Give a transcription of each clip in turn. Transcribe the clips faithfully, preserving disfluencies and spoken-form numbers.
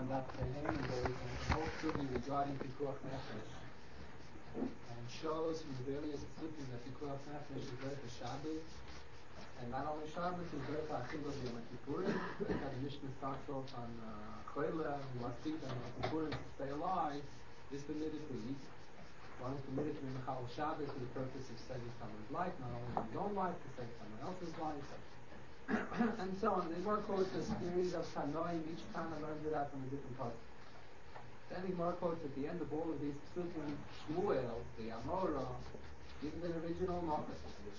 on that Tehillim, there is an whole study regarding Pikuach Nefesh, and shows from the various psukim that Pikuach Nefesh is very for Shabbos, and not only Shabbos, it's very for Achilas Yom Kippurim. The Mishnah starts off on Choyle, who was sick on Yom Kippurim to stay alive, is permitted to eat. One is permitted to be Mechal Shabbos for the purpose of saving someone's life, not only his own life, to save someone else's life. And so on. They more quotes a series of Tanoim, each time I learned it out from a different part. Then he more quotes at the end of all of these psukim, Shmuel, the Amora, gives an original mocker.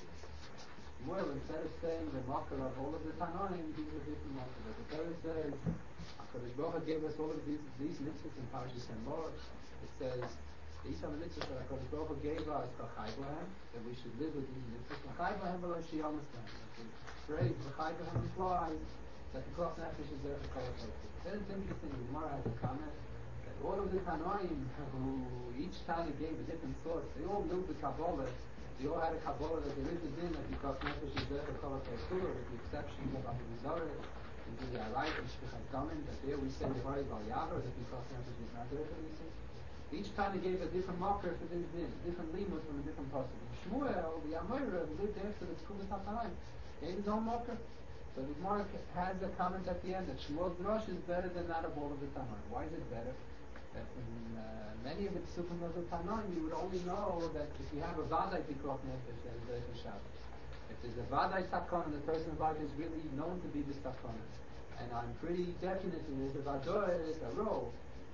Shmuel, instead of saying the mocker of all of the Tanoim, gives a different mocker. The Torah says, HaKadosh Baruch Hu gave us all of these, these mitzvahs in Parashas Emor. It says, these are the mitzvahs that HaKadosh Baruch Hu gave us, Chaybohem, that we should live with these mitzvahs. Chaybohem v'lo shiyamastem. The phrase Chaybohem implies that the Pikuach Nefesh is there for Kol HaTorah. Then it's interesting, the Gemara has a comment that all of the Tanoim, who each Tana gave a different source, they all knew the Kabbalah. They all had a Kabbalah that there is a din that the Pikuach Nefesh is there for Kol HaTorah, with the exception of Abu Zareh and the Arayt and Shvichas Damim, that there we say the Hari Val Yavar, that the Pikuach Nefesh is not there for these. Each time he gave a different marker for this din, different limud from a different person. Shmuel, the Amora, lived after the Tkumas HaTanaim, gave his own marker. So the Gemara has a comment at the end that Shmuel's Rosh is better than that of all of the Tanaim. Why is it better? That in uh, many of the Psukim of the Tanaim, you would only know that if you have a Vadai Pikuach Nefesh, then it's very Shabbos. If there's a Vadai Sakon, the person's life is really known to be the Sakon. And I'm pretty definite that there's a Vadai, there's a role.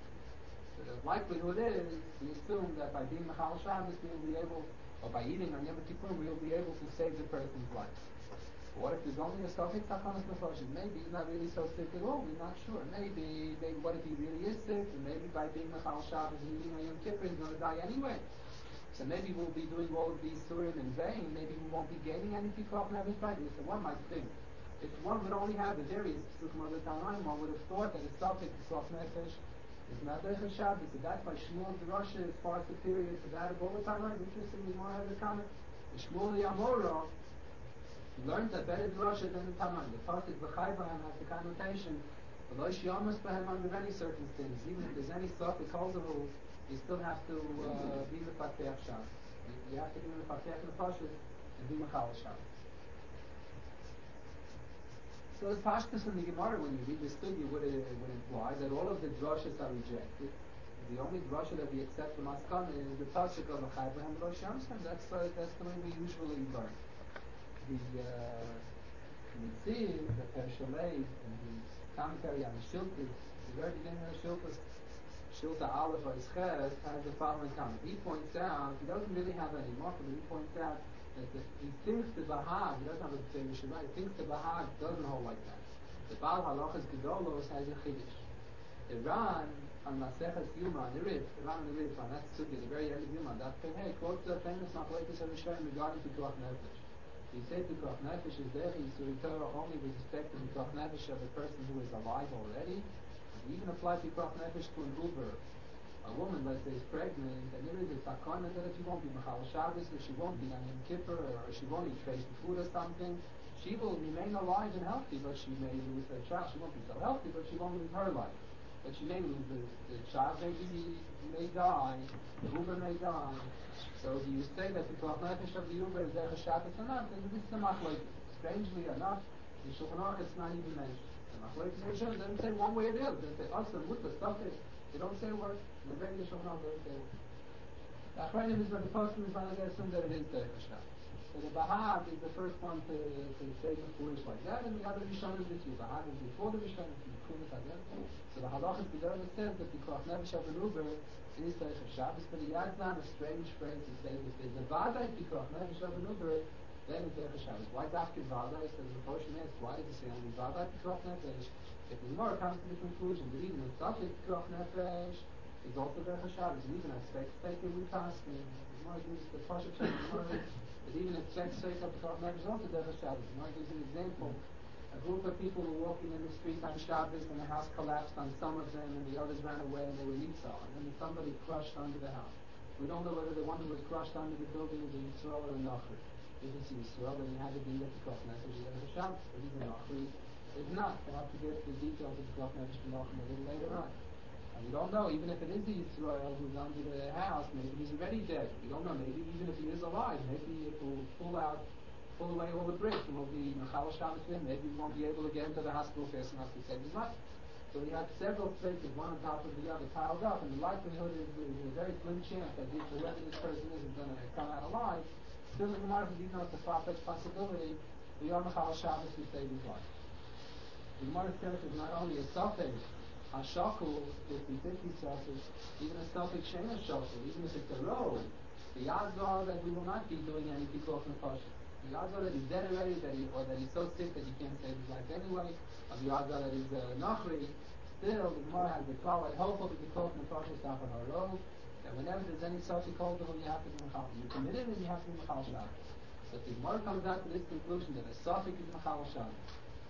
The likelihood is, we assume that by being Mechal Shabbos, we will be able, or by eating on Yom Kippur, we will be able to save the person's life. But what if there's only a Sofik Sakonas Nefashim? Maybe he's not really so sick at all, we're not sure. Maybe, maybe what if he really is sick, and maybe by being Mechal Shabbos and eating on Yom Kippur, he's going to die anyway. So maybe we'll be doing all of these Surim in vain, maybe we won't be gaining any Pikuach Nefesh by this. So one might think, if one would only have the various Psukim of the Tanaim, one would have thought that a Sofik Pikuach Nefesh is not there for Shabbos, so that's why Shmuel's Rosh is far superior to that of all the time. Interestingly, more has a comment. The Shmuel the Amora learned that better the Rosh than the Tanaim. The pasuk V'chaybahem has the connotation of Lo Shiyamas Bahem under any circumstance. Even if there's any stuff that calls the rules, you still have to uh, be the Fateh Shabbos. You, you have to be the Fateh Nefashis and be Mechal Shabbos. So the Pashtus in the Gemara, when you read the study, would, it, would imply that all of the drashas are rejected. The only drasha that we accept from Askan is the pasuk of Achabraham Rosh Yamshem. That's uh, that's the way we usually learn. The Mitzvah, the Pershalei, and the commentary on the Shiltas, the very beginning of the Shiltas, Shilta Aleph or Ischez, has the following comment. He points out, he doesn't really have any more, but he points out that the, he thinks the Bahag, he doesn't have a famous Shema, he thinks the Bahag doesn't hold like that. The Baal Halachas Gedolos has a Chiddush. Iran, on Maseches Yuma, on the Rif, Iran on the Rif, on that study, the very end of Yuma, that hey, quotes the famous Machlekes of Rishonim regarding Pikuach Nefesh. He said Pikuach Nefesh is there, he's to return only with respect to Pikuach Nefesh of a person who is alive already. He even applied Pikuach Nefesh to an Uber. A woman, let's say, is pregnant, and there is a sakana that she won't be Mechal Shabbos, or she won't be on Yom Kippur, or she won't eat trace food or something. She will remain alive and healthy, but she may lose her child. She won't be so healthy, but she won't lose her life. But she may lose the, the child, maybe may die, the Uber may die. So do you say that the Pikuach Nefesh of the Uber is there for Shabbos or not? This is the Machlekes. Strangely enough, in Shulchan Aruch it's not even mentioned. The Machlekes doesn't say one way or the other. They say Asr, Mutter, Safek. They don't say a word. In the regular Shulchan Aruch they don't say a word. The Achronim is when the person is going to assume that it is there for Shabbos. So the Bahag is the first one to, to say the foolish like that, and the other Rishonim is the Bahag is before the Rishonim, the Kumas Hadar. So the Halachas Gedolah says that the Pikuach Nefesh of an Uber is there for Shabbos, but he adds on a strange phrase to say that there's a Vadai Pikuach Nefesh of an Uber, then it's there for Shabbos. Why Dafke Vadai? So the Mephoshim asks, why does he say only Vadai Pikuach Nefesh? If the Gemara comes to the conclusion that even a Tzaddik Pikuach Nefesh is also there for Shabbos, and even a Spek Speker we pass, the Gemara gives the Pasuk Shem Gemara that even a Spek Speker Pikuach Nefesh is also there for Shabbos. The Gemara gives an example. A group of people were walking in the street on Shabbos, and the house collapsed on some of them, and the others ran away, and they were Yitzhak. And then somebody crushed under the house. We don't know whether the one who was crushed under the building is a Yisrael or a Nachri. If it's a Yisrael, then he had to be at the Pikuach Nefesh there for Shabbos. But he's a Nachri, If not, we'll have to get the details of the Pikuach Nefesh Menachem a little later on. And we don't know, even if it is the Yisrael who's under the house, maybe he's already dead. We don't know, maybe even if he is alive, maybe it will pull out, pull away all the bricks and we'll be Mechal Shabbos with him. Maybe we won't be able to get into the hospital fast enough to save his life. So we have several spaces, one on top of the other, piled up, and the likelihood is there's a very slim chance that this, whoever this person is is going to come out alive. Still, in the market, even though it's a far-fetched possibility, we are Mechal Shabbos to save his life. The Gemara says is not only a suffix, a shakul, fifty-fifty suffix, even a suffix shena shakul, even if it's a row, the odds are that we will not be doing any pikuach nefashos. The odds are that he's dead already, that he, or that he's so sick that he can't save his life anyway, or the odds are that he's uh, nachri. Still, the Gemara has the klal, I hope that the pikuach nefashos stop on our row, that whenever there's any such called you have to be mechal. You committed and you have to be mechal Shabbos. But the Gemara comes out to this conclusion that a suffix is mechal Shabbos.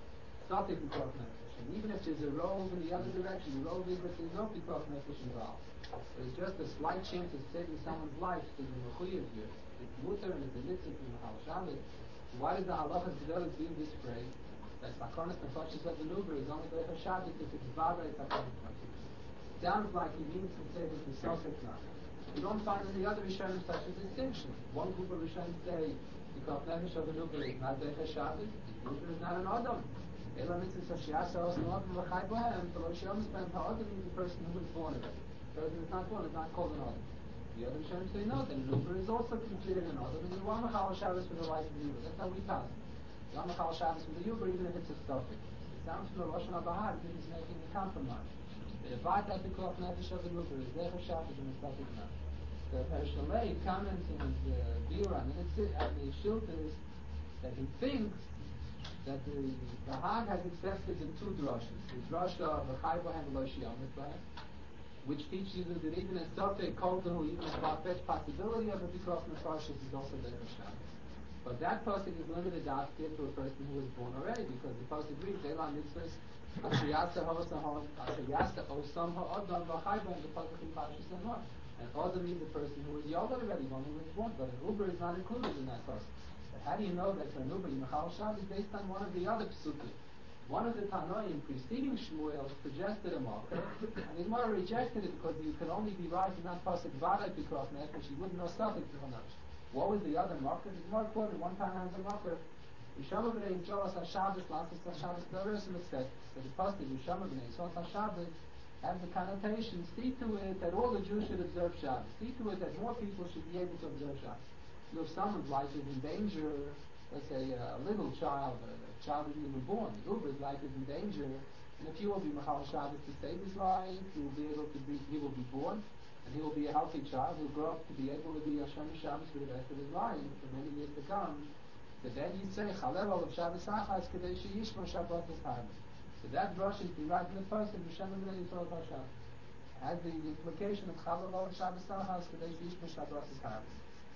Suffix pikuach nefesh. And even if there's a rove in the other direction, the rove is that there's no pikuach nefesh involved. There's just a slight chance of saving someone's life to the mechuyev here. It's mutter and it's a mitzvah from mechal Shabbos. Why does the halachas gedolos being this phrase? That sakonas nefashos of the nuber is only by Shabbos if it's vada it's sakonas nefashos. Sounds like he means to say that the suffix not. You don't find in the other Rishonim such a distinction. One group of Rishonim say pikuach nefesh of the nuber is not by Shabbos. The nuber is not an adam. Ela mitzvah sheyasa os no'adam v'chai bohem, the lo she'omis behem ha'adam means the person who was born of it. The person who is not born is not called an adam. The other Rishonim say no, that an uber is also considered an adam, and you want Mechal Shabbos for the life of the uber. That's how we pass it. You want Mechal Shabbos for the uber even if it's a suffix. It sounds from the Lashon HaBahar that he's making a compromise. TheAvad that the Pikuach Nefesh of the uber is Zecher Shabbos and the suffix not. The Pershalei comments in his uh, Biran, and it's at the Shiltas, that he thinks that the, the Hag has accepted the two drushes. The drusha of the Chai Bohem Lo Shiyamis Bohem, which teaches you that even a Sofek Koldahu, even a far-fetched possibility of a Pikuach Nefashos is also there for Shabbos. But that pasuk is limited after to a person who was born already, because the pasuk reads, Eila Mitzvahs, Asher Yasa Hosam Asher Yasa Osam Ha'adam V'chai Bohem, the pasuk in Parshas Emor. And Adam means the person who was Yod already, one who was born, but an Uber is not included in that pasuk. How do you know that for an Uber Mechal Shabbos is based on one of the other psukim? One of the Tanoim preceding Shmuel suggested a marker, and the Gemara rejected it because you can only be right in that pasuk Vaday Pikuach Nefesh. You wouldn't know Safek Pikuach Nefesh. What was the other marker? The Gemara quoted one time as a marker. Yishama b'nei Yisrael HaShabbos Lasses HaShabbos Doresim et cetera. So the pasuk Yishama b'nei Yisrael HaShabbos has the connotation. See to it that all the Jews should observe Shabbos. See to it that more people should be able to observe Shabbos. You know, if someone's life is in danger, let's say a little child, a child isn't even born, the Uber's life is in danger, and if you will be Mechal Shabbos to save his life, he will be able to be, he will be born, and he will be a healthy child, he'll grow up to be able to be a Hashem Shabbos for the rest of his life, for many years to come. So then you say, Chalev al Shabbos Achas Kedei Sheyishma Shabbos Harbe. So that brush is the right in the person, Hashem B'nei Yisrael HaShabbos. Has the implication of Chalev al Shabbos Achas Kedei Sheyishma Shabbos Harbe.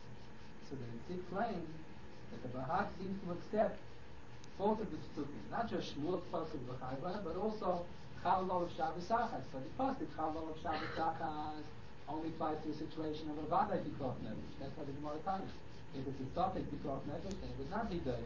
So the Tzid claims that the Bahag seems to accept both of the psukim, not just Shmuel's pasuk v'chayva, but also Chal Lo of Shabbos Achas. So the pasuk Chal Lo of Shabbos Achas only applies to a situation of a Vaday Pikuach Nefesh. That's how the Gemara tells us. If it's a Safek Pikuach Nefesh, then it would not be there.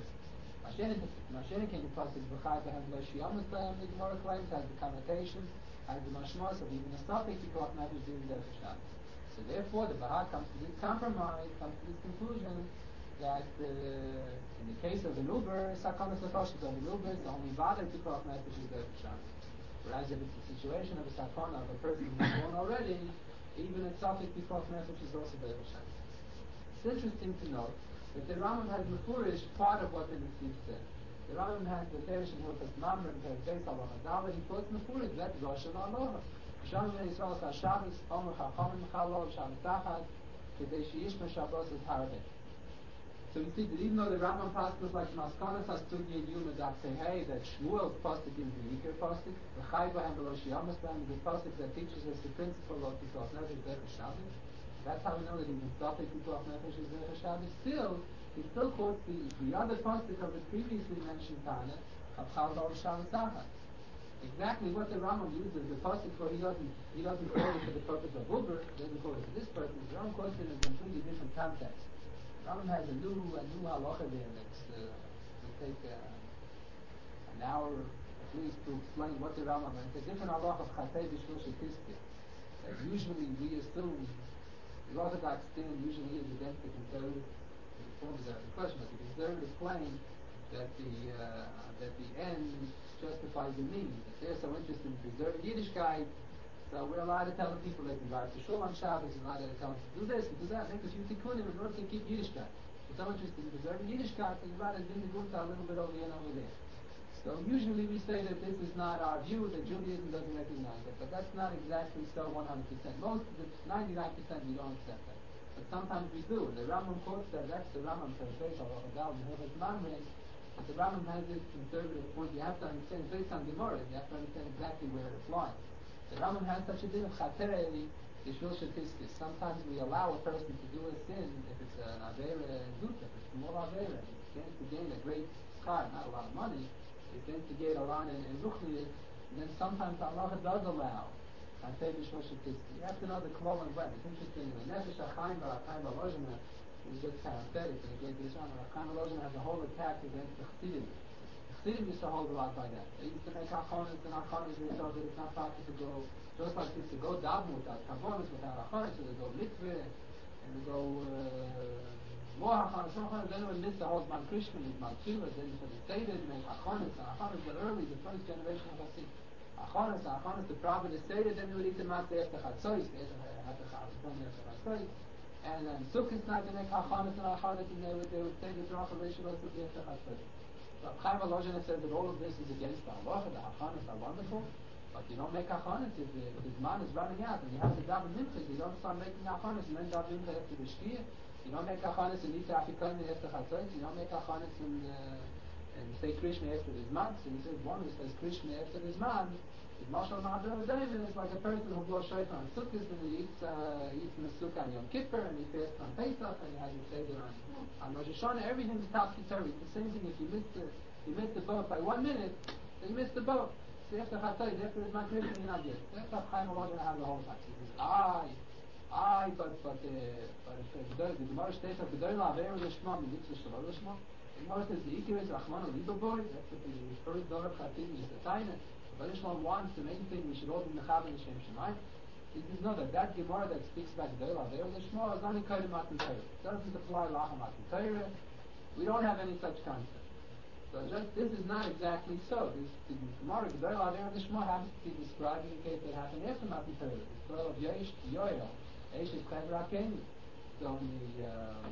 Mashiach came to pasuk v'chayva Hem Lo Shiyamas B'hem. The Gemara claims has the connotation, has the mashmos of even a Safek Pikuach Nefesh being there for Shabbos. So therefore, the Bahag comes to this compromise, comes to this conclusion that uh, in the case of the Uber, Sakonas Nefashos of the Uber, the only Vaday Pikuach Nefesh is there for Shabbos. Whereas if it's a situation of a Sakona of a person who's born already, even a Safek Pikuach Nefesh is also there for Shabbos. It's interesting to note that the Rambam has mefurish part of what the Nitziv said. The Rambam has the Teresh and Hilchos Mamre and Teresh Beis Al Amadala, he quotes mefurish, that's Rosh Hashanah. Yishama b'nei Yisrael HaShabbos Omer Chachamim Mechal Lo of Shabbos Achas Kedei Sheyishma Shabbos Harbe. So you see that even though the Rambam pasuk like Maskonas HaStudya Yuma that say, hey, that Shmuel's pasuk is the weaker pasuk, the Chai Bohem V'lo Shiyamas Bohem is the pasuk that teaches us the principle of Pikuach Nefesh Zecher Shabbos. That's how we know that even Safek Pikuach Nefesh is Zecher Shabbos. Still, he still quotes the, the other pasuk of the previously mentioned Tana of Chal Lo of Shabbos Achas. Exactly what the Rambam uses, the pasuk where he doesn't he doesn't quote it for the purpose of Uber, he doesn't quote it for this purpose. The Rambam quotes it in a completely different context. The Rambam has a new a new halacha there that's uh, will take uh, an hour least to explain what the Rambam meant. It's a different halacha of Chatei B'Shvil Shetiskia. Uh, usually we assume the Orthodox stand usually is against the conservative forms of the question, but the conservative claim that the uh, that the end justifies the means. If they're so interested in preserving Yiddishkeit, so we're allowed to tell the people they can drive to shul on Shabbos, and allowed to tell them to do this, to do that, make a few tikkunim in order to keep Yiddishkeit. If they're so interested in preserving Yiddishkeit, then you're allowed to bring the gunta a little bit over here and over there. So usually we say that this is not our view, that Judaism doesn't recognize it, but that's not exactly so one hundred percent. Most of the ninety-nine percent we don't accept that. But sometimes we do. And the Rambam quotes that, that's the Rambam says, based on Chazal and Hilchos Mamre, that the Rambam has this conservative point. You have to understand, based on Gemara, you have to understand exactly where it applies. The Rambam has such a din of Chatei B'Shvil Shetiskia. Sometimes we allow a person to do a sin if it's an Avera Zuta, if it's more Avera, it stands to gain a great schar, not a lot of money. It tends to get a lot in, in Ruchnius, and then sometimes Allah does allow Chatei B'Shvil Shetiskia. You have to know the klal and web. It's interesting. The Nefesh HaChaim B'Chaim Volozhiner is just parenthetic, and again, this one, Chaim Volozhiner has a whole attack against the Chassidim. The Chassidim used to hold a lot by that. They used to make achonis, and achonis they thought that it's not possible to go, just like this, to go daven without kavonis, without achonis, so they go mikveh, and they go uh, more achonis, more achonis. Then when mitzvah holds man Krishna, is man tefillah, then for the Seder, they make achonis, and achonis were early, the first generation of Chassidim. Achonis, achonis, the prophet is Seder, then we would eat the matzah after Chatzois, after Chatzois, and then Sukkot night they make achonis and achonis, and they would, they would say the bracha Rishon after Chatzois. So Chaim Volozhiner says that all of this is against the halacha. The achonis are wonderful, but you don't make achonis if the, if the man is running out, and you have to daven minchas. You don't start making achonis and then daven minchas after the shkia. You don't make achonis and eat afikonim after Chatzois. You don't make achonis and uh, and say Krishna after his man. So he says one who says Krishna after his man is Mashal Ma'adir David. It's like a person who blows shofar on Sukkot and he eats uh, eats in the Sukkah on Yom Kippur and he fasts on Pesach and he has a Seder on, on Rosh Hashanah. Everything is topsy-turvy. It's the same thing. If you miss the you miss the boat by one minute, then you miss the boat. So after Chatzois, after his man Krishna, you're not good. That's how Chaim Volozhiner has the whole time. He says, I, I, but but uh, but the Gemara states that the Gedol Aveir Lishma Mitzvah Shalom Lishma. The Gemara says the Ikir is Rachmana Liboboy. That's what the first door of Chatim is the Taina. But Ishmael wants the main thing we should all be mechaber l'shem shemayim. It is not that that Gemara that speaks about Gedol Aveir Lishma is only Kodim Matan Torah. It doesn't apply Lachem Matan Torah. We don't have any such concept. So just, this is not exactly so. This, the Gemara Gedol Aveir Lishma happens to be describing a case that happened after Matan Torah. The story of Yoish Yoel. Eish is Chaim Rakeni. So in the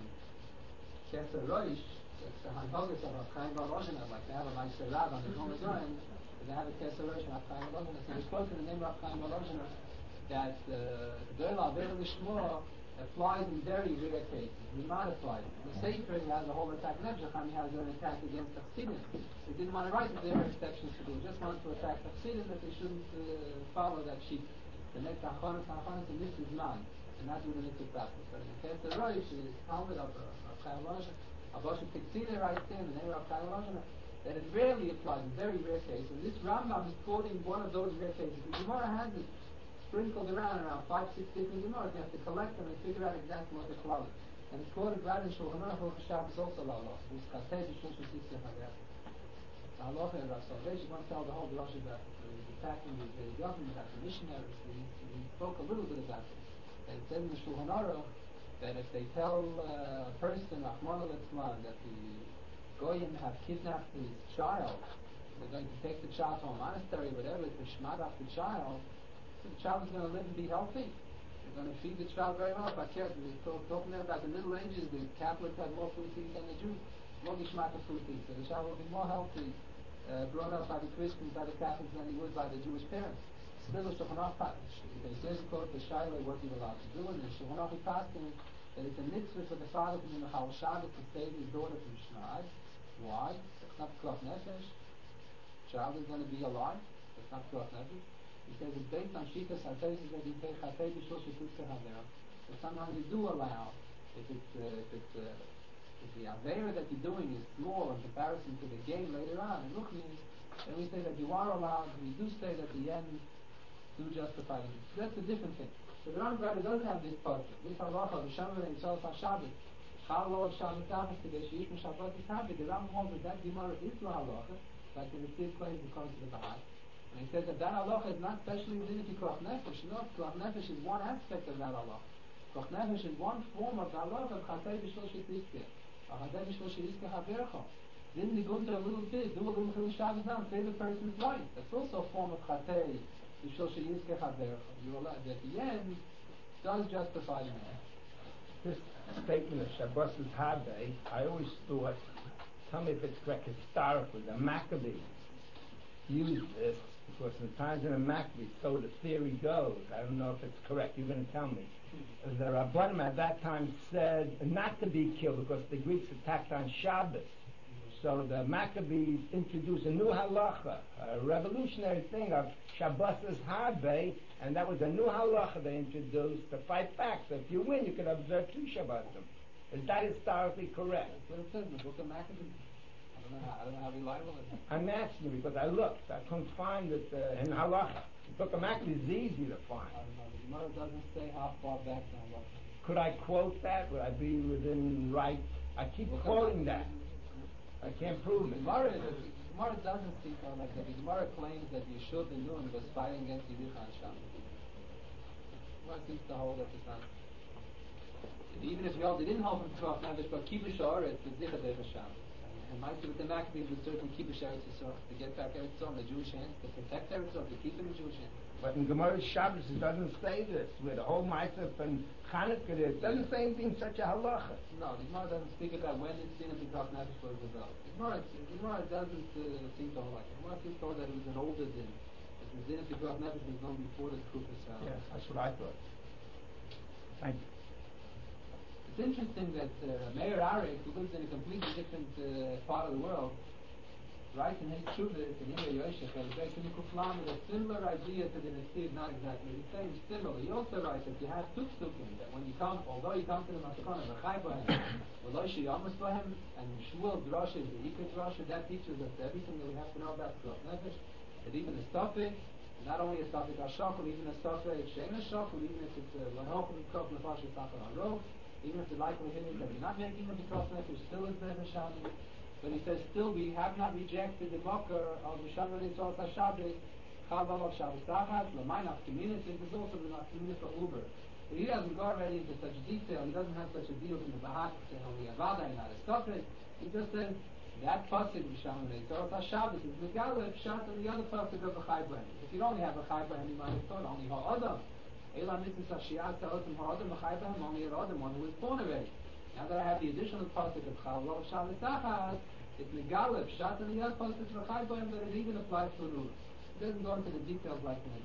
Keser Roish, that's the Hanhogas of Chaim Volozhiner, like they have a nice Rab on the Gomer Goyim, they have a Keser Roish of Chaim Volozhiner. So we quote in the name of Chaim Volozhiner that Gedol Aveir Lishma applies in very rare cases. We modify it. The Sefer has a whole attack. Nebzacham has an attack against the Chassidim. He didn't want to write that there are exceptions to do. He just wanted to attack the Chassidim that they shouldn't uh, follow that sheet. The next Achonis, Achonis, and this is mine. And that's what the mitzvah practice. But in the case of Roish, the Talmud of Chaim Volozhiner, Aboshet Titzina writes in the name of Chaim Volozhiner that it rarely applies, in very rare cases. And this Rambam is quoting one of those rare cases. The Gemara has it sprinkled around, around five, six different Gemaras. You have to collect them and figure out exactly what the klal is. And it's quoted right in Shulchan Aruch Shabbos also La'aloch. This Chatei B'Shvil Shetiskia Chagat. La'aloch and Rav Salvation want to tell the whole Rosh about the attacking the Israeli government, about the missionaries. We, we spoke a little bit about it. It says in the Shulchan Aruch that if they tell uh, a person, Rahman al-Islam, that the Goyim have kidnapped his child, they're going to take the child to a monastery, whatever, to shmad up the child, so the child is going to live and be healthy. They're going to feed the child very well. But here, we're talking there about the Middle Ages, the Catholics had more food to eat than the Jews, more gishmak of food to eat. So the child will be more healthy, uh, brought up by the Christians, by the Catholics, than he would by the Jewish parents. Still, the Shulchan Aruch, they say, quote, the Shaila, what you're allowed to do, and the Shulchan Aruch passing that it's a mitzvah for the father to be Mechal Shabbos to save his daughter from Shnai. Why? It's not Kloch Nefesh. Child is going to be alive. It's not Kloch Nefesh. He says it's based on Shitas HaTeisus that you say Chatei B'Shvil Shetiskia Chagat. So sometimes you do allow, if it's, uh, if it's, uh, if the Aveira that you're doing is small in comparison to the gain later on, in Ruchnius, then we say that you are allowed, we do say that the end do justify it. That's a different thing. So the Rambam doesn't have this part. This halacha, the Shamar and Yisrael HaShabbat, Chal Lo Shabbat Tachas, Kedei Sheyish M'Shabbat Tachas, the Rambam holds that that Gemara is the halacha, like the Ritziv claims according to the Bahai. And he says that that halacha is not specially within the Pikuach Nefesh. No, Pikuach Nefesh is one aspect of that halacha. Pikuach Nefesh is one form of the halacha of Chatei B'Shlosh Yitzke. Chatei B'Shlosh Yitzke Havercha. Then they go to a little bit, do a little Chil Shabbos now, save the person's life. That's also a form of Chatei B'Shlosh Yitzke Havercha. You're allowed, at the end, does justify the man. This statement of Shabbos is Hadei, I always thought, tell me if it's correct, historically, the Maccabees used this because in the times of the Maccabees, so the theory goes, I don't know if it's correct, you're going to tell me, the Rabbanim at that time said not to be killed because the Greeks attacked on Shabbos. So the Maccabees introduced a new halacha, a revolutionary thing of Shabbos is Hadei, and that was a new halacha they introduced to fight back. So if you win, you can observe two Shabbosim. Is that historically correct? That's what it says in the book of Maccabees. I don't know how, I don't know how reliable it is. I'm asking you because I looked. I couldn't find it uh, in halacha. The book of Maccabees is easy to find. I don't know. The Gemara doesn't say how far back the halacha. Could I quote that? Would I be within right? I keep Book quoting that. I can't prove The it. Gemara, the Gemara doesn't speak on like that. The Gemara claims that Yeshua ben Nun was fighting against Yericha on Shabbos. The Gemara seems to hold that it's not. Even if you hold, they didn't hold from Pikuach Nefesh, but Kibbush Haaretz was Zichah Derech Shabbos. And Ma'aseh with the Maccabees was certain Kibbush Eretz Yisrael, to get back Eretz Yisrael in the Jewish hands, to protect Eretz Yisrael, to keep it in the Jewish hands. But in Gemara Shabbos it doesn't say this. With the whole Ma'aseh and Chanukah there, it doesn't say anything such a halacha. No, the Gemara doesn't speak about when this din of Pikuach Nefesh was developed. The Gemara, the Gemara doesn't uh, seem to hold like it. The Gemara seems to hold that it was an older din. That the din of Pikuach Nefesh was known before the Tchufas fell. Yes, that's what I thought. Thank you. It's interesting that uh, Meir Arik, who lives in a completely different uh, part of the world, writes in his Shuvah, in Himra Yoshech, in Kuflam, with a similar idea to the Nesiv, not exactly the same, similar. He also writes that you have two psukim, that when you come, although you come to the Maskon, and L'chai Bohem, V'lo Sheyamus Bohem, and Shmuel Drosha is the Ikar Drosha, that teaches us everything that we have to know about Pikuach Nefesh, that even a Stofik, not only a Stofik HaShokul, even a Stofik Shein HaShokul, even if it's a L'hochel Kof L'fash L'sachar HaRov, even if the likelihood is that you're not making a Pikuach Nefesh, still is there Shabbos. But he says, still we have not rejected the mocker of the Shabbos Yitzhak HaShabbos, Chalav of Shabbos Tachas, L'maynach Community, this is also the Community for Uber. But he doesn't go already into such detail, he doesn't have such a deal in the Bahak, saying only Avada and not a Stofik. He just says, that pasuk of Shabbos Yitzhak HaShabbos is Megalef, Shat, and the other pasuk of the Chai Bohem. If you only have a Chai Bohem, you might have thought only Ha'adam. Elam Mitzvah Shiyat Ha'adam Ha'adam Chai Bohem, only Ha'adam, one who was born already. Now that I have the additional pasuk of Chalav of Shabbos Tachas, it's Megalef, Shat, and the other pasuk of the Chai Bohem that it even applies to Ruth. It doesn't go into the details like that.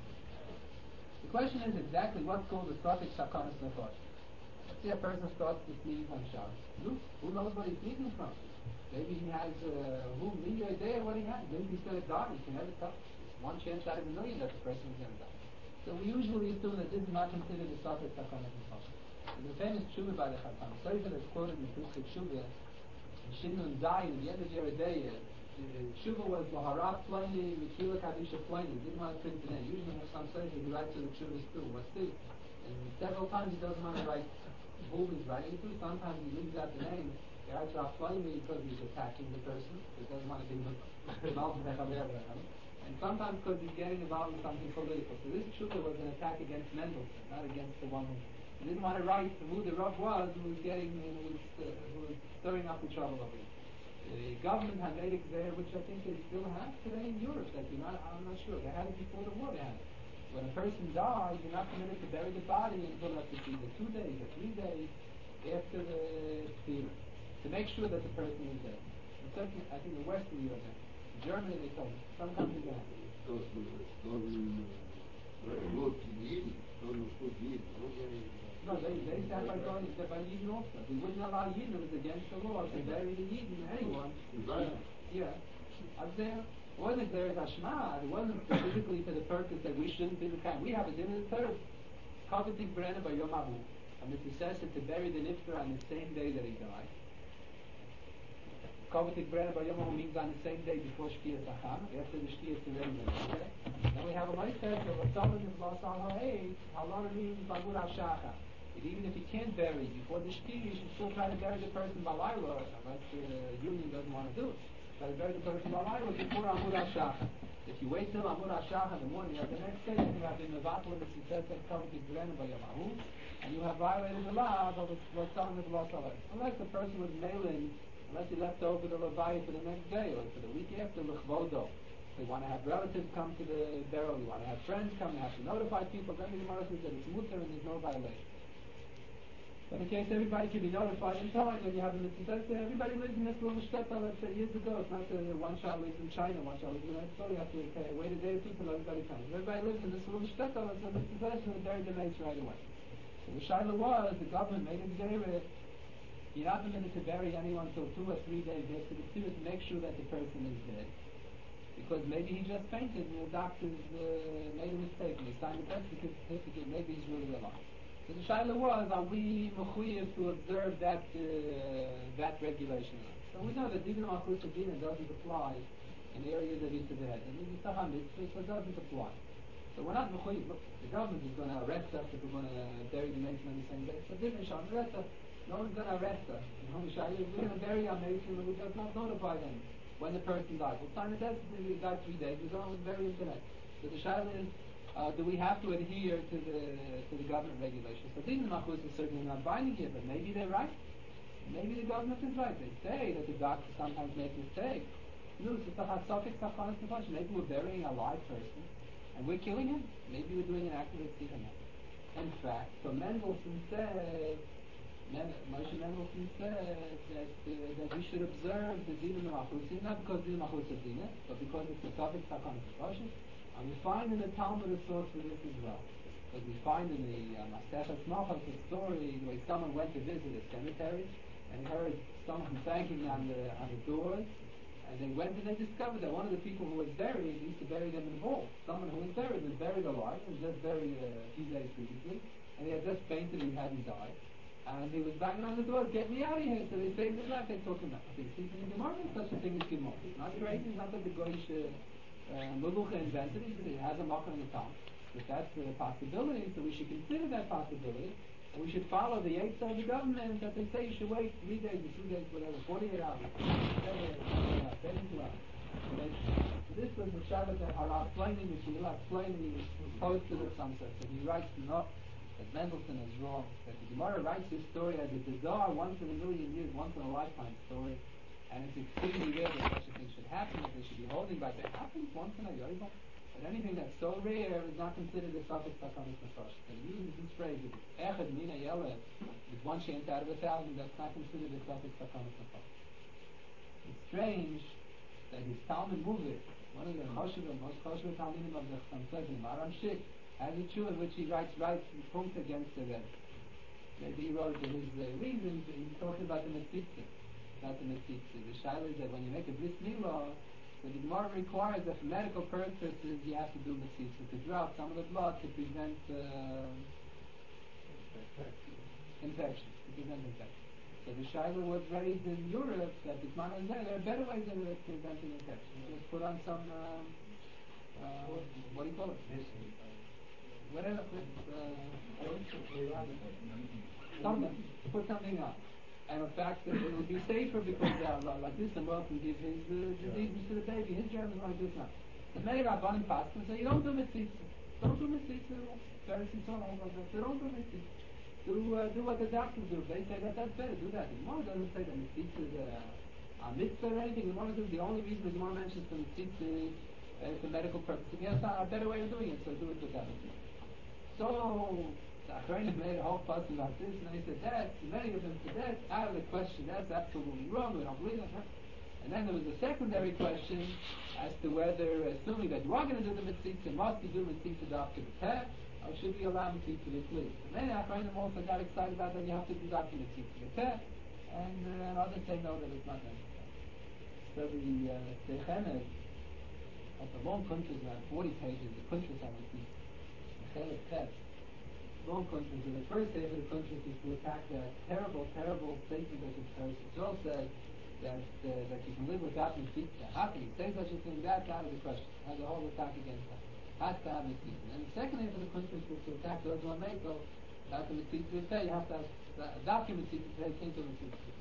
The question is exactly what's called the Stofik Sakanas Nefosh. Let's say a person starts to sneeze on Shabbos. Look, who knows what he's sneezing from? Maybe he has, uh, who, me, or day, what he has. Maybe he's going to die. You can never tell. One chance out of a million that the person is going to die. So we usually assume that this is not considered a Stofik Sakanas Nefosh. There's a famous Shuvah by the Chacham. Sorry that it's quoted in the Pusik Shuvah. Shimon died at the end of Yeridei. Shuvah was Laharat Pliny, Mekila Kadisha Pliny. Didn't want to print the name. Usually have some say that he writes to the Shuvahs too. What's this? And several times he doesn't want to write who he's writing to. Sometimes he leaves out the name. He writes Rav Pliny because he's attacking the person. He doesn't want to be involved in the And sometimes because he's getting involved in something political. So this Shuvah was an attack against Mendelssohn, not against the one who he didn't want to write who the Rav was, who was getting, who was, uh, who was stirring up the trouble over here. The government had made it there, which I think they still have today in Europe. That you're not, I'm not sure. They had it before the war. They had it. When a person dies, you're not permitted to bury the body until after either two days or three days after the funeral, to make sure that the person is dead. In certain, I think in Western Europe, in Germany they told me. Some countries they have. No, they, they said by going to by Yidden also. They wouldn't allow Yidden, it was against the law to bury the Yidden, anyone. Yeah. Up there, it wasn't there as Hashma, it wasn't specifically for the purpose that we shouldn't be the kind. We have a dinner in the third. Coveting Brenner by Yom Ahu. And it's necessary to bury the Nifter on the same day that he died. Kovatik Brenner by Yom Ahu means on the same day before Shkiyat Acham, after the Shkiyat Tzirem. Then we have a Moisés of someone who's lost on her age, Halana means Bagur HaShacha. Even if you can't bury before the Shkiyat, you should still try to bury the person by Laila, unless the union doesn't want to do it. They bury the person Balayla before Amud HaShachar. If you wait till Amud HaShachar in the morning of the next day, then you have been Mevatel and Mitzvah and covered the Gren by Yamahu, and you have violated the law of what's on the Los Alef. Unless the person was mailing, unless he left over the Levi for the next day or for the week after L'chvodo. They want to have relatives come to the burial, you want to have friends come, they have to notify people, then the Gemara says that it's mutter and there's no violation. But in case everybody can be notified in time, then you have a mitzvah. Everybody lives in this little shtetl, let's say years ago. It's not that one child lives in China, one child lives in United States. You have to okay, wait a day or two till everybody comes. If everybody lives in this little shtetl, it's a mitzvah, and they bury the mace right away. So the shaila was, the government made a gzera, you're not permitted to bury anyone until two or three days after the tzivah to make sure that the person is dead. Because maybe he just fainted and the doctors uh, made a mistake and they signed the death certificate, maybe he's really alive. So the shaila was, are we mechuyev to observe that uh, that regulation? So we know that even Malchus Adina doesn't apply in areas of Yisrael. And it's a mitzvah, so it doesn't apply. So we're not mechuyev. Look, the government is going to arrest us if we're going to bury the mason on the same day. So different shal arrest us. No one's going to arrest us. We're going to bury our mason and we just not notify them when the person dies. We'll sign the death certificate, we died three days, we're going to bury him tonight. So the shaila is, Uh, do we have to adhere to the to the government regulations? So these Machus is certainly not binding here, but maybe they're right. Maybe the government is right. They say that the doctors sometimes make mistakes. No, maybe we're burying a live person and we're killing him. Maybe we're doing an act of tzivah. In fact, so Mendelssohn said, Men- Moshe Mendelssohn said that uh, that we should observe the Dina Machus, not because Dina Machus is Dina, but because it's a topic Sakhan Tzivah. And we find in the Talmud a source for this as well. Because we find in the Masechet Nachos a story where someone went to visit a cemetery and he heard someone banging on the on the doors, and they went and they discovered that one of the people who was buried used to bury them in a vault. Someone who was buried was buried alive, was just buried a few days previously, and he had just fainted and he hadn't died. And he was banging on the door, get me out of here. So they saved his life. They took him out. They see in the Gemara, such a thing as Gemara. It's not crazy. It's not that the Goyish Melucha uh, invented it. It has a makom in the town. But that's a possibility. So we should consider that possibility. And we should follow the eights of the government that they say you should wait three days or two days, whatever, forty-eight hours, seventy-two hours. Okay? So this was the Shabbat that Harav explaining, which he will explain, he posted or something. So he writes not that Mendelssohn is wrong, that the Gemara writes this story as a bizarre, once in a million years, once in a lifetime story, and it's extremely rare that such a thing should happen, that they should be holding back. It happens once in a yoiva, but anything that's so rare is not considered a suffix sakamis nefesh. And he uses this phrase, if it's echad mina yeleh, with one chance out of a thousand, that's not considered a suffix sakamis nefesh. It's strange that his Talmud Muvir, one of the choshev, most choshev Talmudim of the Chassam Sofer, Maram Shik, has a tshuva in which he writes right punkt against the Rebbe. Maybe he wrote his uh, reasons, he's talking about the Metzitza, about the Metzitza. The shaila is that when you make a bris milah, so the Gemara requires that for medical purposes you have to do Metzitza, to drop some of the blood to prevent uh, infection, to prevent infection. So the shaila was raised in Europe that this man is there, there are better ways than preventing infection. You just put on some, um, uh, what do you call it? Whatever, uh, something, put something on. And in fact, it will be safer because uh, like this, the mother can give his uh, diseases to the baby, his germs like this now. The many Rabbanim Paskin say, you don't do mitzvah. Don't do mitzvah. Pharisees don't like that. They don't do mitzvah. Do, uh, do what the doctors do. They say that that's better. Do that. The Gemara doesn't say that mitzvah is uh, a mitzvah or anything. The Gemara says the only reason the Gemara mentions the mitzvah is uh, for medical purposes. He has a better way of doing it, so do it with that. So, the Achrayim made a whole fuss about this, and they said, that's, many of them said, that's out of the question, that's absolutely wrong, we don't believe that. And then there was a secondary question as to whether, assuming that you are going to do the mitzvah, must you do mitzvah after the peh, or should we allow mitzvah to be clear? And many Achrayim also got excited about that you have to do after mitzvah to the peh, and, uh, and others say no, that it's not necessary. So the uh, Sechenet, of the long countries, around forty pages, the countries on mitzvah, Chelik Tet, long countries, and the first day of the countries is to attack that terrible, terrible statement that the Joel said that uh, that you can live without mitzvah. How can you say such a thing? That's out of the question. Has a whole attack against that. Has to have mitzvah. And the second day of the countries is to attack those who are made, so without the mitzvah to say, you have to have a document mitzvah to say, came to mitzvah.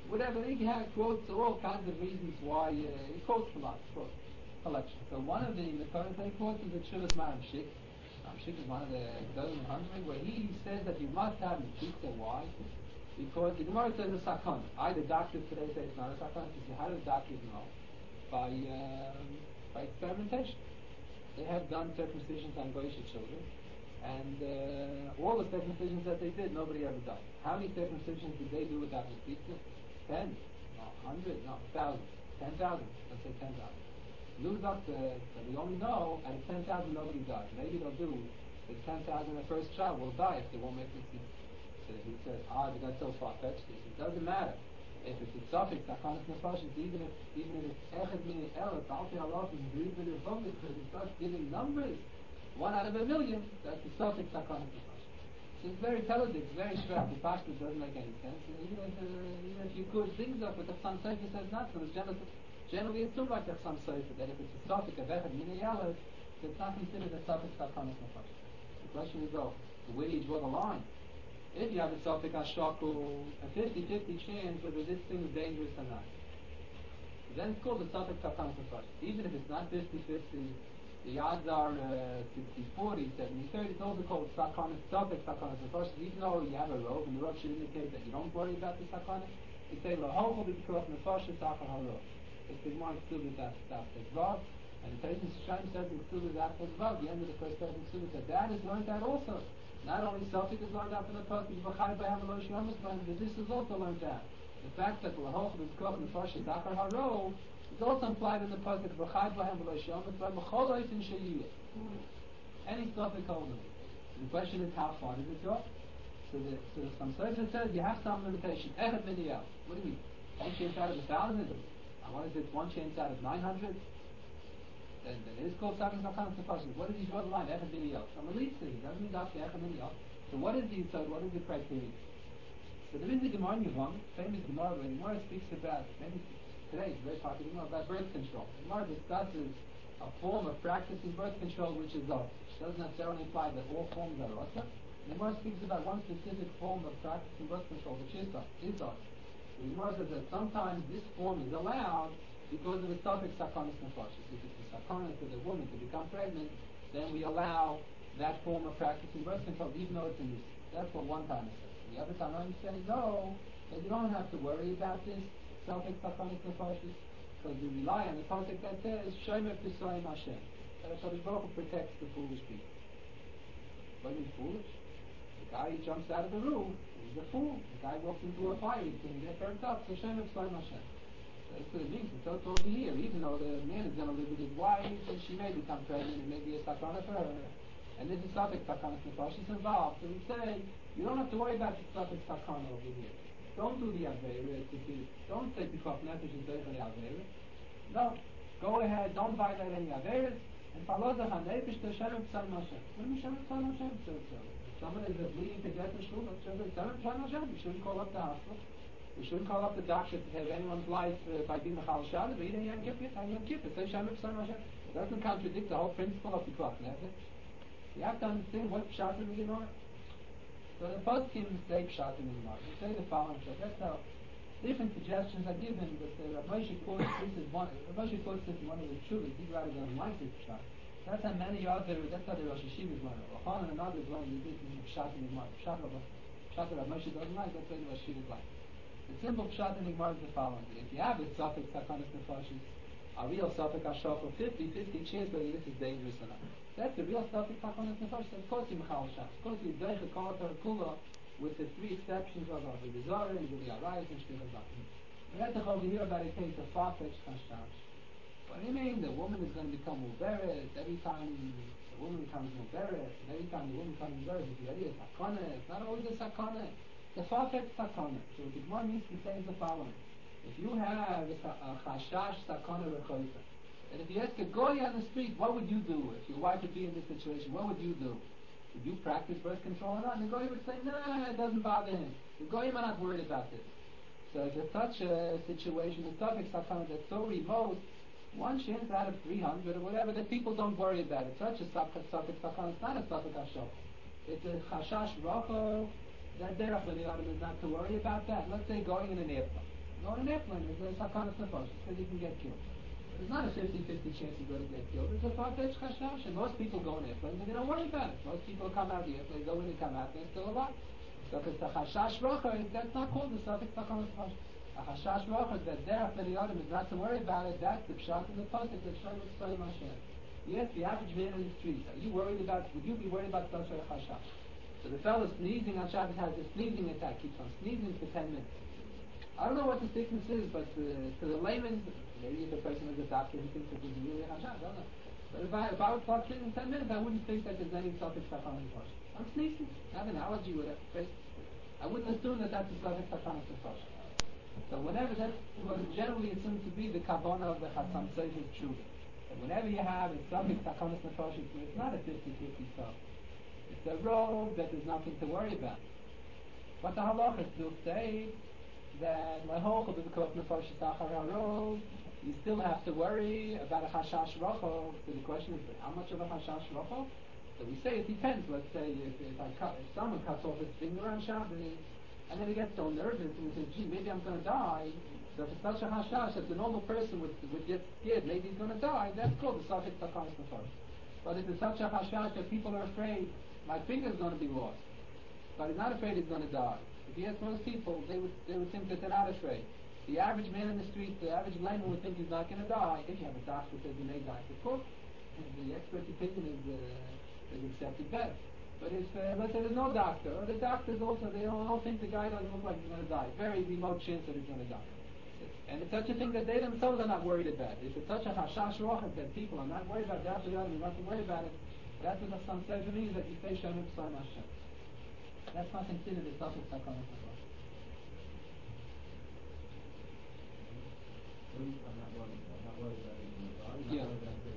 whatever. He had quotes all kinds of reasons why uh, he quotes a lot, quotes collection. So one of the Mekayos that he quotes is the Tshuvas Maram Shik. Maram Shik is one of the Gedolim in Hungary, where he says that you must have Mechitza. Why? Because the Gemara says a sakon. Either doctors today say it's not a sakon. So how do doctors know? By um, by experimentation. They have done circumcisions on Goyish children, and uh, all the circumcisions that they did, nobody ever died. How many circumcisions did they do without Mechitza? Ten? No, hundred? No, thousand. Ten thousand. Let's say ten thousand. Lose up to, so we only know out of ten thousand nobody died. Maybe they'll do the ten thousand the first child will die if they won't make Mechitza. So he says, ah, they got so far-fetched. It doesn't matter. If it's a suffix, Sakanas Nefashis, even if even if it's Echad Mini Elet, Alti Allah, and Greed with the Republic, because it starts giving numbers, one out of a million, that's the suffix Sakanas Nefashis. So it's very talented, it's very shver. The pashto doesn't make any sense. And even if, uh, even if you could things up, but the Chasam Sofer says not, so it's generally, generally assumed like the Chasam Sofer, that if it's a suffix of Echad Mini Elet, it's not considered a suffix Sakanas Nefashis. The question is, though, where do you draw the line? If you have a Sophic Ashoku, a fifty-fifty chance whether this thing is dangerous or not, then it's called a Sophic Sakanas Nefashis. Even if it's not fifty-fifty, the odds are uh, sixty forty, seventy thirty, it's also called Sakanas, Sophic Sakanas Nefashis. Even though you have a rov, and the rov should indicate that you don't worry about the Sakanas, you say, L'hochel b'pikuach nefashis achar harov. It's the more Ksubah that stuff, that's rov, and the Teisus Shem says in Ksubah that was rov, the end of the first Teisus Ksubah said, that is learned out also. Not only Sophic is learned out from the Pasuk, V'chai b'hem v'lo shomas b'hem, but this is also learned out. The fact that l'hoch b'pikuach nefashis achar harov is also implied in the Pasuk, V'chai b'hem v'lo shomas b'hem, v'chol oisin sheyiyeh. Any Sophic holds it. The question is, how far does it go? So the so the Chasam Sofer says you have some limitation. Echad Miniel. What do you mean? One chance out of a thousand? And what is it? One chance out of nine hundred? Then, then it is called Sakanas Nefashis. What does he draw the line? Echad Miniel. From a least thing. It doesn't mean that's the Echad Miniel. So what is the so what is the criteria? So there is the Gemara in Yevamot, famous Gemara, where the Gemara speaks about, maybe today it's very popular Gemara, about birth control. The Gemara discusses a form of practicing birth control which is of, which doesn't necessarily imply that all forms are also. The Gemara speaks about one specific form of practicing birth control, which is of. Is of. The Gemara says that sometimes this form is allowed because of the suffix Sakanas Nefashis. If it's a sakana to the woman to become pregnant, then we allow that form of practicing birth control, even though it's in use. That's what one time it says. The other time I'm saying no, that you don't have to worry about this suffix Sakanas Nefashis, because we rely on the pasuk that says Shomer Pisoyim Hashem. That HaKadosh Baruch Hu protects the foolish people. What is foolish? The guy who jumps out of the roof, he's a fool. The guy walks into a fire, he's going to get burnt up. So Shomer Pisoyim Hashem. That's what it means. It's also over here. Even though the man is going to live with his wife, and she may become pregnant, and may be a sakana for her. And this is suffix Sakanas Nefashis involved. So we say, you don't have to worry about the suffix sakana over here. Don't do the Aveira. Don't say Pikuach Nefesh is Zeicha the Aveira. No. Go ahead. Don't violate any Aveiras. And follow the Hanefesh to Shem P'sayim Hashem. What do you Shem P'sayim Hashem? So, so, if someone is bleeding to death in shul, Shem P'sayim Hashem. We shouldn't call up the hospital. We shouldn't call up the doctor to save anyone's life uh, by being Mechal Shabbat, but even Yom Kippur, Yom Kippur, say Shem P'sayim Hashem. It doesn't contradict the whole principle of Pikuach Nefesh. You have to understand what Pshat in the Gemara. So the poskim say Pshat in the Gemara. They say the following Pshat. That's how different suggestions are given, but uh, Rav Moshe quotes this is one. Rav Moshe quotes this in one of his shulas. He'd rather go like this Pshat. That's how many other. That's how the Rosh Hashivas learn. Rachon and others learn this in Pshat in the Gemara. Pshat of Pshat that Rav Moshe doesn't like. That's why the Rosh Hashivas like. The simple Pshat in the Gemara is the following: if you have a suffix Sakanas Nefashis, a real suffix Ashoko, fifty-fifty chance whether this is dangerous or not. That's the real suffix Sakanas Nefashis. Of course, you Mechal Shas. Of course, you Zeicha Kol Kula, with the three exceptions of the Rizar and the Arayis and Shmir Zakim. We have to over here about a case of far-fetched Chashash. What do you mean? The woman is going to become Muberet every time the woman becomes Muberet, and every time the woman becomes Muberet, it's already a Sakana. It's not always a Sakana. It's a far-fetched Sakana. So what the Gemara means to say is the following: if you have a Chashash Sakana Rechoisa, and if you ask a goy on the street, what would you do if your wife would be in this situation? What would you do? Would you practice birth control or not? And the goy would say, nah, it doesn't bother him. The goyim are not worried about this. So if it's such a situation, the suffix sakana that's so remote, one chance out of three hundred or whatever, that people don't worry about it. Such a suffix sakana, it's not a suffix ashok. It's a chashash rocho. That derech when the item is not to worry about that. Let's say going in an airplane. Go on an airplane, there's a sakanas nefesh, because you can get killed. There's not a fifty-fifty chance you're going to get killed. It's a far-fetched chashash, and most people go on airplanes and they don't worry about it. Most people come out of the airplane, go in and come out, they're still alive. So if it's a chashash rocha, that's not called the suffix sakanas nefesh. A chashash rocha, that derech ben yodem is not to worry about it. That's the pshat in the pasuk that Shem Tzayim Hashem. Yes, the average man in the street. Are you worried about? Would you be worried about such a chashash? So the fellow sneezing on Shabbos has a sneezing attack. Keeps on sneezing for ten minutes. I don't know what the sickness is, but uh, to the layman, maybe if a person is a doctor, he thinks that this is really a chashash. I don't know. But if I if I would talk to him in ten minutes, I wouldn't think that there's any suffix sakanas nefesh. I'm sneezing. I have an allergy with it. I wouldn't assume that that's a suffix sakanas nefesh. So whenever that's what is generally assumed to be the kavanah of the Chassam Sofer's children. That whenever you have a suffix sakanas nefesh, it's not a fifty-fifty stuff. It's a robe that there's nothing to worry about. But the halachas still say that lahochel b'v'kof nefesh sachar harov, you still have to worry about a chashash rocho. So the question is, how much of a chashash rocho? So we say it depends. Let's say if, if, I cut, if someone cuts off his finger on Shabbos, and then he gets so nervous and he says, gee, maybe I'm going to die. So if it's such a hashash that the normal person would, would get scared, maybe he's going to die, that's called the suffix sakanas nefesh. But if it's such a hashash that people are afraid, my finger's going to be lost, but he's not afraid he's going to die. If you ask most people, they would they would think that they're not afraid. The average man in the street, the average layman would think he's not going to die. If you have a doctor who says he may die, of course, the expert opinion is, uh, is accepted better. But if, uh, let's say there's no doctor, or the doctors also, they don't, don't think the guy doesn't look like he's going to die. Very remote chance that he's going to die. And it's such a thing that they themselves are not worried about. If it's such a hashash rochah that people are not worried about, they're not to worry about it, that's what some say to me, that you say Shem Tzayim Hashem. That's not considered a suffix sakanas nefesh. I'm not worried, I'm not worried about it. Yeah.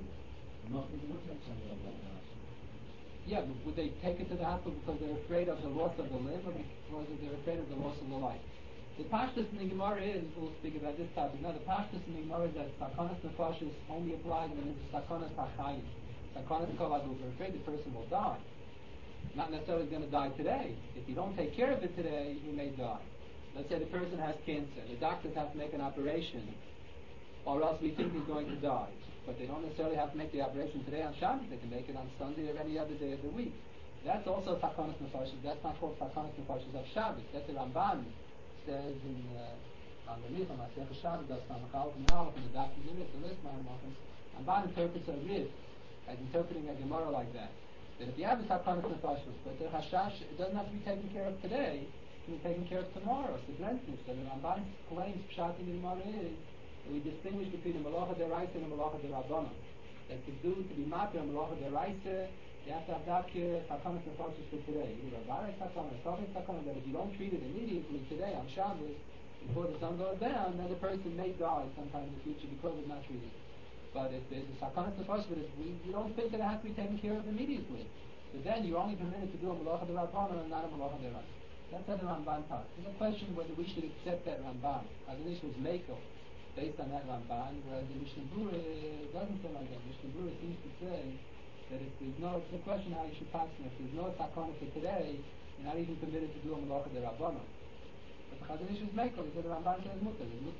Yeah, but would they take it to the hospital because they're afraid of the loss of the limb, or because they're afraid of the loss of the life? The pashtus in the Gemara is, we'll speak about this topic. No, the pashtus in the Gemara is that sakanas nefesh only applies when it's sakanas hachayim. Sakanas kol haguf. We're afraid the person will die. Not necessarily going to die today. If you don't take care of it today, he may die. Let's say the person has cancer. The doctors have to make an operation, or else we think he's going to die. But they don't necessarily have to make the operation today on Shabbos. They can make it on Sunday or any other day of the week. That's also sakanas nefesh. That's not called sakanas nefesh of Shabbos. That's the Ramban says in on the Mitzvah Masech Shabbos. That's not Machal from Halach in the Dafim Limit. The list Ramban interprets a riv as interpreting a Gemara like that. That if you have a sakanas nefesh, but the hashash, it doesn't have to be taken care of today. It can be taken care of tomorrow. It's the grandness. So the Ramban claims pshat in the Gemara is that we distinguish between the malacha deraisa and the malacha derabbanan. That to do to be matir malacha deraisa, you have to have that sakanas nefesh for today. Either a barak sakanas, something sakanas. That if you don't treat it immediately today on Shabbos, before the sun goes down, then the person may die sometime in the future because of not treating it. But if there's a sakanas nefesh, but if we, we don't think that it has to be taken care of immediately, so then you're only permitted to do a malacha derabbanan and not a malacha deraisa. That's how the Ramban talks. There's a question whether we should accept that Ramban. Hazanish was Meiko, based on that Ramban, whereas the Mishnah Berurah doesn't say like that. Mishnah Berurah seems to say that if there's no, it's a question how you should pass it. If there's no sakana for today, you're not even permitted to do a malacha derabbanan. But the Hazanish is Meiko. He said the Ramban says mutter. It's mutter.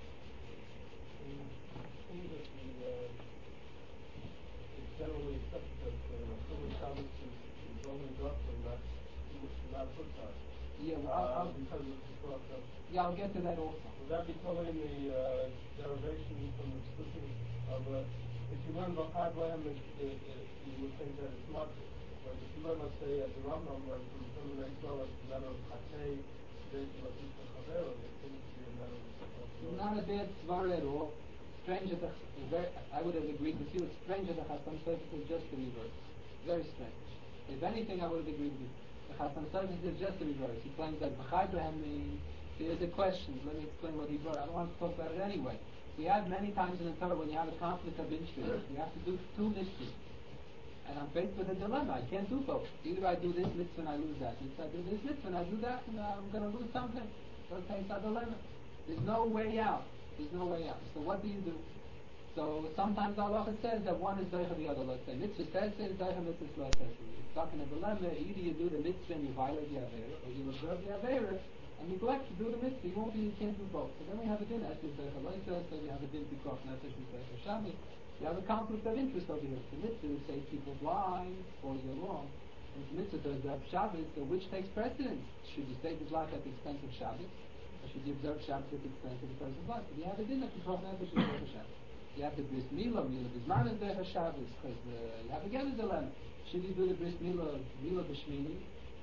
It's generally accepted that Chilul Shabbos is only doctor, not not futsal. Yeah, well, I'll, I'll, because of the process. Yeah, I'll get to that also. Would that be following the uh, derivation from the splitting of uh, if you learn Bachad Lam, you would think that it's not. But if you learn, let's say, as the Rambam learned from the Terminate Torah, it's a matter of Chatei, there's what is the Chavero, it seems to be a matter of. Not a bad svar at all. Strange that the, very, I would have agreed with you. It's strange that the Chassam Sofer is just the reverse. Very strange. If anything, I would have agreed with you. The Chassam Sofer is just the reverse. He claims that B'chai B'hem means, there's a question. Let me explain what he brought. I don't want to talk about it anyway. We have many times in the Torah when you have a conflict of interest, you have to do two mitzvahs. And I'm faced with a dilemma. I can't do both. Either I do this mitzvah and I lose that mitzvah. I do this mitzvah and I do that, and I'm going to lose something. So it's a dilemma. There's no way out. There's no way out. So what do you do? So sometimes Allah says that one is doicha the other. Let's say mitzvah says it, doicha mitzvah slow says it. You're stuck in a dilemma. Either you do the mitzvah and you violate the avera, or you observe the avera and neglect to do the mitzvah. You won't be, you can't do both. So then we have a din, as is the Chaloisa, so you have a din Pikuach Nefesh with the Shabbos. You have a conflict of interest over here. The mitzvah saves people's lives all year long. And the mitzvah does have Shabbos, so which takes precedence? Should you save his life at the expense of Shabbos? Or should you observe Shabbos at the expense of the person's life? But you have a din that Pikuach Nefesh is the Shabbos. You have the bris milah, milah bisman is der Shabbos, because you have again a dilemma. Should you do the bris milah, milah b'shmini,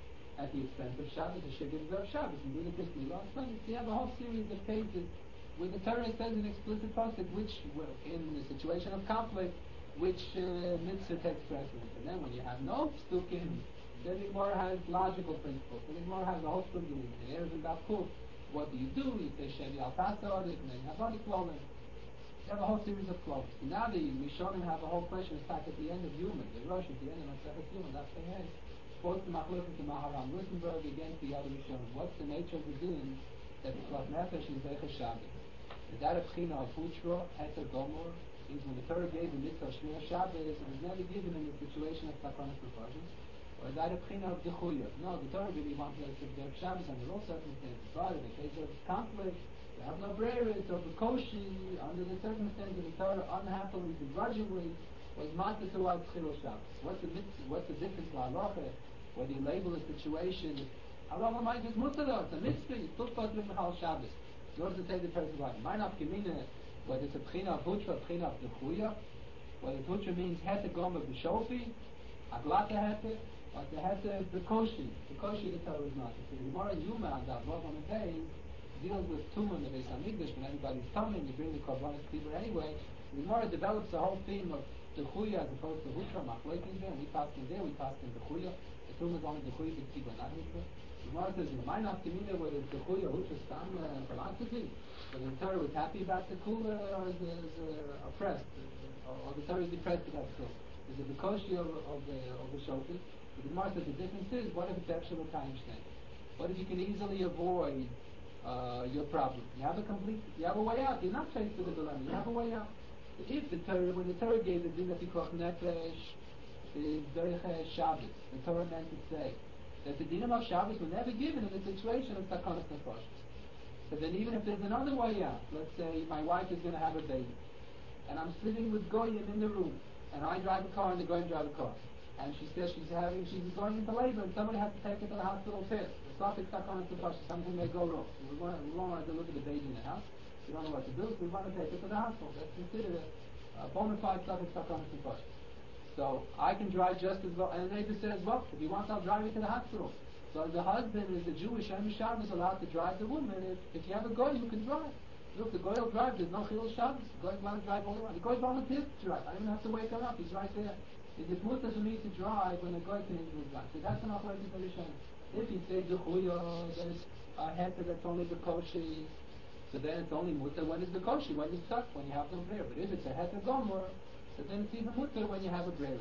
at the expense of Shabbos, or should you observe Shabbos and do the bris milah on Sunday? So you have a whole series of cases where the Torah says an explicit pasuk, which, well, in the situation of conflict, which uh, mitzvah takes precedence. And then when you have no psukim, then the Gemara has logical principles. The Gemara has a whole psukim, the Erev and Bapkuf. What do you do? You say Shevi al Tasa on it, and then you have other clothing. You have a whole series of clothes. Now the Rishonim have a whole question. In fact, at the end of Yuma, the Rosh at the end of Masechet Yuma, that's the head. Quotes the Machlokes to Maharam Rutenberg against the other Rishonim. What's the nature of the din that the Pikuach Nefesh is Zeicha Shabbos? The Dara B'china of Hutra, Heter Gomor, is when the Torah gave the mitzvah Shmir Shabbos, it was never given in the situation of Takonos Purposes. Or the Dara B'china of Dechuya. No, the Torah really wanted us to observe Shabbos under all circumstances. But in the case of conflict, you have no breris or Bekoshi, under the circumstances the Torah unhappily, begrudgingly, was matzah to our Tchil Shabbos. What's the mitzvah, what's the difference for halacha? Whether you label a situation, halacha might just mutzah, it's a mitzvah, you still put it in Chal Shabbos. In order to take the person's life. Mine of Gemina, whether it's a B'china of Hutra, a B'china of Dechuya, whether Hutra means Hete Gomer B'shofi, Aglata Hete, or the Hete Bekoshi. Bekoshi the Torah is not. So the Gemara in Yuma, on that Rav on the day, deals with Tumah in the Beis HaMikdash, when everybody's coming, you bring the Korbanos Kibbur anyway. The Gemara develops a whole theme of Dechuya as opposed to Hutra, Machlokes there, and we pass in there, we pass in Dechuya. The Tumah is only Dechuya, the Kibbur, not Hutra. The Gemara says, you might not communicate whether it's Dechuya, Hutra, Stam, and philosophy, but the Torah was happy about the Kula, or is, is uh, oppressed, uh, or, or the Torah is depressed about the Kula. Is it the Bekoshi of, of the, of the Shofi? But the Gemara says the difference is, what if it's actually a time stand? What if you can easily avoid Uh, your problem? You have a complete, you have a way out. You're not faced with a dilemma. You have a way out. If the Torah, when the Torah gave the din of Pikuach Nefesh is Deicha Shabbos, the Torah meant to say that the dinim of Shabbos were never given in the situation of Takonos Nefesh. So then, even if there's another way out, let's say my wife is going to have a baby, and I'm sitting with Goyim in the room, and I drive a car and the Goyim drive a car, and she says she's having, she's going into labor, and somebody has to take her to the hospital first. Something may go wrong. We, want, we don't want to deliver the baby in the house. We don't know what to do, so we want to take it to the hospital. That's considered a, a bona fide suffix takonos nefashos. So I can drive just as well. And the neighbor says, well, if you want, I'll drive you to the hospital. So the husband is a Jewish, and Shabbos is allowed to drive the woman. If, if you have a goy, you can drive. Look, the goy will drive. There's no chilul Shabbos. The goy want to drive all the way. The goy volunteers to drive. I don't even have to wake her up. He's right there. Is it mutter for me to drive when the goy can easily drive? So that's an operating position. If you say Dechuya, then it's a Hete that's only the Koshi, so then it's only Mutter when it's the Koshi, when you're stuck, when you have no prayer. But if it's a Hete Gomer, so then it's even Mutter when you have a prayer.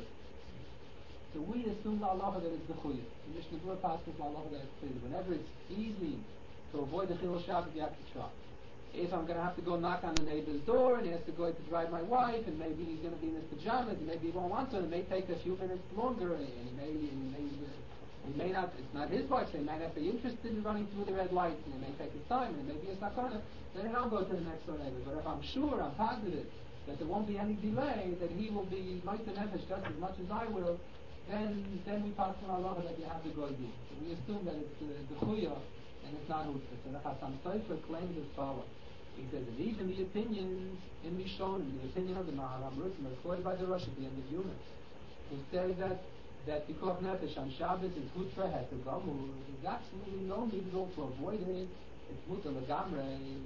So we assume the Allah that it's Dechuya. The Mishnah Berurah passes the Allah that it's clear. Whenever it's easy to avoid the Chilul Shabbos, you have to try. If I'm going to have to go knock on the neighbor's door, and he has to go to drive my wife, and maybe he's going to be in his pajamas, and maybe he won't want to, and it may take a few minutes longer, and he may, and he may He may not, it's not his wife, so he may not be interested in running through the red lights, and it may take his time, and it may be a sakana, then I'll go to the next door neighbor. But if I'm sure, I'm positive, that there won't be any delay, that he will be Moiteh Nefesh just as much as I will, then then we pass on Allah that you have to go do. So we assume that it's uh, the Chuya, and it's not Hutzah. So the Chassam Sofer claims as follows. He says that even the opinions in Rishon, the opinion of the Maharam Rutenberg, quoted by the Rosh at the end of Yuma, who say that that Pikuach Nefesh on Shabbos is Hutra Hete Gomer. There's absolutely no need at all to avoid it. It's Mutter Legamre.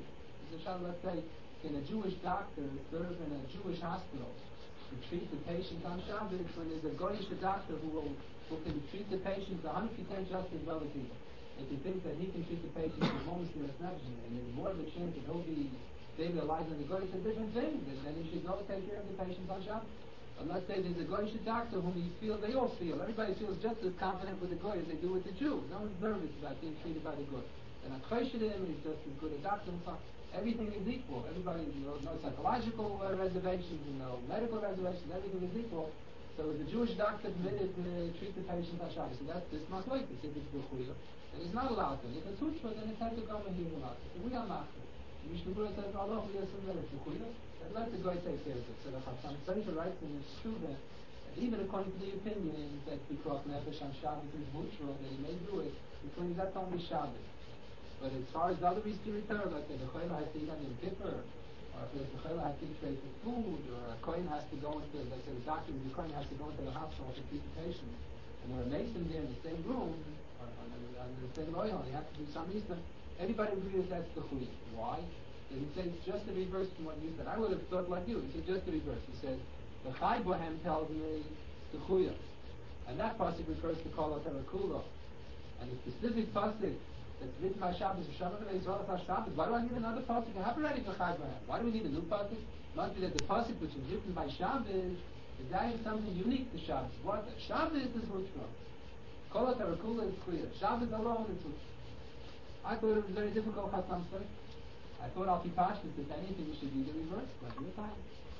Let's say, can a Jewish doctor serve in a Jewish hospital to treat the patients on Shabbos when there's a Goyish doctor who will who can treat the patients one hundred percent just as well as he will? If he thinks that he can treat the patients with moments in his and there's more of a chance that he'll be saving their lives than the Goyish, it's a different thing. Then he should go take care of the patients on Shabbos. And let's say there's a Goyish doctor whom he feels, they all feel, everybody feels just as confident with the Goy as they do with the Jew. No one's nervous about being treated by the Goy. They're not questioning him, he's just as good a doctor and so on. Everything is equal. Everybody, you know, no psychological uh, reservations, no medical reservations, everything is equal. So the Jewish doctor permitted to treat the patient on Shabbos. So that's this not like this. If it's B'chuya, then he's not allowed to. If it's Hutra, then it's had to come and heal him out. So we are Machta. The Mishnah Berurah says, Allah, we assume that it's B'chuya, then let the guy take care of it. So the Chassam Sofer writes in his Shuvah, and even according to the opinion that Pikuach Nefesh on Shabbos is Hutra, that he may do it, he claims that's only Shabbos. But as far as the other Easter return, like the Chayla has to eat on Yom Kippur, or if the Chayla has to eat for food, or a Kohen has to go into, like the doctor, the Kohen has to go into the hospital to treat the patient, and there are Mason there in the same room, or on the, on the same oil, they have to do some Easter. Everybody agrees that's the Chuy. Why? And he says just the reverse from what you said. I would have thought like you. He said just the reverse. He said the Chai Bohem tells me the Chuy, and that pasuk refers to Kol HaTerakula, and the specific pasuk that's written by Shabbos, Shabbos Yisrael Shabbos. Why do I need another pasuk? I have already for Chai Bohem. Why do we need a new pasuk? Must be that the pasuk which is written by Shabbos is adding something unique to Shabbos. What? Shabbos is Hutra. Kol HaTerakula is clear. Shabbos alone is Hutra. I thought it was very difficult, Chassam Sofer. I thought Al Pashtus, if anything, we should do the reverse, like your time.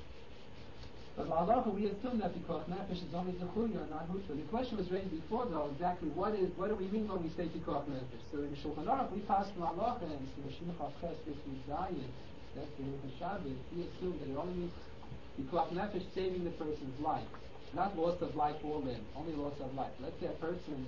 But La'alacha, we assume that because Nefesh is only Zechuya, not Hutra. The question was raised before, though, exactly what is what do we mean when we say Pikuach Nefesh? So in the Shulchan Aruch, we pass from La'alacha, and so the Shinuch Ches with Zayin, that's the Hilchos Shabbos, we assume that it only means Pikuach Nefesh, saving the person's life. Not loss of life or limb, only loss of life. Let's say a person,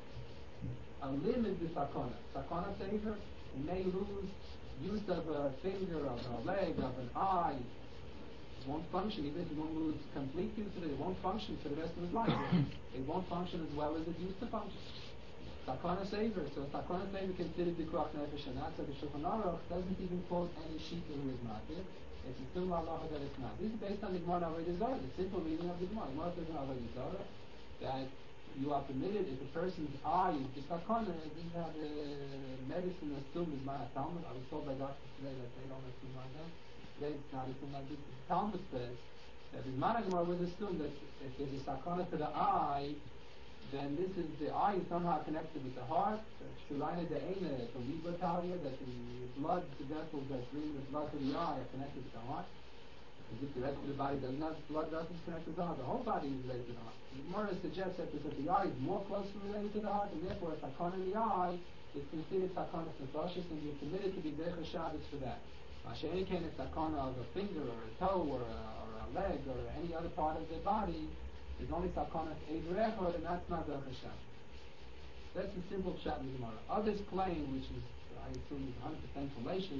a limb is the sakana. Sakana saver, he may lose use of a finger, of a leg, of an eye. It won't function, even if he won't lose complete use of it, it won't function for the rest of his life. It won't function as well as it used to function. Sakana saver, so Sakana saver considered the Pikuach Nefesh, and that's why the Shulchan Aruch doesn't even quote any Shita who is not there. It's still La'alacha that it's not. This is based on the Gemara Avodah Zarah, the simple reading of the Gemara. Gemara says in Avodah Zarah that you are permitted if a person's eye is the sakana. This is how the medicine assumed is my Talmud. I was told by doctors today that they don't assume like that. Today it's not assumed like this. The Talmud says that the Gemara would assume that if there's a sakana to the eye, then this is the eye is somehow connected with the heart. Shulaina de'ena, the Libatalia, that the blood, the vessels that bring the blood to the eye are connected with the heart. As if the rest of the body doesn't have blood vessels connected to the heart, the whole body is related to the heart. The Gemara suggests that because the eye is more closely related to the heart, and therefore a sakana in the eye is considered sakana nefashis, and you're permitted to be Zeicha Shabbos for that. Masha'en a sakana of a finger or a toe or a, or a leg or any other part of the body is only sakana Eiver Echad, and that's not Zeicha Shabbos. That's the simple pshat in the Gemara. Others claim, which is I assume is one hundred percent fallacious,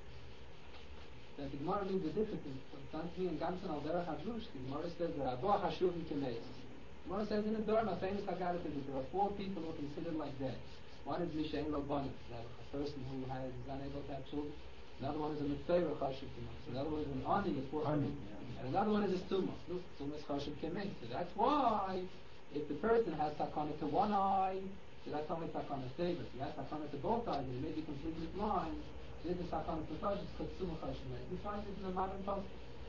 that the Gemara means the difference. Something in Gamson al Derech HaDrush, the Gemara says that Aboah Hashuvim Kemeis. The Gemara says in the Dharma, famous Haggadah, that there are four people who are considered like dead. One is Mishain Lobanim, a person who has, is unable to have children. Another one is a Mitzvah Chashuv Kemeis. Another one is an Ani, a poor person. And another one is a Suma. Look, Suma is Chashuv Kemeis. So that's why, if the person has sakana to one eye, so that's only sakana saver. If he has sakana to both eyes, and he may be completely blind, this is sakana nefashis because Suma Chashuv Kemeis. You find it in the modern post.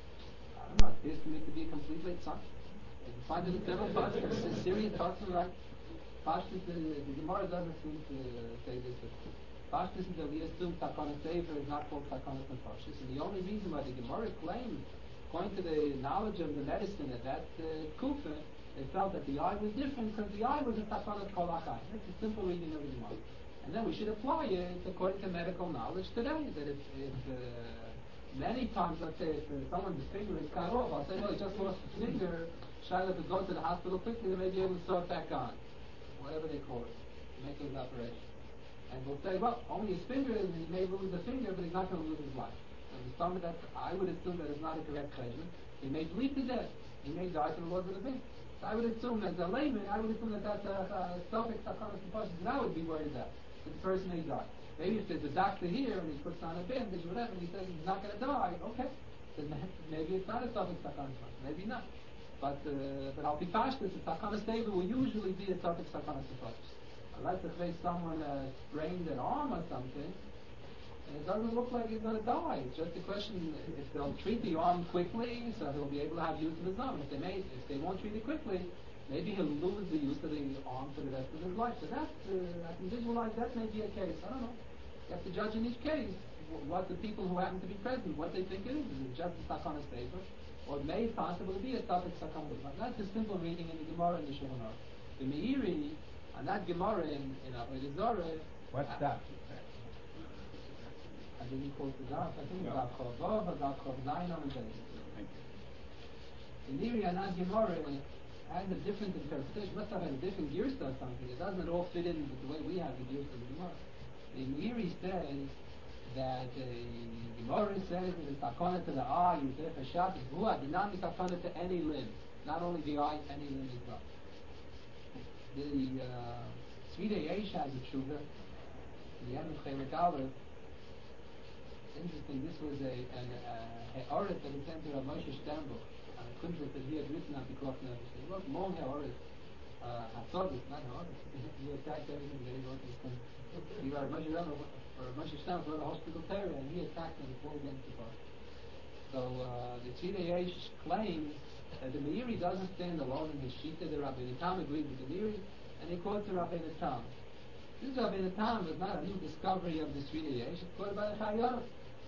I don't know, it appears to me to be a complete late son. You find it in several parts. It's a serious parts of right. Pashtus, the, the Gemara doesn't seem to say this. Pashtus is that we assume sakana saver is not called sakana nefashis, and the only reason why the Gemara claims, according to the knowledge of the medicine at that uh, kufa, they felt that the eye was different because the eye was a sakana kol achai. That's a simple reading of the Gemara. And then we should apply it according to medical knowledge today, that if, if uh, many times, let's say, if uh, someone's finger is cut off, I'll say, well, he just lost his finger, Shaila to go to the hospital quickly, they may be able to sew it back on, whatever they call it, to make those operations. And we'll say, well, only his finger, is, he may lose a finger, but he's not going to lose his life. And the stomach, that I would assume that is not a correct judgment. He may bleed to death. He may die from the loss of the finger. So I would assume, as a layman, I would assume that that's a suffix sakana nefashis, and I would be worried that the person may die. Maybe if there's a doctor here and he puts on a bandage, whatever, and he says he's not going to die, okay. Then maybe it's not a suffix sakana nefashis, maybe not. But uh, but Al Pashtus, a sakana saver will usually be a suffix sakana nefashis. Unless if someone uh, sprained an arm or something, and it doesn't look like he's going to die. It's just a question if they'll treat the arm quickly, so he'll be able to have use of his arm. If they may, if they won't treat it quickly, maybe he'll lose the use of the arm for the rest of his life. So that, uh, I can visualize that may be a case. I don't know. You have to judge in each case what the people who happen to be present, what they think it is. Is it just a sakana saver? or it may possibly be a topic sakana. That's a simple reading in the Gemara in the Shulchan Aruch. The Meiri, and that Gemara in in Avodah Zarah. What's that? I didn't quote the daf. I think it's No. Daf Chav Vav or Daf Chav Zayin on the day. Thank you. The Meiri and that Gemara has a different interpretation. Must have had a different gears or something. It doesn't all fit in with the way we have the gears of the Gemara. The Meiri says that the Gemara says that it's takana to the eye, you say for Shabbat, Vua, the not takana to any limb, not only the eye, any limb as well. The uh, Tzvidei Eish has a tshuva, the end of Chelik Aleph. Interesting, this was a an uh, ha'aret that was sent to Rav Moshe Sternbuch, and a kuntres that he had written on the Koch Nefesh. He wrote more ha'aret, uh, ha'tzodis, not ha'aret. He attacked everything that he wrote in his kuntres. He wrote Moshe Sternbuch, or Moshe Sternbuch wrote a hospital area, and he attacked him before against the Koch. So uh, the Tzvidei Eish claims that the Meiri doesn't stand alone in his shita. The Rabbeinu Tam agreed with the Meiri, and he quotes the Rabbeinu Tam. This Rabbeinu Tam was not a new discovery of the Tzvidei Eish. It's quoted by the Chayyot.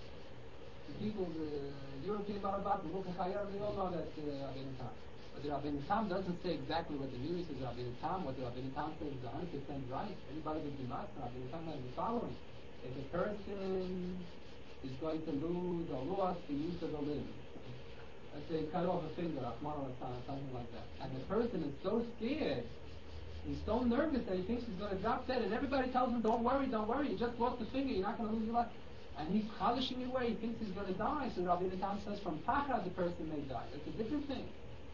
The people, the European Balabat, the book of Chayyot, they all know that uh, Rabbeinu Tam. But the Rabbeinu Tam doesn't say exactly what the Meiri says. Rabbeinu Tam, what the Rabbeinu Tam says is one hundred percent right. Anybody would be mad. Rabbeinu Tam has the following: if a person is going to lose or lose the use of a limb, let's say cut off a finger, something like that, and the person is so scared, he's so nervous that he thinks he's going to drop dead, and everybody tells him, don't worry, don't worry, you just lost the finger, you're not going to lose your life. And he's polishing away, he thinks he's going to die. So Rabbeinu Tam says, from pachad the person may die. That's a different thing.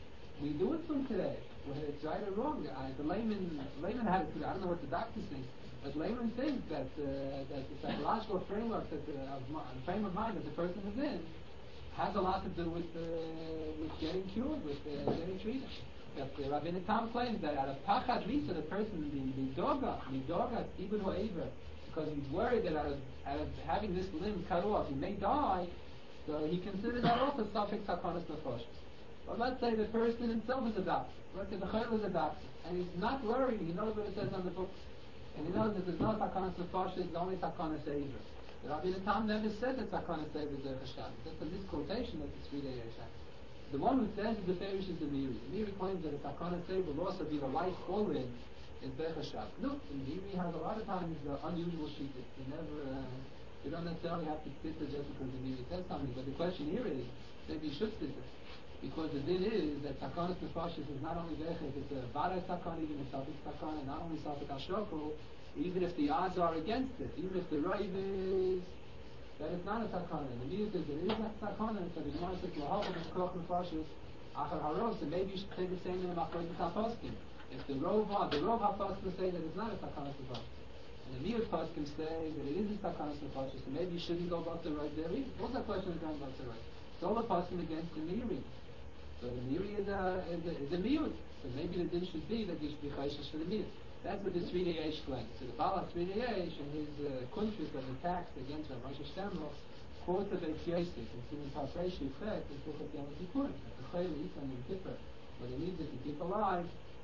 We do it from today, whether it's right or wrong. I, the layman, layman had it, I don't know what the doctors think, but laymen think that uh, that the psychological framework, that the uh, frame of mind that the person is in, has a lot to do with uh, with getting cured, with uh, getting treated. That uh, Rabbeinu Tam claims that out of pachad lisa, the person, the the doga, the doga, ibn ho'ever, because he's worried that out of, out of having this limb cut off, he may die, so he considers that also suffix hakonis nefesh. But let's say the person himself is a doctor. Let's say the chayil is a doctor, and he's not worried, he knows what it says on the books, and he knows that there's no hakonis nefesh, it's only hakonis eiver. The Rabbeinu Tam never said that hakonis eiver is a chasham. That's a misquotation that the Tzvidei Eish has. The one who says the Ferish is the Meiri. The Meiri claims that if hakonis eiver will also be the life or limb, is Bechashab. Look, the Meiri has a lot of times the unusual shittas. You never, uh, you don't necessarily have to sit there just because the Meiri says something. But the question here is, maybe you should sit there. Because the din is that Takonis Nefashis is not only Bechas, it's a Vada Takon, even a Safik Takon, and not only Safik Ashoko, even if the odds are against it, even if the Raiv is that it's not a Takon. And the Meiri says that it is not a Takon, and so the Gemara says, Lahalva B'Koch Nefashis, Achar Haros, and maybe you should say the same in the Machloek B'Tafoskim. If the Rov, the Rov HaPoskim say that it's not a Takanas Nefashis, and the Meir Poskim say that it is a Takanas Nefashis, so maybe you shouldn't go about the right there either. What's that question is going about the right? It's all the Poskim against the Meiri. So the Meiri is a, is a, is a Meir. So maybe the din should be that you should be Chayshish for the Meir. That's what the Tzvidei Eish claims. So the Baal Tzvidei Eish and his uh, kuntres of attacks against Rav Moshe Sternbuch quote the Beis Yosef. It's in the Pasrei Shifret, in Sukkot Yom Kippur, at the Chayil Yitzan Yom Kippur, where they need it to keep alive.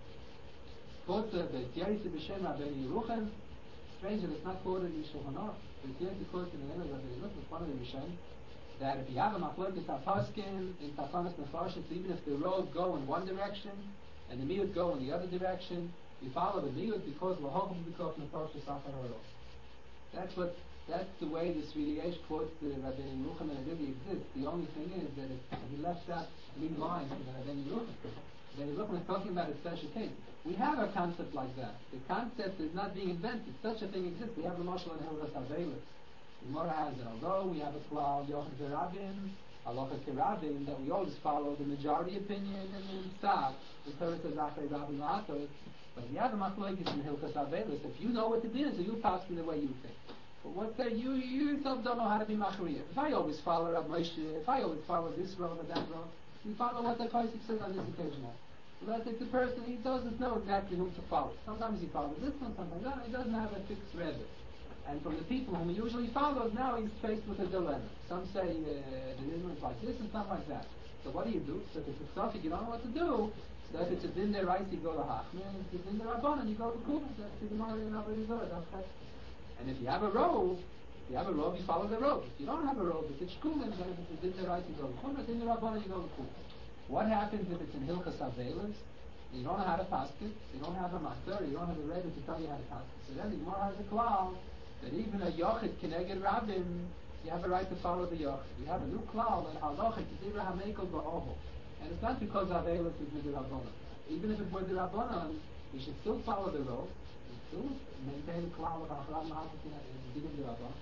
Quotes the Beis Yosef B'Shem Rabbeinu Yeruchem. Strange that it's not quoted in Shulchan Aruch. Beis Yosef quotes in the name of Rabbeinu Yeruchem, it's one of the Rishonim, that if you have a machlokes HaPoskim in Takanas Nefashis, even if the road go in one direction and the Miyut go in the other direction, you follow the Miyut because Lahochim B'Koch Nefashis Achar Haros. That's what. That's the way the Tzvidei Eish quotes the Rabbeinu Yeruchem, and it really exists. The only thing is that it, he left out three lines from the Rabbeinu Yeruchem. Rabbeinu Yeruchem is talking about a special case. We have a concept like that. The concept is not being invented. Such a thing exists. We have the Mashal and Hilchas Avelis. The Gemara has it. Although we have a klal Yochid Verabim, Halacha Kerabim, that we always follow the majority opinion and then stop. The Torah says Achrei Rabim La'atos. But we have a Machlokes in Hilchas Avelis. If you know what the din is, so you pass in the way you think. But what say you, you yourself don't know how to be Machriya. If I always follow Rav Moshe, if I always follow this road or that road, we follow what the Chayzik says on this occasion. But if the person, he doesn't know exactly whom to follow. Sometimes he follows this one, sometimes that. He doesn't have a fixed rebbe. And from the people whom he usually follows, now he's faced with a dilemma. Some say uh, the din is like this and some like that. So what do you do? So if it's a suffix, you don't know what to do. So if it's a din der rice, you go to Hachman. If it's a din der Rabbanan, you go to Kufa. That's the Gemara in Avodah Zarah. And if you have a robe, if you have a robe, you follow the robe. If you don't have a robe, if it's shkulim, then if it's a din der rice, you go to Kufa. If it's a din der Rabbanan, you go to Kufa. What happens if it's in Hilchas Avelis? You don't know how to pass it, you don't have a master, you don't have a rebbe to tell you how to pass it. So then the Gemara has a klal that even a yochid keneged rabbin, you have a right to follow the yochid. You have a new klal that halacha kedivra hamekel ba'ovel. And it's not because Avelis is with the Rabbanon. Even if it were the Rabbanon, you should still follow the road. You still maintain the klal of Avraham Ha'atik and give the Rabbanon.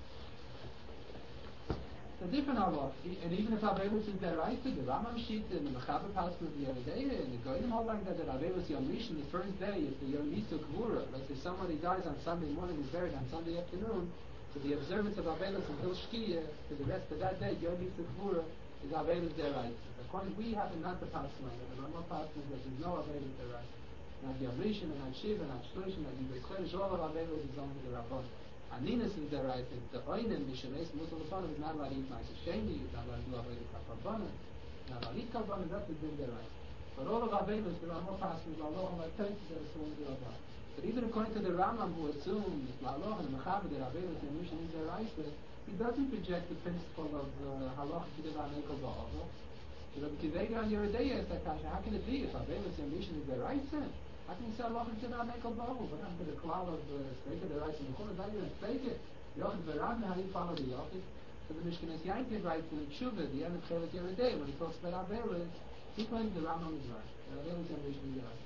It's a different halacha. And even if Avelis is there right, the Rambam sheet and the Mechaber passed with the other day, and the Goyim hold like that, that Avelis Yom Rishon, the first day, is the Yom Yisuk Kvura. Let's say somebody dies on Sunday morning, is buried on Sunday afternoon, so the observance of Avelis until Shkia, for the rest of that day, Yom Yisuk Kvura, is Avelis there right. According, we happen not to pass on it. The Rambam passes that there's no Avelis there right. Not Yom Rishon, and not Shiva, and not Shlish, and not Yibay Kodesh, all of Avelis is only the Rabban. Aninus is there right. The Oinem, Mishanes, Musul Lefanov, is not allowed to eat Ma'aseh Sheni, is not allowed to do Avelis Karbanon, not allowed to eat Karbanon, that is in there right. But all of Avelis, the Rambam passes, La'aloch, and La'aloch, that is only the Rabban. But even according to the Rambam, who assumes La'aloch and Mechaber, that Avelis and Mishan is there right, he doesn't reject the principle of Halacha Kedivra Mekel Ba'ovel. So Rabbi Kivega on your day is that how can it be if Avelis and Mishan is there right? How can you say Halacha Kedivra Mekel Ba'ovel? What happened to the klal of Speaker the rights in the Chumah? Not even Speaker. Yochid Beravna, how do you follow the Yochid? So the Mishkan is Yankiv writes in the Tshuva, the end of Chelik Yeridei, when he talks about Avelis, he claims the Rambam is right. Avelis and Mishan is right.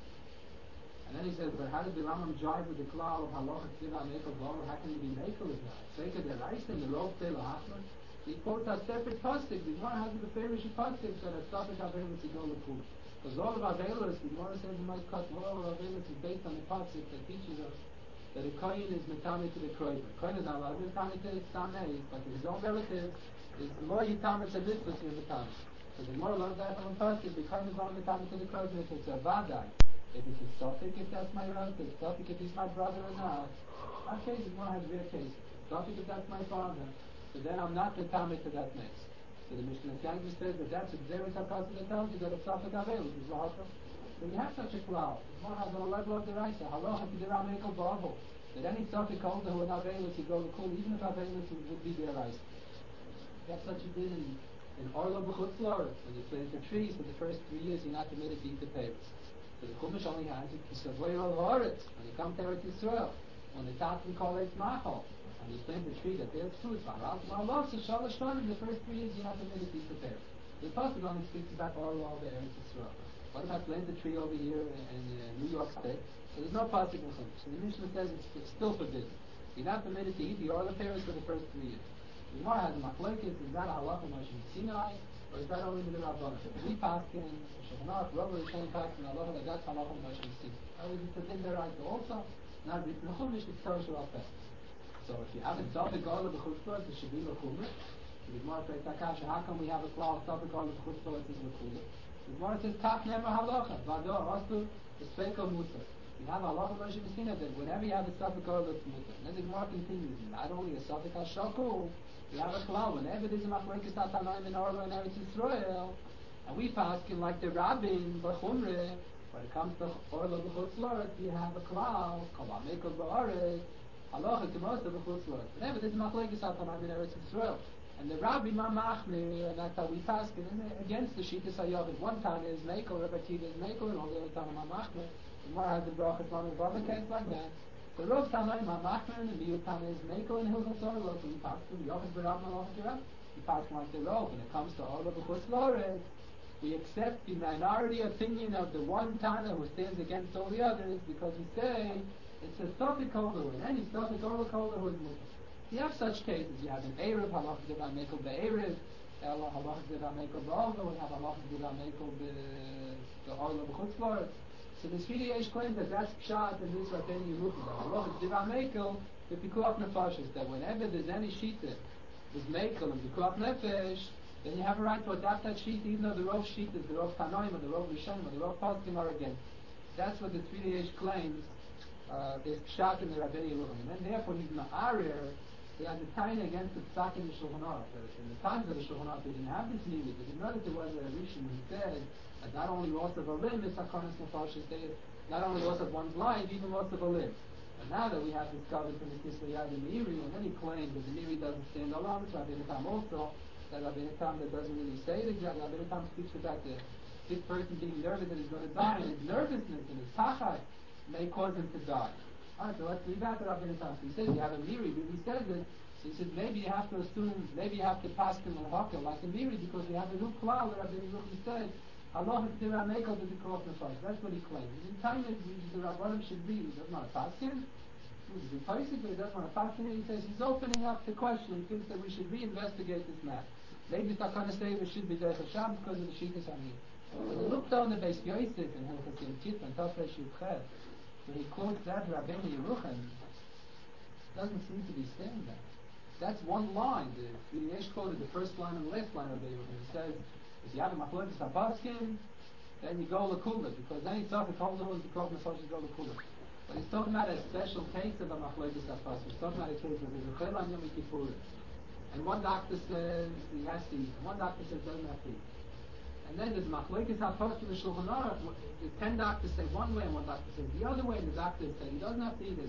And then he says, but how did the Rambam jive with the klal of Halacha Kedivra Mekel Ba'ovel? How can he be Mekel with that? Speaker the rights in the Rov Tela Hachman. He quotes a separate pasuk. The Gemara has the famous pasuk that a topic of Avelis is all the cool. Because all of Avelis, the Gemara says in my cut, all of Avelis is based on the pasuk that teaches us that a kohen is metame to the kroiver. Kohen is not allowed to be metame to his tamei, but his own relative is more yitame to mitzvah to metame. So the Gemara learns that from the pasuk. The kohen is not metame to the kroiver if it's a vadai. If it's a sophic, if that's my relative, sophic if he's my brother or not. Our case, the Gemara has rare cases. Sophic if that's my father. So then I'm not metame to that mix. So the Mishnah Yankiv says that that's a very tough pasuk that tells you that it's sophic Avelis is lahacha. So you have such a cloud. One has on a level of the Raisa. Halacha Kedivra Mekel Ba'ovel. That any sophic holder who would not Avelis, you go to cool, even if Avelis would be their Raisa. That's such a thing in, in Orla B'chutz La'aretz. When you plant the trees for the first three years, you're not permitted to eat the payers. So the Chumash only has it. It's a very old Haaretz. When you come to Eretz Yisrael, when the Tatan collects Machal, and you plant the tree that bears fruit, in the first three years, you're not permitted to eat the payers. The Pasuk only speaks about Orla of the Eretz Yisrael. What about plant the tree over here in uh, New York State? So there's no pasuk in Chumash. So the Mishnah says it's, it's still forbidden. You're not permitted to eat the orla pears for the first three years. The Gemara has a machlokes. Is that a halacha Moshe Sinai, or is that only the Rabbanan? We paskin, Shulchan Aruch, Rabbi Rishon paskin, halacha that that's halacha Moshe Sinai. Or is it the thing there right also? Not written in Chumash. It's Torah Shabbat Peh. So if you have a topic orla b'chutz la'aretz, it should be l'chumash. The Gemara says, how come we have a clause topic orla b'chutz la'aretz is l'chumash? The Gemara says, "Kach never halacha." Vado astu espeko mutar. You have halacha Moshe Sinai that whenever you have a suffix orla, it's mutar. Then the Gemara continues. Not only a suffix hashakul, you have a klal. Whenever there's a machlokes tanaim in orla and Eretz Yisrael, and we paskin like the rabbin b'chumre. When it comes to orla b'chutz la'aretz, you have a klal. Kol ha'mekel ba'aretz halacha k'mosa b'chutz la'aretz. Whenever there's a machlokes tanaim in Eretz Yisrael. And the Rabbi Mamachmir, and that's how we pass it, against the Shita Sayyavit. One time is Mekel, Rabbi Kiva is Mekel, and all the other time Mamachmir. The Gemara has the Brachas on the Baba case like that. The Rav Tanai Mamachmir, and the Miyut Tanai is Mekel, and Hilchot Orla, so we pass it, the Yochid B'Rav Malach Yerab. We pass like the Rav. When it comes to Orla B'chutz la'aretz, we accept the minority opinion of the one Tana who stands against all the others, because we say it's a Sophic holder, and any Sophic Orla holder who is Muslim. You have such cases. You have an Erev, halacha Kedivra Mekel be'Erev, halacha Kedivra Mekel be'Orla, we have halacha Kedivra Mekel be'Orla b'chutz la'aretz. So the Sfirei Yesh claims that that's pshat in this Rabbeinu Yerucham. That halacha Kedivra Mekel with pikuach nefashis. That whenever there's any shita with Mekel and pikuach nefesh, then you have a right to adopt that shita, even though the Rov shita, the Rov Tanoim, or the Rov Rishonim, or the Rov Poskim are against. That's what the Sfirei Yesh claims. Uh, there's pshat in the Rabbeinu Yerucham, and therefore he's ma'arer. He had a tiny against the psak in the Shulchan Aruch. In the times of the Shulchan Aruch, they didn't have this need. They didn't know that there was a Rishon who said that not only loss of a limb is sakonis nefashis, not only loss of one's life, even loss of a limb. And now that we have discovered from the Kisvei Yad and Meiri, and then he claims that the Meiri doesn't stand alone, it's Rabbeinu Tam also, that Rabbeinu Tam that doesn't really say it exactly. Rabbeinu Tam speaks about the sick person being nervous that he's going to die, and his nervousness and his pachai may cause him to die. Alright, so let's leave out the Rabbeinu Tam. He says you have a miri, but he says it. So he says maybe you have to assume, maybe you have to pass him a haka like a miri because you have a new klal that Rabbeinu Ruchim said. Allah is the Ramekel to the cross nefesh. That's what he claims. In time, the Rabbanim should be. He doesn't want to pass him. He's a person, but he doesn't want to pass him. He says he's opening up the question. He thinks that we should reinvestigate this matter. Maybe it's not going to say we should be Derech Hashem because of the Shittas Hamid. When you look down the Beis Yosef in Hilchos Yom Kippur and Tafresh Yudchet, where he quotes that Rabbeinu Yerucham, doesn't seem to be saying that. That's one line. The Yesh quoted the first line and the last line of Rabbeinu Yerucham. He says, if you have a Machlokes HaPaskim, then you go L'Kula, because then he's talking about the Krov Nefesh, you go L'Kula. But he's talking about a special case of a Machlokes HaPaskim. He's talking about a case of a Zechel An Yom Kippur. And one doctor says he has to eat, and one doctor says doesn't have to eat. And then there's Machlokes HaPaskim in Shulchan Aruch. The ten doctors say one way, and one doctor says the other way, and the doctor says he doesn't have to eat. There's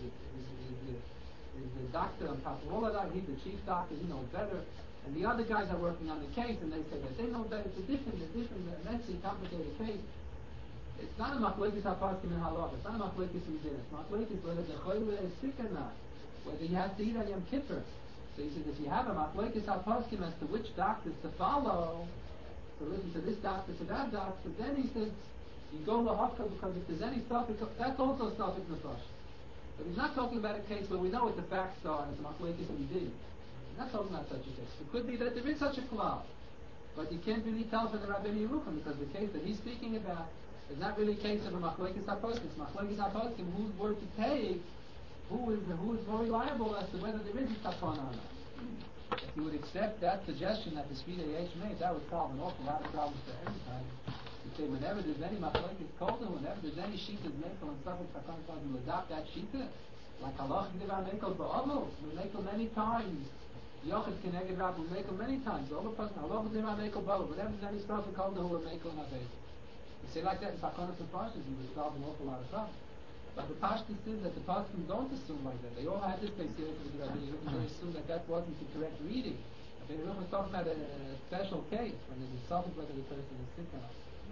the doctor on top of all of that, he's the chief doctor, he knows better. And the other guys are working on the case, and they say that they know better. It's a different, a different, immensely complicated case. It's not a Machlokes HaPaskim in Halacha. It's not a Machlokes in Din. It's Machlokes whether the Choyle is sick or not, whether he has to eat on Yom Kippur. So he says if you have a Machlokes HaPaskim as to which doctors to follow, to listen to this doctor, to that doctor, then he says you go to Hafka because if there's any stuff, that's also stuff in Nefesh. But he's not talking about a case where we know what the facts are and it's a Machlokes in Din. We're not talking about such a case. It could be that there is such a klal, but you can't really tell from the Rabbeinu Yerucham because the case that he's speaking about is not really a case of a Machlokes HaPaskim. It's Machlokes HaPaskim whose word to take, who is who is more reliable as to whether there is a takana or not. If you would accept that suggestion that the Sfidei Yesh made, that would solve an awful lot of problems for every time. You say whenever there's any Machlokes Kolder, whenever there's any Shittas Mekel and stuff, you adopt that Shita, like Halach Gdivar Mekel Ba'avos, we Mekel many times. Yochid Keneged Rab will make them many times. The other person, Allah will do my make a bow. Whenever there's any stuff, we call the who will make them available. You say like that in Takonos and Parshas, you will solve an awful lot of problems. But the Pashtus is that the Pashtus don't assume like that. They all had this base here with the Rabbi Yerucham. They assume that that wasn't the correct reading. Rabbi Yerucham was talking about a, a special case when there's a subject whether the person is sick or not.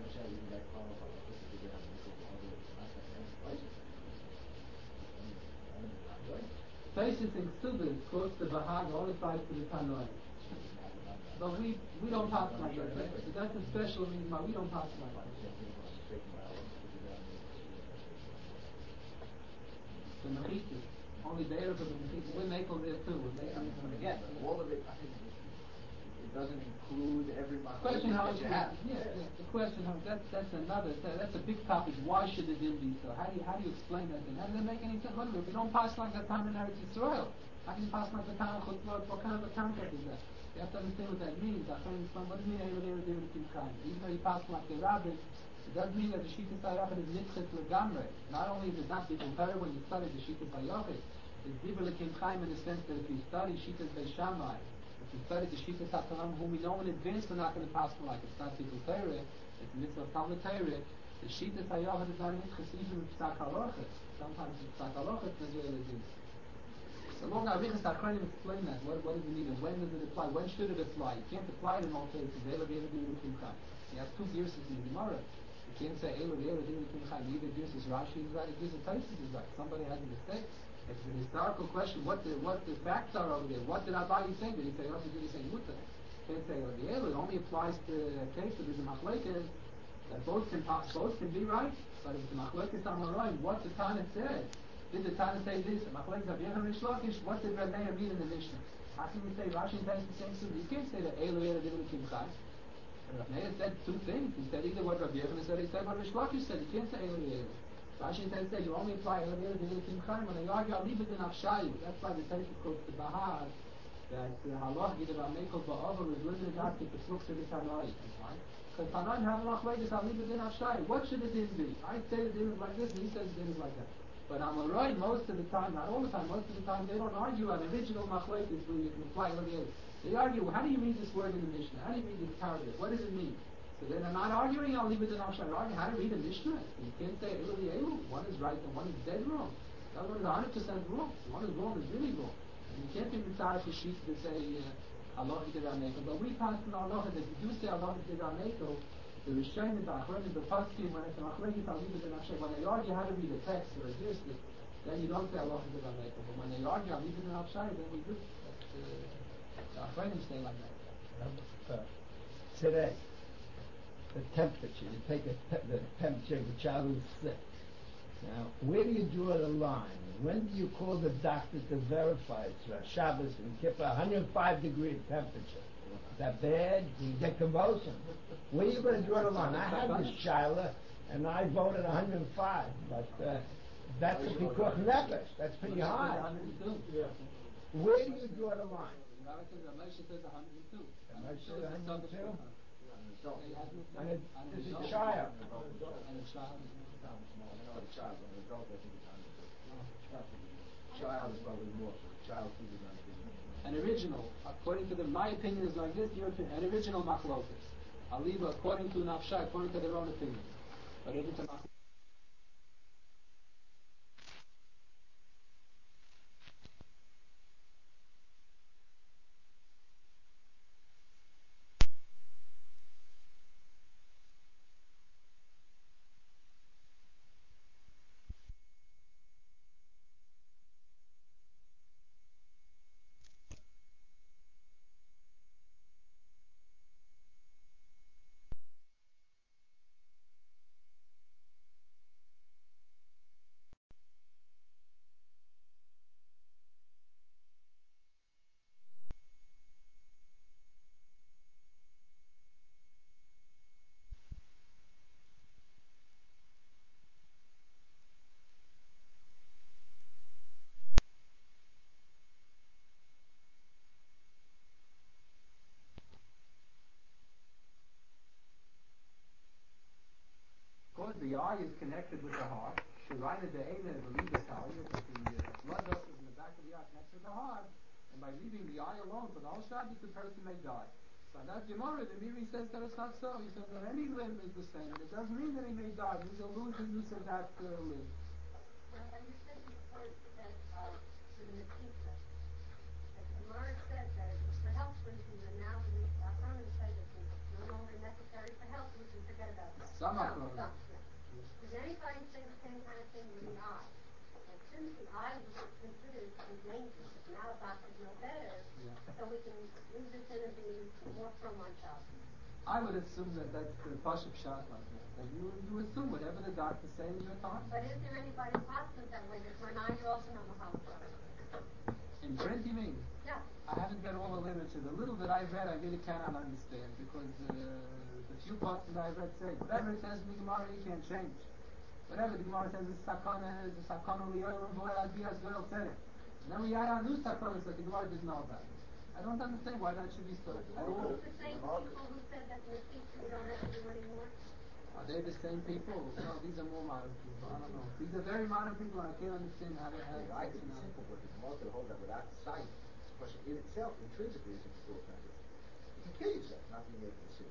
Basis in Ksubis quotes the Bahag, all applies to the Tanoi. But we, we don't pass like that. So that's a special reason why we don't pass like that. The Mechitis, only the Erev of the Mechitis, we make all there too. Again, all of it, I think, it doesn't include every question how that you have. Yeah, yeah, the question how that's that's another that's a big topic. Why should the din be so? How do you how do you explain that din? How does that make any sense? What, if we don't pass like that time in Eretz Yisrael, how can you pass like the time in Chutzlot? What kind of a concept is that? You have to understand what that means. I can explain what does it mean Erev Erev Erev Kimchayim. Even though you pass like the Rabbi, it doesn't mean that the Shittas HaYachid is nitzchit legamre. Not only is it not different when you study the Shittas HaYachid, it's Dibur L'Kimchayim in the sense that if you study Shittas Beis Shammai, if you study the Shittas HaTanam, whom we know in advance we're not going to pass from like it's not Tikkun Torah, it's a mitzvah of Talmud Torah, the Shittas HaYachid is not nitzchit even in Psak HaLochet. Sometimes in Psak HaLochet it's Nezir L'Din. So long Avichas Achronim explain that. What, what does it mean and when does it apply? When should it apply? You can't apply it in all cases. Eila V'Eila Din L'Kimchayim. You have two verses in the Gemara. You can't say Eila V'Eila Din L'Kimchayim. Either versus Rashi is right, or versus Taisus is right. Somebody has a mistake. It's an historical question. What the what the facts are over there? What did Abaye say? Did he say Rashi? Did he say Muta? Can't say Eila V'Eila. It only applies to a case that is a machlekes that both can both can be right. But if it's a machlekes Amoraim, what the Tana said. Did the Tana say this? Machlekes Avicham Rish Lakish. What did Rav Meir mean in the Mishnah? How can you say Rashi and Taisus the same thing? You can't say that Eila V'Eila Din L'Kimchayim. Rav Meir said two things. He said either what Rav Yochanan said, he said what Rish Lakish said. You can't say Eila V'Eila. Rashi and said you only apply Eila V'Eila Din L'Kimchayim when they argue I'll leave it in Achshayu. That's why the Taisus quotes the Bahar that the Halach Gidar Mekel Ba'avar is limited not to the Tzluk of the Tanoi. Because Tanoi have a machlekes I'll leave it in Achshayu. What should the din be? I say the din is like this and he says the din is like that. But Amorai, most of the time, not all the time, most of the time, they don't argue on original machlekes where you can apply Eila V'Eila. They argue, how do you read this word in the Mishnah? How do you read this paragraph? What does it mean? So then they're not arguing, I'll leave it in Achshayu. They're arguing how to read a Mishnah. You can't say Eila V'Eila. One is right and one is dead wrong. The other one is one hundred percent wrong. One is wrong is really wrong. And you can't be mitzvah to sheet to say, Allah Gidar Mekel. But we pass in Allah that if you do say Allah Gidar Mekel, The Rishonim, the Achronim, the Paskim, when it's a Machlekes al Libud and Avshai, when they argue how to read the text or this, then you don't say Allah is a Maker. But when they argue al Libud and Avshai, then we do. That's, uh, the Achronim say like that. Uh, today, the temperature, you take a te- the temperature of a child who's sick. Now, where do you draw the line? When do you call the doctor to verify it's uh, Shabbos and Kippur, one hundred five degree temperature? Is that bad? You get convulsion. Where are you going to draw the line? I had this Shiloh, and I voted one hundred five, but uh, that's a pikuach nefesh. That's pretty high. Where do you draw the line? Moshe says one hundred two. Moshe says one hundred two? And And it's a child. And a child. No, the child, an adult, I think it's one hundred two. Child is probably more, so the child figures on it. An original, according to the, my opinion is like this, your opinion, an original machlokas. I'll leave according to Nafshah, according to their own opinion. But if it's a machlokas, because the eye is connected with the heart, Shirayna De'ena, the Libas eye, the uh, blood vessels in the back of the eye connected with the heart, and by leaving the eye alone for the whole Shabbos, the person may die. So that Gemara, the Miri says that it's not so. He says that any limb is the same, and it doesn't mean that he may die. He will lose the use of that uh, limb. And you said before that uh, for the Matisa, that the Gemara said that it's for health reasons, and now the Achronim say that it's no longer necessary for health reasons. Forget about that. Some No, Achronim. some, yeah. Does anybody say the same kind of thing with the eye? That since the eye was considered to be dangerous, now doctors know better, Yeah. so we can use this in and be more from on child. I would assume that that's the Pashup shot like that. That you, you assume whatever the doctor says in your time. But is there anybody positive that way that for an eye you also know how to In print, you mean? Yeah. I haven't read all the literature. The little that I've read, I really cannot understand because uh, the few parts that I've read say whatever it says in the Gemara, you can't change. Whatever the Gemara says is sakana, is a sakana li'olam v'o'el adiyas goel tzedek. And then we add on new sakanas that the Gemara didn't know about. I don't understand why that should be so. At all. It's the same people who said that in the future we don't have to do anymore. Are they the same people? No, these are more modern people. I don't know. These are very modern people, and I can't understand how they have. I think it's simple, but the Gemara could hold that without sight, this question in itself, intrinsically, is a pure practice. You can kill yourself not being able to see.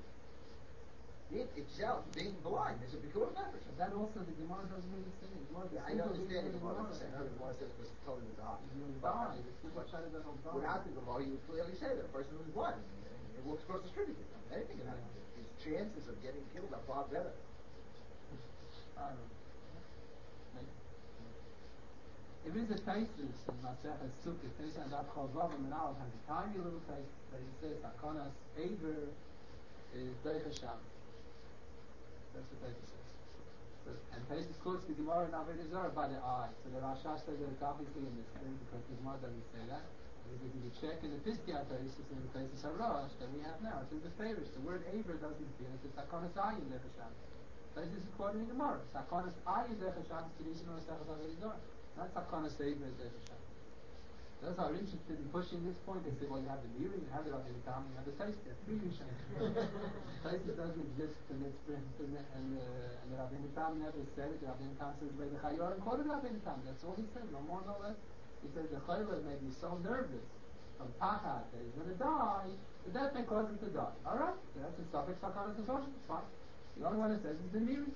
It itself, being blind, is a pure practice. But that also, the Gemara doesn't mean the same. The Gemara, the Yeah, I simple understand meaning the of Gemara Gemara. is saying, no, the Gemara says because it's totally the God. You will die. The simple shot is that will die. Without the Gemara, you would clearly say that a person who's blind, it walks across the street, I mean, anything can happen. His chances of getting killed are far better. I don't know. Maybe. There is a thesis in Masechet Sukkot, thesis on that Chavav and Menal has a tiny little thesis that he says Hakonas Eiver is Deicha Shabbos. That's what thesis says. So, and thesis quotes the Gemara in Avodah Zarah by the eye. So the Rashash says that it's obviously in this thing because the Gemara doesn't say that. But if you check in the Piskei thesis and the thesis Harash that we have now, it's in the Farish. The word Eiver doesn't appear. It's Hakonas Ayin Deicha Shabbos. This is quoting the Gemara. Sakonas Ayin Deicha Shabbos Kedushin or Sechas Avodah Zarah. Not Sakonas Eiver Deicha Shabbos. Those are interested in pushing this point. They say, well, you have the Miri, you have the Rabbi Tam, you have the Taisa. There are three Rishonim. Taisa doesn't exist in its print, and, and, uh, and the Rabbi Tam never said it. The Rabbi Tam says, "By the Chayor and quoted Rabbi Tam." That's all he said. No more, no less. He says the Chayor may be so nervous from Pachat that he's going to die, that that may cause him to die. All right, so that's a suffix Sakonas Asoshin. It's fine. The only one that says is the Miri.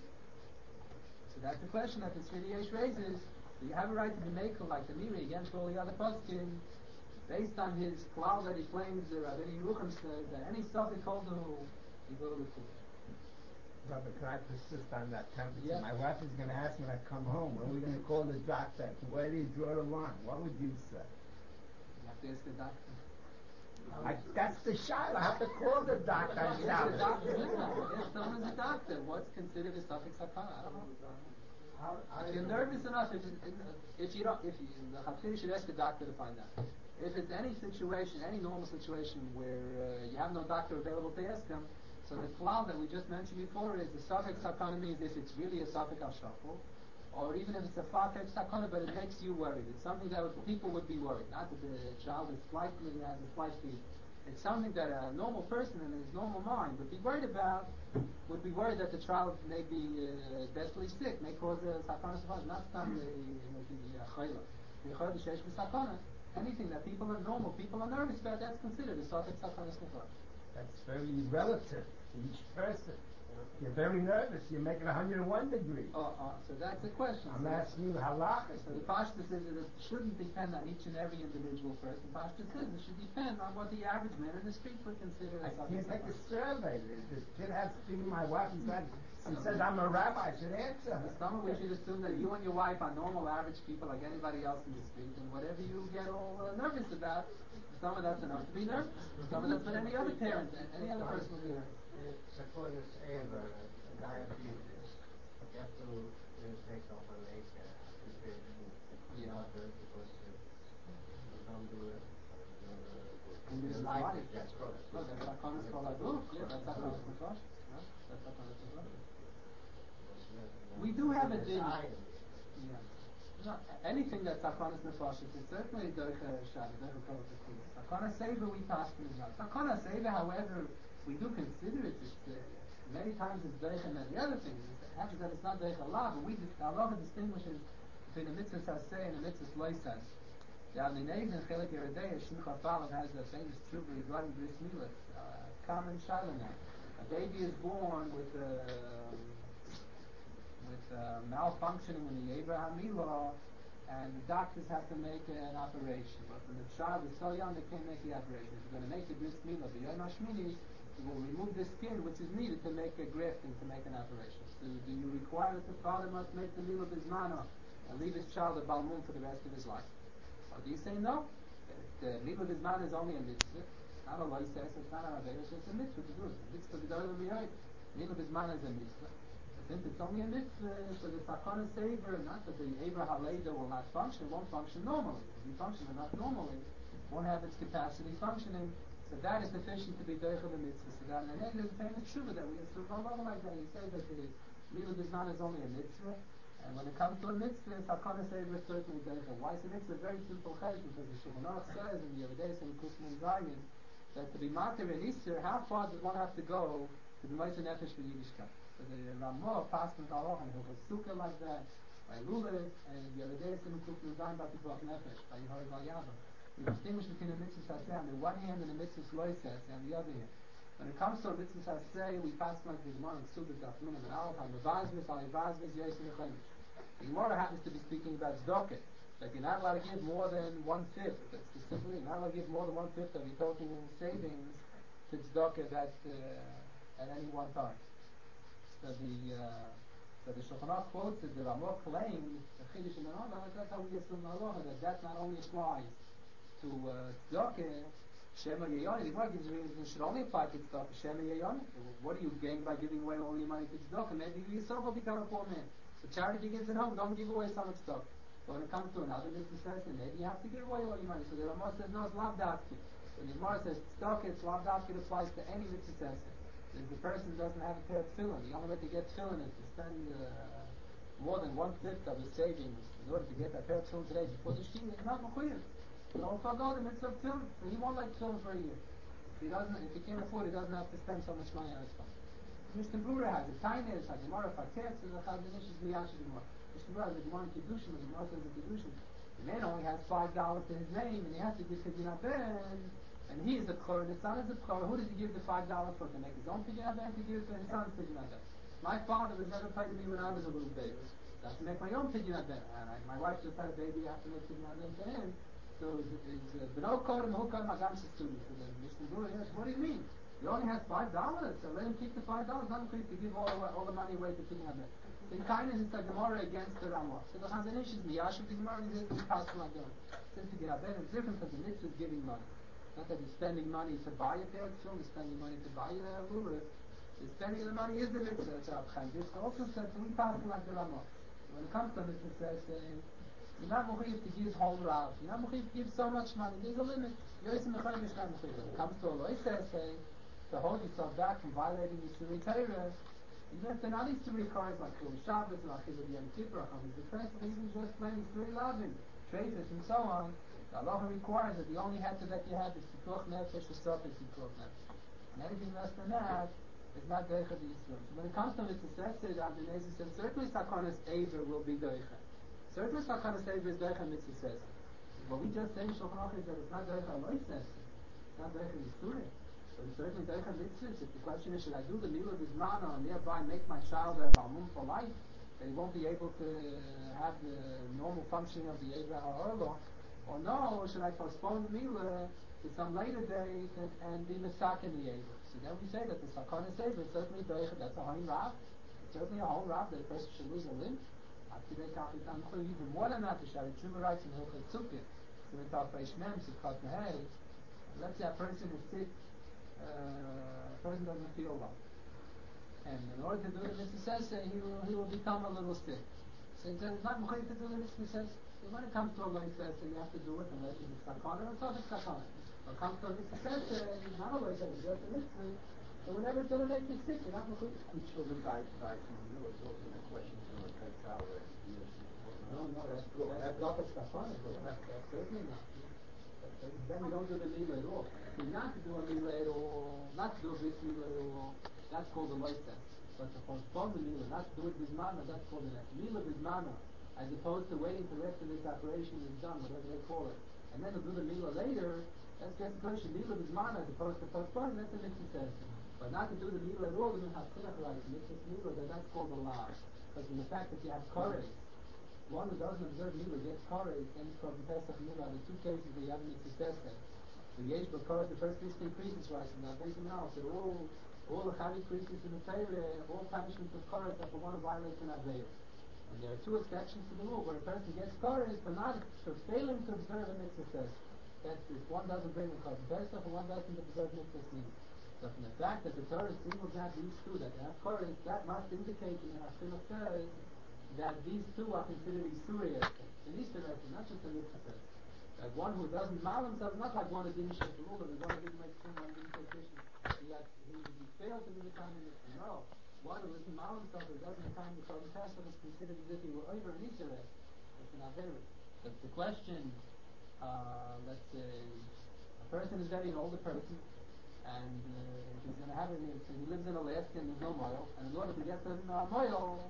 So that's the question that the Tzvidi Yesh raises. Do you have a right to be makel like the Miri against all the other poskim, based on his klal that he claims the Rabbi Yerucham said that any suffix holder who he will record. Brother, can I persist on that temperature? Yeah. My wife is going to ask me when I come home, when are we going to call the doctor? Where do you draw the line? What would you say? You have to ask the doctor. I, that's the shot. I have to call the doctor on Ask the Shabbos. doctor. Ask someone as a doctor. What's considered a suffix sakana? I don't know. How, how If you're nervous enough, if, if you don't, if you, the Chatzir should ask the doctor to find out. If it's any situation, any normal situation where uh, you have no doctor available to ask him, so the klal that we just mentioned before is the suffix sakana means if it's really a suffix al-shakul, or even if it's a fakir sakana, but it makes you worried. It's something that would, people would be worried. Not that the child is slightly has a slight fever. It's something that a normal person in his normal mind would be worried about. Would be worried that the child may be uh, deathly sick, may cause a sakana sakana, not some the chayla. The chayla sheish b'sakana. Anything that people are normal, people are nervous about, that's considered a suffix sakana sakana. That's very relative to each person. You're very nervous. You make it one hundred one degrees. Oh, oh, so that's the question. I'm so asking you halacha. So the Pashta says that it shouldn't depend on each and every individual person. Pashta says it should depend on what the average man in the street would consider I as can't something. take a survey. The, the kid has to be my wife. He said, she says I'm a rabbi. I should answer her. Some we should assume that you and your wife are normal, average people like anybody else in the street, and whatever you get all uh, nervous about, some of that's enough to be nervous. Some of that's what any other parent, any other person would be nervous. Suppose it's ever diabetes. You have to uh, take off a leg uh, to pay the Yeah. water because uh, you don't do it. In this You life, like it, that's no, correct. that's Hakanas Kol Aduf. Yeah, that's Hakanas Nefesh. No, that's Hakanas Nefesh. We do have a din. Yeah. No, anything that's Hakanas Nefesh is certainly Derech Shad, Derech Kol Aduf. Hakanas Seva we pass through that. Hakanas Seva, however, we do consider it. It's, uh, many times it's Derech and many other things. It happens that it's not Derech Allah, but we just, Allah distinguishes between a mitzvah saseh and a mitzvah loisas. The Avnineg and Chelik Yeredei, Shmucha Falav has a famous truth regarding Bris Milah, uh, common Shalom. A baby is born with uh, with uh, malfunctioning in the Abraham Milah, and the doctors have to make an operation. But when the child is so young, they can't make the operation. If you're going to make the Bris Milah, the Yom HaShmini, you will remove the skin which is needed to make a grafting, to make an operation. So do you require that the father must make the Milah Bismano and leave his child a Balmum for the rest of his life? Or do you say no? The Milah Bismano is only a mitzvah. Not a law says it's not a Averis, it's a mitzvah to do it. The mitzvah G'dayla Miyayit. Milah Bismano is a mitzvah. But since it's only a mitzvah, so the Sakana Saver, not that the Abraham Haleda will not function, it won't function normally. If you function enough normally, it won't have its capacity functioning. So that is sufficient to be Deichel the mitzvah. So that, and then there's a famous shuvah that we assume on level like that. He says that the Milah Bismano is only a mitzvah. And when it comes to a mitzvah, Sakana Saver is certainly Deichel. Why is the mitzvah? Very simple chayt, because the Shulchan Aruch says in the Yevadeis and Kusman Zayin that to be matir and Easter, how far does one have to go to be Moshe Nefesh for Yiddishkeit? So the Ramah passed with Aruch and Hilchos Sukkah like that, by Lulav, and the Yevadeis and Kusman Zayin by Pikuach Nefesh, by Yehoy Valyava. We distinguish between a mitzvah saseh on the one hand and a mitzvah loy saseh on the other hand. When it comes to a mitzvah saseh, we pass like the Gemara in Suda Dafnun and Alf, Hamavazvis, Alivazvis, Yosef Yechonish. The Gemara happens to be speaking about tzedakah. That you're not allowed to give more than one fifth. That's the simple thing. You're not allowed to give more than one fifth of your total savings to tzedakah that uh, at any one time. So the uh, so the Shulchan Aruch quotes it. The Ramah claims the Chiddush in the Rambam. That's how we assume the halacha, that that not only applies to uh, tzedakah, Shema Yeyoni. The Gemara gives a reason it should only apply to tzedakah. Shema Yeyoni. What do you gain by giving away all your money to tzedakah? Maybe you yourself will become a poor man. So charity begins at home. Don't give away so much stuff. But when it comes to another mitzvah session, maybe you have to give away all your money. So the Ramah says no, it's lav dafki. When the Gemara says tzedakah, it's lav dafki. It applies to any mitzvah session. If the person doesn't have a pair of tefillin, the only way to get tefillin is to spend uh, more than one fifth of his savings in order to get that pair of tefillin today before the shkina. It's not mechuyev. So don't forgo the mitzvah of tefillin. So he won't like tefillin for a year. If he doesn't, if he can't afford, he doesn't have to spend so much money on his phone. Mister Brura has it. Tiny is like Gemara Fakir. So the Chazanish is Miyash Gemara. Mister Brura has the Gemara Kiddushin. The Gemara says the Kiddushin. The man only has five dollars to his name, and he has to give Pidyon Ben. And he is a Bchor, and his son is a Bchor. Who does he give the five dollars for? To make his own Pidyon Ben, to give it to his son's Pidyon Ben. My father was never paid to me when I was a little baby. I have to make my own Pidyon Ben. And I, my wife just had a baby. I have to make Pidyon Ben for him. So is B'no Kodim Hu Kodim Hagam Shestudi. So then Mister Brura asks, what do you mean? He only has five dollars, so let him keep the five dollars. Not to give all, all the money away to King Abed. So in kindness, it's the Gemara against the Ramah. So the Chazon Ish is Miyashiv the Gemara, and he's passing like that. Since the Abed is different because the mitzvah is giving money. Not that he's spending money to buy a pair of film, he's spending money to buy a lulav. The spending of the money is the mitzvah. It's Rav Chaim Brisker also said, so we pass like the Ramah. When it comes to mitzvah, says, uh, you're not mechuyev to give whole rav. You're not mechuyev to give so much money. There's a limit. Yosef Mechaim is not mechuyev. When it comes to a loiseh, say, to hold yourself back from violating the Surah Torah, even if they're not these three requires like Chil Shabbos, or Achil Yom Kippur, or Chavis Defense, or even just plain three lavin, treifus, and so on, the Allah requires that the only heter that you have is Pikuach Nefesh, or Sopis Pikuach Nefesh. And anything less than that is not Deicha Yisrael. So when it comes to mitzvah, says Abdul Nezir says, certainly Sakonis Eber will be Deicha. Certainly Sakonis Eber is Deicha mitzvah says. What we just say in Shulchan Aruch is that it's not Deicha Eloi says. It's not Deicha Yisrael. But it's certainly Deicha mitzvahs. If the question is, should I do the Milah of Mana and thereby make my child a Balmum for life, that he won't be able to have the normal functioning of the Eber HaOrlo, or no, should I postpone the Milah to some later date and, and be Mesak in the Eber? So then we say that the Sakonis Eber is certainly Deicha, that's a Hain Rav. It's certainly a whole Rav that a person should lose a limb. Even more than that, the Shari Tshuva writes in Hilchot Sukkot, so it's our Reish Mem, Sukkot Mehei. Let's say a person is sick, uh, a person doesn't feel well. And in order to do the mitzvah says, he will, he will become a little sick. So he says, it's not mechuyev to do the mitzvah says. When it comes to a loy says, you have to do it unless it's sakana or tzaddik sakana. When it comes to a mitzvah says, it's not a loy says, it's just a mitzvah. So whenever it's going to make you sick, you're not mechuyev. Which children died died from the middle is also the question of the type tower. No, no, that's good. That's not a sakana. That's certainly not. Then we don't do the milah at all. So not to do a milah at all, not to do a bris milah at all, that's called a loy says. But to postpone the milah, not to do it bismana, that's called a milah bismana. As opposed to waiting till the rest of this operation is done, whatever they call it, and then to do the milah later, that's just a question. Milah bismana as opposed to postponing, that's a mitzvah says. But not to do the milah at all, we don't have chinuch rights, mitzvah milah, then that's called a lie. Because in the fact that you have koreh, one who doesn't observe milah gets koreh, then it's called Pesach milah. The two cases where you have a mitzvah says. The yesh b'koreh, the first fifteen priests rights, and now based on now, so all all the chavi priests in the Torah, all punishments of koreh that for one who violates an aveir. And there are two exceptions to the rule where a person gets koreh for not for failing to observe a mitzvah says. That's if one doesn't bring a koreh Pesach and one doesn't observe mitzvah milah. So from the fact that the Torah singles out these two that they have koreh, that must indicate in the Hashemah says that these two are considered Isuriyah, an Easter egg, not just a mitzvah says. That one who doesn't mal himself is not like one who didn't shake the rule, and one who didn't make sin, one who didn't take Krishna. He, had, he, he failed to do the time in mitzvah. No. One who doesn't mal himself and doesn't time the Korban Pesach is considered as if he were over an Easter egg. It's an Aveirah. But the question, uh, let's say, a person is very an older person, and uh, he's going to have it, so he lives in Alaska and there's no moil, and in order to get the uh, moil,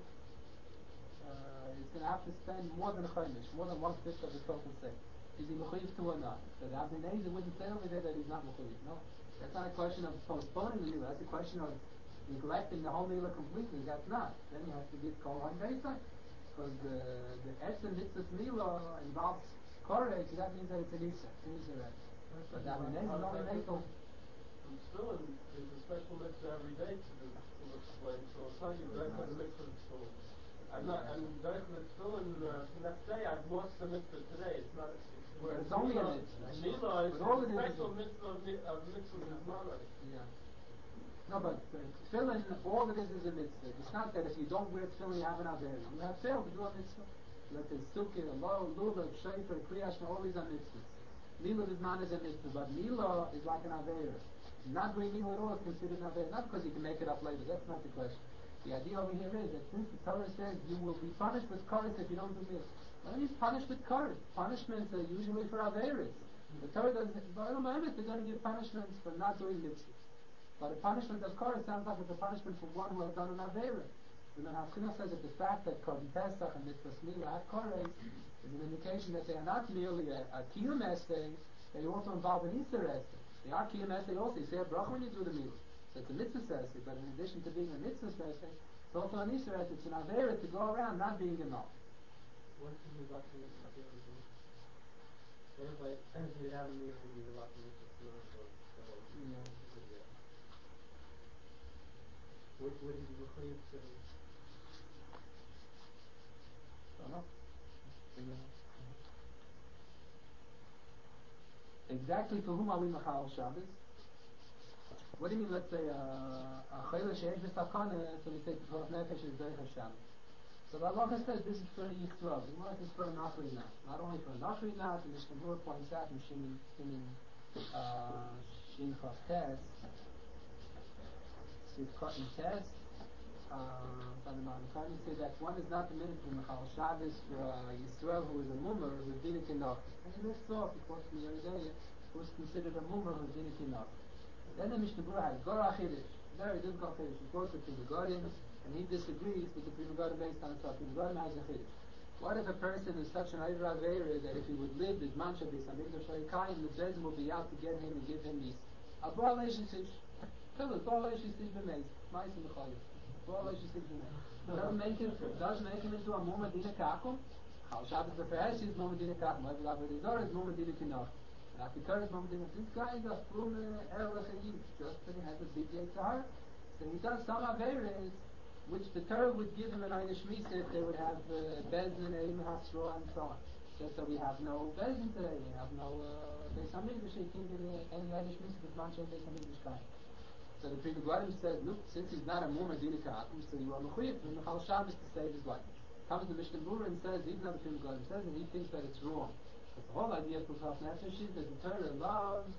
uh, he's going to have to spend more than a chaimish, more than one-fifth of the total sale. Is he mechuyev to or not? So the Abnei Nezer wouldn't say over there that he's not mechuyev. No, that's not a question of postponing the milah. That's a question of neglecting the whole milah completely. That's not. Then you have to give kol ha-meisach, because the the etzem mitzvah milah involves koreh, so that means that it's an isa, an isa right. But the Abnei Nezer only make them. Still, there's a special mitzvah every day to do to explain. So it's not you don't have the mitzvah still. I'm not. I'm going to still in uh, the next day. I've lost the mitzvah today. It's not. It's, Whereas it's only a mitzvah. Milah is all a it special is mitzvah of, mi- of mitzvah is mana. Yeah. No, but uh, tefillin, all it is is a mitzvah. It's not that if you don't wear tefillin, you have an aveirah. You have failed to do a mitzvah. Let's say sukkah, lo, lulav, shayfer, kriyashma, all these are mitzvahs. Milah is not as a mitzvah, but milah is like an aveirah. Not doing milah at all is considered an aveirah. Not because you can make it up later. That's not the question. The idea over here is that since the Torah says you will be punished with korah if you don't do milah. What do you punish with korah? Punishments are usually for aveirahs. The Torah doesn't. They're going to give punishments for not doing mitzvahs. But a punishment of korah sounds like it's a punishment for one who has done an aveirah. And then Hafkinah says that the fact that Korban Pesach and mitzvahs milah have korah is an indication that they are not merely a, a kiyum essay, they also involve an Easter essay. They are kiyum essay also. You say a bracha when you do the milah. So it's a mitzvah essay, but in addition to being a mitzvah essay, it's also an Easter essay. It's an aveirah to go around not being enough. What can you about to mitzvah do? What if like, if you have a meal and you about to mitzvah, so, so, Yeah. What, what is the Mechayiv to? Don't know. Exactly for whom are we Machal Shabbos? What do you mean, let's say, uh, a Chayla Sheikh V'Sakana, so we say Pekuach Nefesh is Derech HaShabbos. So the Allah says this is for Yisrael. The Gemara is for a Nachri Nat. Not only for a Nachri Nat, the Mishnah Berurah points out in Shin uh, Shin Chav Tes, Sivkot and Tes, by the Mahamakani say that one is not the minute for Mechal Shabbos for uh, Yisrael who is a Mummer, who is Dinik Enoch. And he lists off, according to the Yeridei, who is considered a Mummer, who is Dinik Enoch. Then the Mishnah Berurah has Gorah Chiddush. Very difficult Chiddush. He quotes the Prima Godim, and he disagrees with the Prima Godim based on himself. Prima Godim has a Chiddush. What if a person is such an Eidra Aveira that if he would live his Mancha Beis Hamikdash Shayikayim, the Bezin will be out to get him and give him these. Abba Leishisish. Philip, Abba Leishisish B'meiz. Mais in the Chayim. Abba Leishisish B'meiz. Does make him, does make him into a Mumadina Kakum. Chal Shabbos B'Feresh is Mumadina Kakum. Every Avodah is Mumadina Kinach. This guy is a from Erlich just that he has a big Yetzirah. So he does some Averes, which the Torah would give him an Einish Misa if they would have uh, Bezin, Eim, Hasro, and so on. Just that we have no Bezin today, we have no Beis Hamikdash, you can't give any Einish Misa with Mancha Beis Hamikdash Kai. So the Prima Godim said, look, since he's not a Mumar Dinikakum, so you are Mechuyev from the Chal Shabbos to save his life. Comes the Mishnah Berurah and says, even though the Prima Godim says it, he thinks that it's wrong. The whole idea of Pekuach Nefesh is that the Torah loves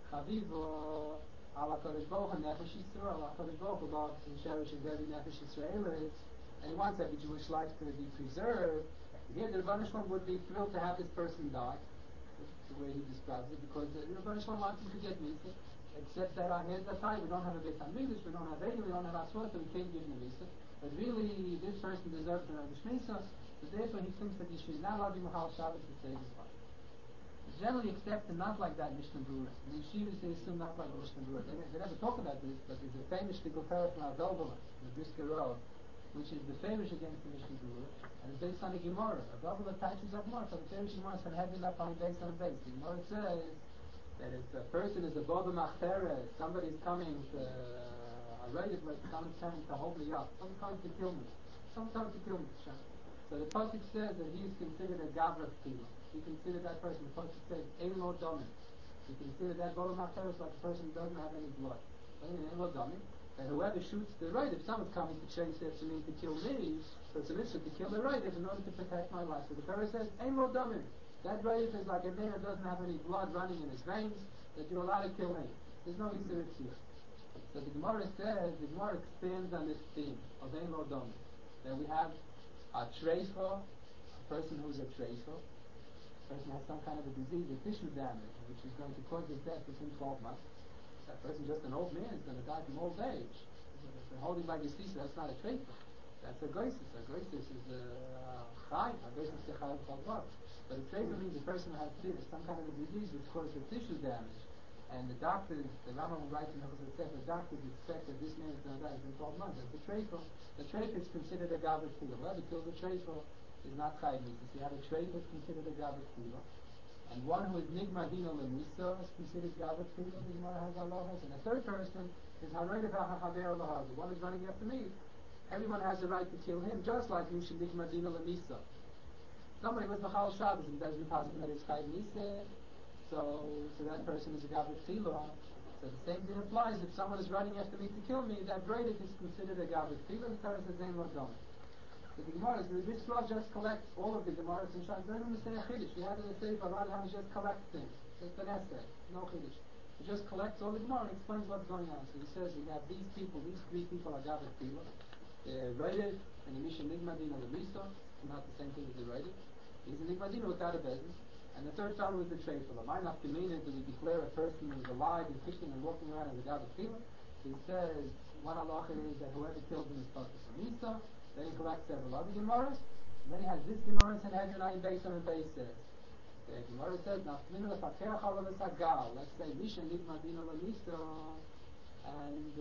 Chavivo ala Kodesh Baruch Hu Nefesh Yisrael. Ala Kodesh Baruch Hu loves and cherishes every Nefesh Yisraelis, and he wants every Jewish life to be preserved. Here, the Rebbeinu Shalom would be thrilled to have this person die, the way he describes it, because the Rebbeinu Shalom wants him to get Misa, except that our hands are tied. We don't have a Beis Hamikdash, we don't have Eidim, we don't have Aswat, so we can't give him Misa. But really, this person deserves an Einish Misa, so therefore he thinks that he should not allow the Mechal Shabbos to save his life. Generally accepted not like that Mishnah Berurah. The Yeshivas they assume not like the Mishnah Berurah. They, they never talk about this, but there's a famous Shtickle Parah from Ardovela, the Brisker Road, which is the famous against the Mishnah Berurah, and it's based on the Gemara. Ardovela attaches a Gemara, so the famous Gemara is heavy enough on based on base. The Gemara says that if a person is a Boba Machere, somebody's coming to, uh, a relative, like someone's coming to hold me up, someone's coming to kill me, someone's coming to kill me. So the Pasuk says that he is considered a Gavra Tefillah. He considered that person, the Pasuk says, Ein Lo Domin. He considered that Bola Macheres like a person who doesn't have any blood. Ein Lo Domin. And whoever shoots the right, if someone's coming to chase after me to kill me, so it's a mitzvah to kill the right in order to protect my life. So the Torah says, Ein Lo Domin. That right is like a man who doesn't have any blood running in his veins, that you're allowed to kill him. There's no Yisur here. So the Gemara says, the Gemara expands on this theme of Ein Lo Domin. That we have a treifah, a person who's a treifah, a person has some kind of a disease, a tissue damage, which is going to cause his death within twelve months. That person, just an old man, is going to die from old age. If they're holding by your seat, that's not a treifah. That's a goisis. A goisis is a chai. A goisis is a chai of chalvar. But a treifah means a person who has some kind of a disease which causes a tissue damage. And the doctors, the Rambam writes in Hilchos Sefer, the doctors expect that this man is going to die within twelve months. That's a treifah. The treifah is considered a gavur tefillah. Whoever kills a treifah is not chayiv mitzvah. You have a treifah is considered a gavur tefillah. And one who is nigma dino lemisa is considered gavur tefillah. The Gemara has halachas. And a third person is harayda v'hachaver lahazu. One is running after me. Everyone has the right to kill him, just like Misha nigma dino lemisa. Somebody was Mechal Shabbos and doesn't pass that it's chayiv mitzvah. So, so that person is a Gavur Tefillah. So the same thing applies. If someone is running after me to kill me, that Bredic is considered a Gavur Tefillah. The Torah says, Ein Lo Domin. So the Gemara, this Rav just collects all of the Gemaras and Shas. Don't even say a Chiddush. We have in the Sefer, Radhan just collects things. Just an essay. No Chiddush. He just collects all the Gemara and explains what's going on. So he says, we have these people, these three people are Gavur Tefillah. The Bredic and the Misha Nigma Dina Lemisa. Not the same thing as the Bredic. He's a Nigma Dina without a bezin. And the third fellow is the treifah. The mind of Kamina is that we declare a person who is alive and kicking and walking around as a Gavur Tefillah. He says, one halacha is that whoever kills him is part of Misa. Then he collects several other Gemaras. And then he has this Gemara in Sanhedrin Ayin Beis on Beis says. The Gemara says, Nafmina lefakeach alav esagal. Let's say, Misha nigma dino lemisa. And,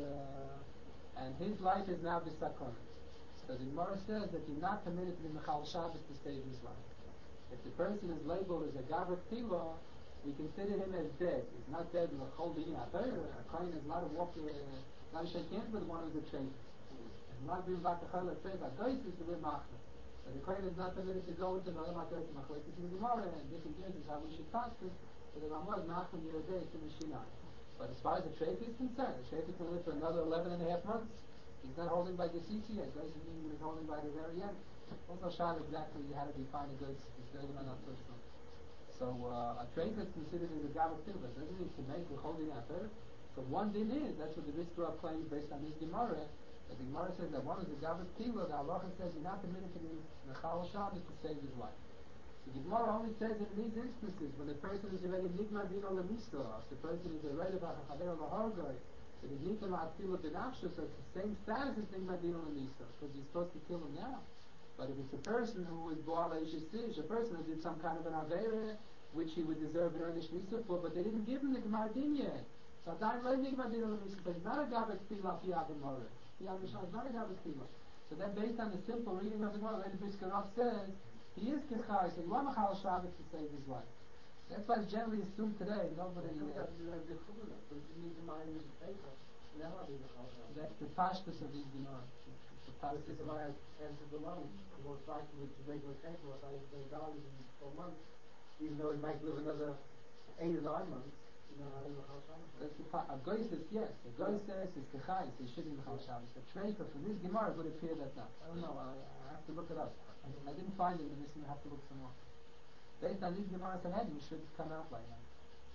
uh, and his life is now bisakon. So the Gemara says that you're not permitted to be Mechal Shabbos to save his life. If the person is labeled as a Gavur Tefillah, we consider him as dead. He's not dead in a Chol Din HaTorah. A Kohen is not a walker, not a shake hands with one who's a treifah. Not being back to Chayla Treif, a Goyis is to be Machna. But the Kohen is not permitted to go into the Olam HaTorah to Machlekes in the Gemara, and different cases how we should pass it, so the Ramah is Machna Yerodei to the Shinai. But as far as the Treif is concerned, the Treif can live for another eleven and a half months. He's not holding by the C C yet. Goyis is holding by the very end. Also, Shah exactly how to define a Goyis. It's very not so strong. So uh, a Treif is considered as a Gavat Tilva. It doesn't mean to make the holding after. So one din is, that's what the Rizkura claims based on this Gemara. The Gemara says that one is a Gavat Tilva. The Halacha says you're not permitted to be Mechal Shabbos to save his life. The Gemara only says in these instances when the person is already Nigma Dino Lemista, if the person is already about a Chaver Lahargai, that is Nigma Atfila Benachsha, so it's the same status as Nigma Dino Lemista, because you're supposed to kill him now. But if it's a person who is Boal Eishesish, a person who did some kind of an Avera, which he would deserve an earnest Nisa for, but they didn't give him the Gemar Din yet. So Adain Lo Nigma Dino Lemista, but he's not a Gavat Tila Piyah Gemara. Piyah Mishnah is not a Gavat Tila. So then based on the simple reading of the Gemara, the Briskerov says, he is Kechai, so you want Machal Shabbos to save his life. That's why it's generally assumed today. Nobody. Uh, that's the pashtus of these Gemara. The pashtus of I answered the loan. Most likely with the regular paper, if I say dollars in four months, even though he might live another eight or nine months. You know, I don't know how Shabbos. That's the pa- a Goy says yes. A Goy says it's Kechai, so he shouldn't be Machal Shabbos. The Trefer from this Gemara would appear that not. I don't know. I, I have to look it up. I, I didn't find it in this, and I have to look some more. Based on these Gemara Sanhedrin, it should come out like that.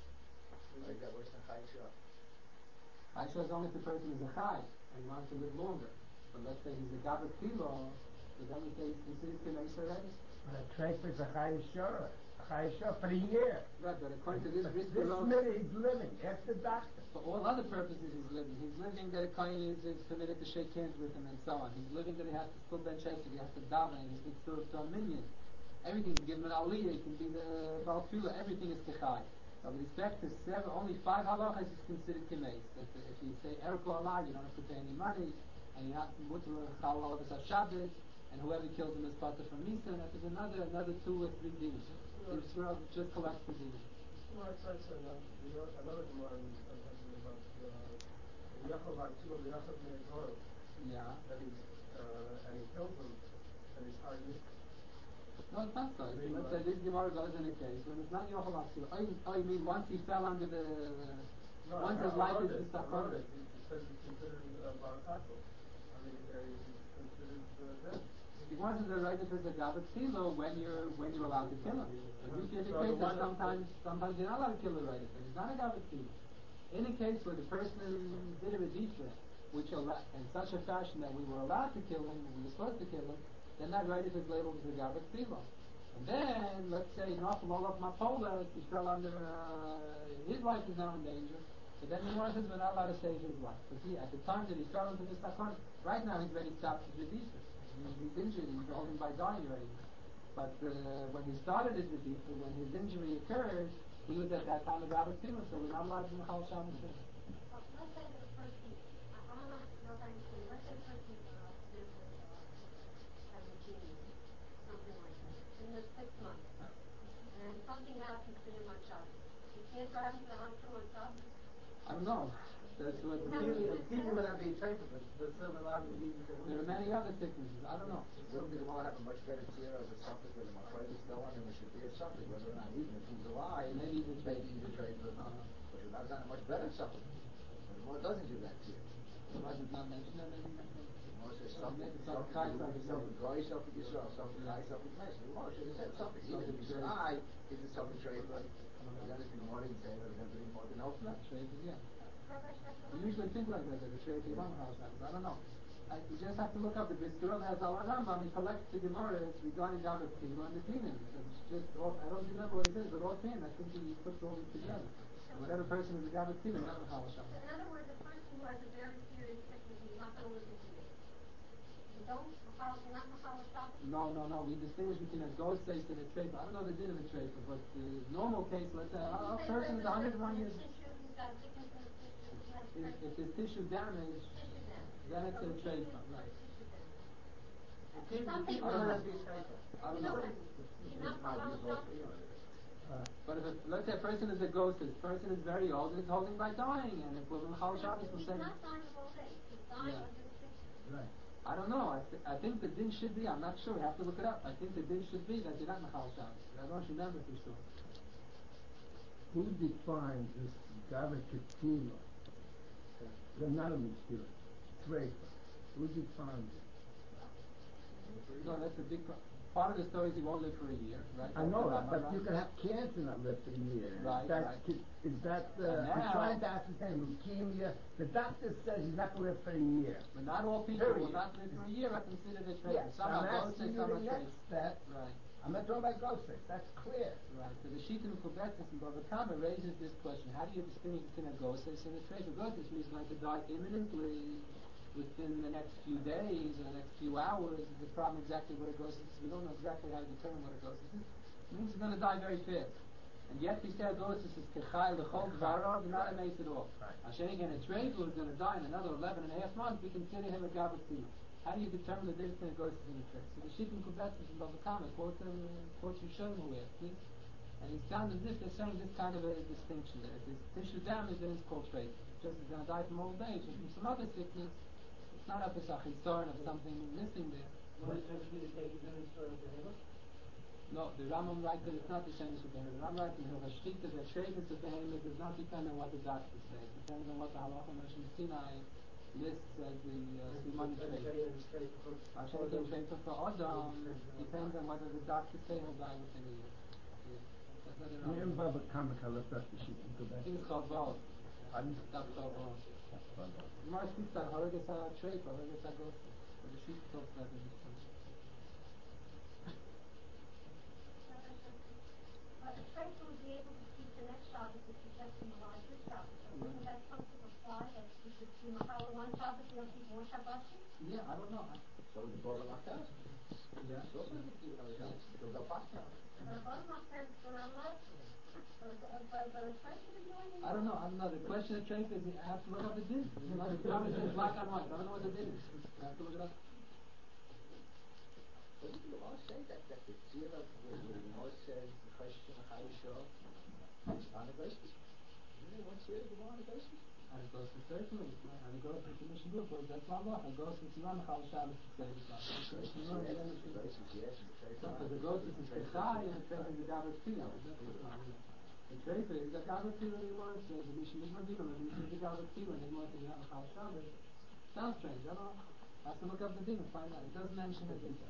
Like that worse than Chaysha. Chaysha is only if the person is a Chai and he wants to live longer. But let's say he's a Gabat Tilo, so then we say he's considered Kinais already. But a treif is a Chayeshura. A Chayeshura for a year. Right, but according to this This Briskerov, minute he's living. That's the doctor. for all other purposes he's living. He's living that a Kohen is, is permitted to shake hands with him and so on. He's living that he has to still bench Chesed, he has to daven, he's been served to a minion. Everything, give him an aliyah, it can be the Baal Tefillah, everything is Kechai. Now with respect to seven, only five halachas is considered Kimeis. That if you say Erev Allah, you don't have to pay any money, and you're not Mutter Chal Olav Shabbos, and whoever kills him is part from Misa, and that is another another two or three demons. This world just collects the demons. Well, it's also another Gemara about Yaakov Atzilah, the Yaakov Me'ezor, Yeah. that he's, uh, and he kills him, and he's hiding. No, it's not so. Let's say this Gemara goes in a case when it's not Yochel Atzilah. Oh, you, oh, you mean once he fell under the... No, once I, his life is it, stuck I on wrote it. it. He says he's considered uh, Barakato. I mean, uh, he's considered uh, dead. He wanted the right to the Gabat Tilo when you're when you're allowed to kill him. But you can So case the that one- sometimes sometimes you're not allowed to kill the right of It's not a Gabat Tilo. In a case where the person did a Redisha, which allow, in such a fashion that we were allowed to kill him, we were supposed to kill him, then that right is labeled as a Gabat Tilo. And then, let's say, Nafal Olaf Mapola, he fell under, uh, his life is now in danger. But then the Gemara says we're not allowed to save his life. Because he, at the time that he fell into this Sakon, right now he's ready to stop his Redisha. He's injured, he's holding by dying already. But uh, when he started his Redisha, when his injury occurred, he was at that time a Gabat Tilo, so we're not allowed to Machal Shabbos. Well, let's say that a person, I I don't know know if I understand, let's say a person uh, lives with uh, has a genie, something like that, in the six months, and something happens to him on Shabbos. He can't drive him to the hospital on Shabbos? I don't know. That's what the People would not be safer, but the silver line would be. There are many other sicknesses. I don't know. Wouldn't the Gemara have a much better tier of a something with a Machrayah still on him? It should be a something, whether or not even if he's alive, Maybe he's a trade. maybe he's a trade, but Uh-huh. but it's not a much better something. But the Gemara doesn't give that tier. Why did not mention that? Maybe The Gemara says something, Maybe something, something, something, something, dry, something, Yisrael, something, high, something, mess. The Gemara should have said something. Even if he's high, is it something trade, but then if the Gemara didn't say that, it would have been more than help. Not trade, yeah. Rabbi Shlomo, We usually think like that, that the trade is on house I don't know. I, you just have to look up the Briskerov has our Rambam, he collects the Gemaras regarding Gabat Tilo and the Dinim. It's just, all, I don't remember what it is, but offhand, I think he puts all this together. And whatever person is a Gabat Tilo, not a Chal so Shabbos. in other words, a person who has a very serious sickness is not going to live with you. You don't, Machal- you're not Machal Shabbos? No, no, no. We distinguish between a ghost case and a trafer. I don't know the din of a trafer, but the normal case, let's say, a, a person is one hundred and one years. He's got a sickness in his tissue, he has If, tissue if there's tissue damage, damage. then it's So a he trafer, needs right? tissue damage. People Some people people- would not be safer. I don't You know, know. you're not Machal Shabbos? But if, it, let's say a person is a ghost, this person is very old and is holding by dying, and if we're in Chal Shabbos, we'll He's say, not dying of old age, he's dying Yeah. of his sickness. Right. I don't know. I, th- I think the din should be. I'm not sure. We have to look it up. I think the din should be that you're not Mechal Shabbos. I don't remember for sure. Who defines this Gavakatila? The not a Mishkila. Treifa. Who defines it? No, that's a big pro- part of the story is he won't live for a year, right? I know that, That's but right. you can have cancer not live for a year. Right, That's, right. ki- Is that, uh, And I'm now- trying to ascertain, leukemia, the doctor says he's not gonna live for a year. But not all people Period. will not live for a year are considered a traitor. Yes, Some I'm are asking ghosted, you some the are next traitors. step. Right. I'm not talking about ghosted, that's clear. Right. So the Shita Kubetzis and Bava Kama raises this question: how do you distinguish between a ghosted and a traitor? Ghosted means going to die imminently within the next few days or the next few hours. Is the problem exactly what a ghosted is? We don't know exactly how to determine what a ghosted is. It means he's going to die very fast. And yet we say a ghosted is kechai l'chol dvarav, not a mace at all. Hashem again, a traitor who is going to die in another eleven and a half months, we consider him a gavatina. How do you determine the difference between a ghosted and a traitor? So the Shita Kubetzis and Bava Kama quote uh, quotes Rishonim who asked me. And it sounds as if they're saying this kind of a distinction there. If there's tissue damage, then it's called traitor. Just is going to die from old age and from some other sickness. It's not a pesach historian of something missing there. What is supposed to be the case in the story of the Hema? No, the Rambam writes that it's not the Shemesh of Behemoth. The Rambam writes in Hilchos Shchita that Shemesh of Behemoth does not depend on what the doctors say. It depends on what the Halacha Moshe Sinai lists as the Simon uh, trait. Hashem can train for Adam depends on whether the doctors say he'll die within a year. Yeah. That's not the Me and Rambam. Baba Kama can look up the sheet and go I back. think it's called Vav. Pardon? That's Vav. Gemara speaks about Haragas HaTreif, Haragas HaGos. But the sheet talks about it in this one. But a traitor would be able to keep the next Shabbos if he kept him alive this Shabbos. So wouldn't that come to apply that he could be Machal one Shabbos, he'll keep more Shabbosim? Yeah, I don't know. So the Torah like that. Yeah. It's also a big deal. They'll go past now. But a bottom up there is going to last. But but- but a traitor is doing it. I don't know. I don't know. The question of trace is I have to look up the din. It's not a problem. It's black and white. I don't know what the din is. I have to look it up. But did the law say that that the Tzira, where the law says the question of how you show it's on the basis? Isn't there one Tzira the law on the basis? And it goes to certainly. And it goes to the Mishnah Group. That's not law. It goes to Siman Chal Shabbos to say it's not. It's not the end of The the basis, yes, and the trace Because it goes to the Kechai and it says in the Gavat Tila. The trace is the Gavat Tila he wants. The Mishnah Group, and the Gavat Tila, and he wants to be on Chal Shabbos. Sounds strange. I don't know. I have to look up the thing and find out. It doesn't mention it either.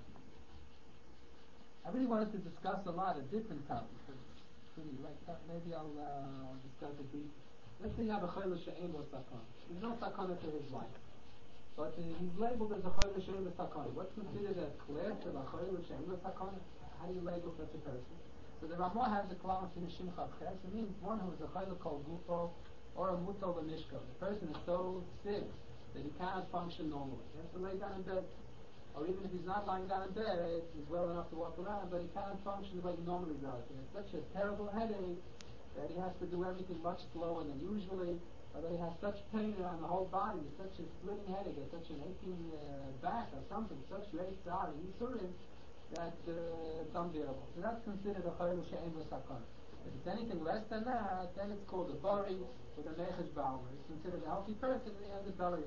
I really wanted to discuss a lot of different topics. But pretty like that. Maybe I'll uh, discuss it briefly. Let's say you have a chayla she'en lo sakon. There's no sakona to his life, but uh, he's labeled as a chayla she'en lo sakon. What's considered a class of a chayla she'en lo sakon? How do you label such a person? So the Ramah has a klal in Shimcha Ches. It means one who is a chayla called gufo or a muto l'mishka. The person is so sick that he cannot function normally. He has to lay down in bed. Or even if he's not lying down in bed, he's well enough to walk around, but he cannot function the way he normally does. He has such a terrible headache that he has to do everything much slower than usually, or that he has such pain around the whole body, such a splitting headache, or such an aching uh, back, or something, such great sorrow, insulin, that uh, it's unbearable. So that's considered a chayil she'en v'sakon. If it's anything less than that, then it's called a bari with a nechesh ba'alma. It's considered a healthy person, and he has a belly.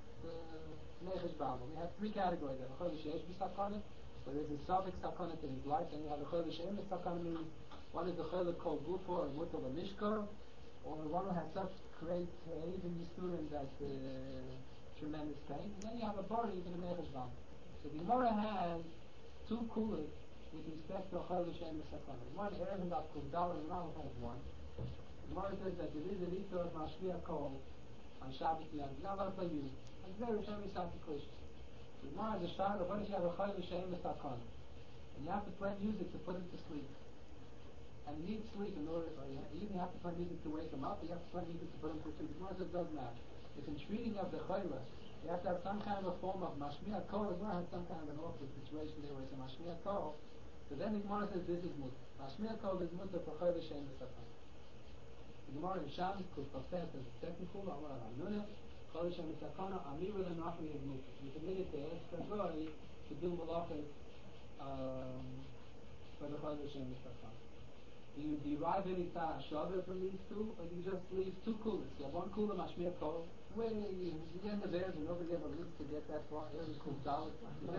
Nechesh ba'alma. We have three categories. We have a chayil she'esh v'sakon, where there's a suffix sakon to his life, and we have a chayil she'en v'sakon, meaning one is the chayil called gufo or mutal mishka, or one who has such great uh, even yisurim that uh, tremendous pain. And then you have a bari with a nechesh ba'alma. So the Gemara has two kulas with respect to chayil she'en v'sakon. One erev and that kuvdal, and one has one. The Gemara says that there is a rito of mashmiya kol on Shabbos Yom. You're not allowed to play music. It's very Shem Yisati Kush. The Gemara has a shot of what if you have a chayil she'en v'sakon, and you have to play music to put him to sleep. And he needs sleep in order, or you even have to play music to wake him up, you have to play music to put him to sleep. The Gemara says it doesn't matter. If in treating of the chayil, you have to have some kind of a form of mashmiya kol. The Gemara has some kind of an awkward situation there where it's a mashmiya kol. So then the Gemara says this is mutter. Mashmiya kol is mutter for chayil she'en v'sakon. The Gemara in Shabbos Kuf Kafet says the second kula, Amar Hanunah, chayil she'en v'sakon, Amiru l'nachmi is mutter. You permitted to ask a guy to do malachas um, for the chayil she'en v'sakon. Do you derive any ta'ashava from these two, or do you just leave two coolers? You have one cooler, mashmir kol, where you, you end the bears and nobody ever lives to get that far. Every cool dollar.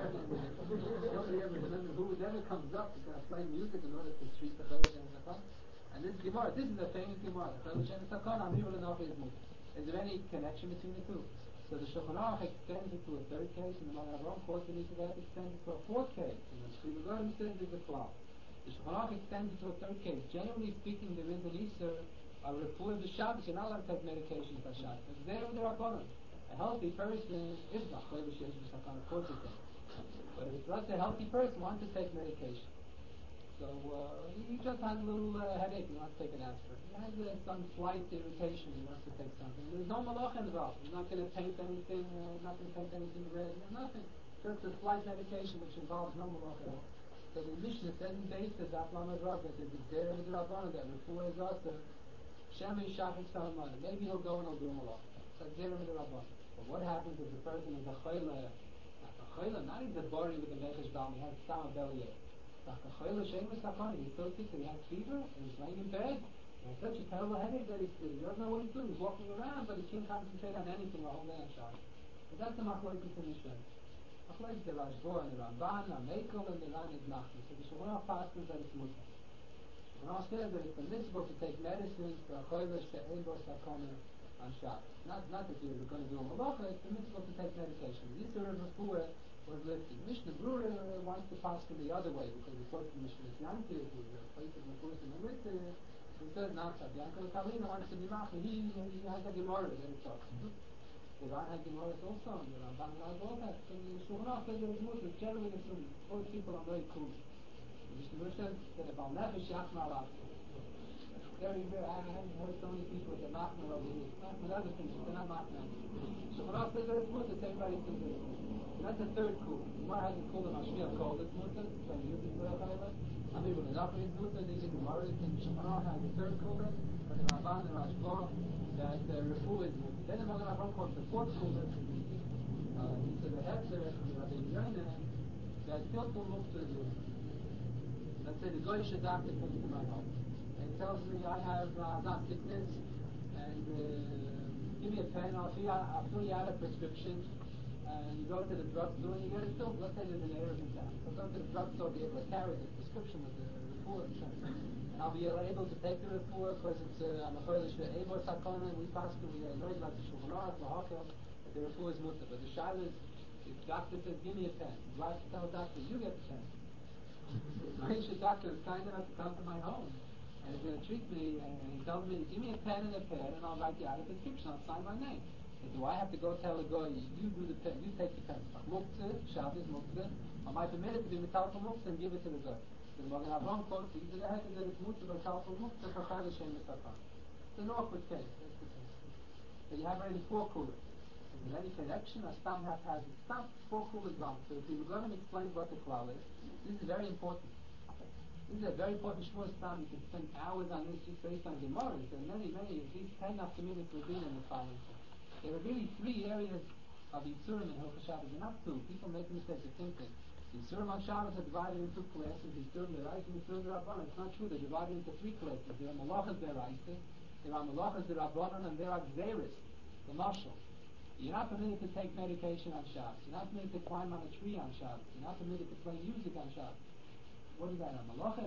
Nobody ever remembers who ever comes up is going to play music in order to treat the Chayla Shem Sakon. And this Gemara, this is a famous Gemara. The Chayla Shem Sakon, Amir L'Noch is moved. Is there any connection between the two? So the Shulchan Aruch extends it to a third case, and the Magen Avraham quotes it into that, extends it to a fourth case. And the Shri Begorim says there's a cloud. The Shulchan Aruch extends it to a third case. Generally speaking, there is an Easter, a refuah of the Shabbos. You're not allowed to take medication for Shabbos. It's there with the Rabbanon. A healthy person is not Chayla Shem Sakon, of course it can. But if let's say a healthy person wants to take medication, so uh, he just has a little uh, headache, he wants to take an aspirin. He has uh, some slight irritation, he wants to take something. There's no malacha involved. He's not going to paint anything, uh, not going to paint anything red, nothing. Just a slight medication which involves no malacha at all. So the Mishnah says in basis, Aflam Rav, that there's a Gzera with the Rabbanon, that refuah is also Shemi Shachik Salamana. Maybe he'll go and he'll do malacha. So Gzera with the Rabbanon. But what happens if the person is a Chayla, a Chayla, not even the body with the Mechesh Dam, he has Sama Belier. Like a Chayla Shemus Sakon, he's so sick that he has fever, and he's laying in bed, and has such a terrible headache that he's, he doesn't know what he's doing. He's walking around, but he can't concentrate on anything the whole day on Shabbos. But that's the Machlokes in Mishnah. Machlokes the Rashbo and the Ramban, the Meikel, and the Rav Nachman. So the Shulchan Aruch passes that it's mutar. Shulchan Aruch says that it's permissible to take medicines for a Chayla She'en Bo Sakon on Shabbos. Not, not that you're going to do a malacha, it's permissible to take medication. The Yisur of refuah was lifted. Mishnah Brura wants to pass from the other way because he quotes the Mishnah Yanti, who is a place of refuah in the list. He says not that. Yankel Kalina wants to be machi. He, he has a Gemara that he talks. The Ran has Gemaras also, and the Ramban has all that. So the Shulchan Aruch says that it's mutar. Generally, assumed both people are very cool. Mishnah Brura says that if Al Nefesh Yachma Alav, very rare. I haven't heard so many people that machmer over here. Machmer other things, but they're not machmer. So when I say that it's mutar, everybody thinks that it's mutar. That's the third cool. The Gemara has a cool of Mashmiel called it mutar. So I'm using for a chayla. I mean, when the Nachman is mutar, they get the Gemara. And Shulchan Aruch has a third cool. But the Ramban and Rashbo that the refuah is mutar. Then the Magen Avraham quotes the fourth cool. Uh, he said the Hefzer from the Rabbi Yoina that Tiltul Muktzah is mutar. Let's say the Goyish doctor comes to my home and tells me I have uh, not sickness and uh, give me a pen, I'll fill, out, I'll fill you out a prescription, and you go to the drugstore and you get a pill. Let's say there's an error in town. So go to the drugstore, be able to carry the prescription with the refuah. And I'll be able to take the refuah because it's uh, I'm a Chayla She'en Bo Sakon, and we pass to, we are learned like the Shulchan Aruch, the Hakel, that the refuah is mutar. But the shayla is, if the doctor says, give me a pen, you have to tell the doctor, you get the pen. The doctor is kind enough to come to my home and he's going to treat me, and he tells me, give me a pen and a pen, and I'll write you out a prescription. I'll sign my name. And do I have to go tell a guy, you do the pen, you take the pen? Muktzah, Shabbos, Muktzah. Am I permitted to be metalful Muktzah and give it to the guy? The Magen Avraham quotes, he said, I that it's Muktzah, metalful Muktzah, for Chayla Shem Sakon. It's an awkward case. That's the case. So you have already four coolers. Is there any connection or Stam haphazard? Stam, four coolers gone. So if you're going to explain what the klal is, this is very important. This is a very important shmur stam. You can spend hours on this just based on Gemaras. There are many, many, at least ten nafkaminas will be in the following. There are really three areas of Yisurim in Hilchos Shabbos. They're not two. People make mistakes of thinking. Yisurim on Shabbos are divided into classes. Yisurim Deraisa and Yisurim Derabanan. It's not true. They're divided into three classes. There are Malachas Deraisa, there are Malachas Derabanan, and there are Gzeres, the Mashal. You're not permitted to take medication on Shabbos. You're not permitted to climb on a tree on Shabbos. You're not permitted to play music on Shabbos. What is that, a malacha?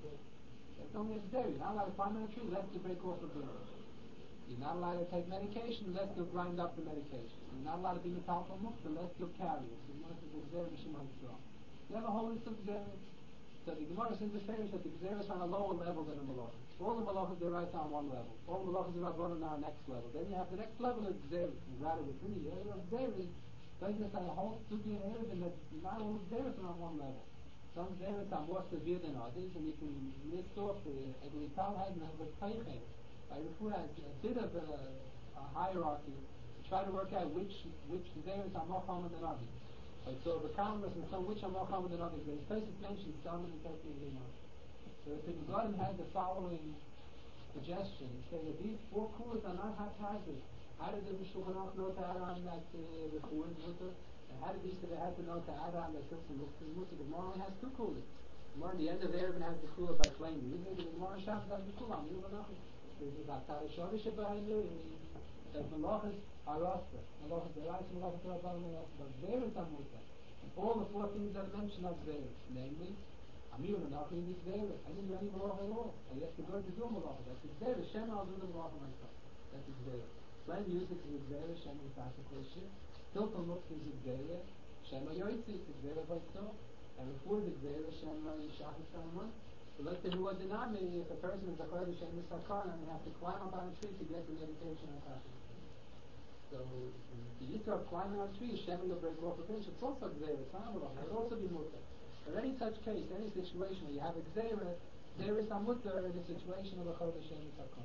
That's only a gzera. You're not allowed to climb on a tree lest you break off a bird. You're not allowed to take medication lest you grind up the medication. You're not allowed to be metalful muktzah lest you carry it. The Gemara says the gzera b'shema yisrael. You have a whole list of gzeras. So the Gemara says the Farish that the gzera is on a lower level than a malacha. All the malachas are right on one level. All the malachas are on our next level. Then you have the next level of gzera. Rather within the area of gzera, then you have a whole studio area that not all the gzeras are on one level. Some zeros are more severe than others, and you can list off the Eglital has and the Teichen. I refer as a bit of a, a hierarchy to try to work out which which zeros are more common than others. Right, so the Kalmas and some which are more common than others. But first it mentions some and thirteen more. So the Pigugadim had the following suggestion. He said that these four coolers are not haphazard. How did the Shulchan Aruch know to add on that the four is mutar? And how did he say they had to know to add on that Tiltul Muktzah? The Gemara only has two coolers. More in the end of the Erev has the Kula by playing music, and the Gemara Shabbos has the Kula. Milu Menachem. There's the Zakar Shorish behind it. That Malachas are Rasta. Malachas are Rasta, Malachas are Rabbanim, but there is Amuta. All the four things that I mentioned are there. Namely, Amir Menachem is there. I didn't do any Malach at all. I have to go to do Malach. That's his there. Shem, I'll do the Malach myself. That's his there. Playing music is there. Shem is Basakoshe. Tilton looks is there. Shem Yoitzi is there by itself. And before the Gzeir, Hashem Yishachis Salman. So let's say who was denominated if a person is a Chayr Hashem Yisakon and they have to climb up on a tree to get the meditation on Hashem. So the Yitzhak climbing on a tree, Hashem will break off a bench. It's also Gzeir, it's not Malach. It would also be Mutter. But any such case, any situation where you have a Gzeir, there is a Mutter in the situation of a Chayr Hashem Yisakon.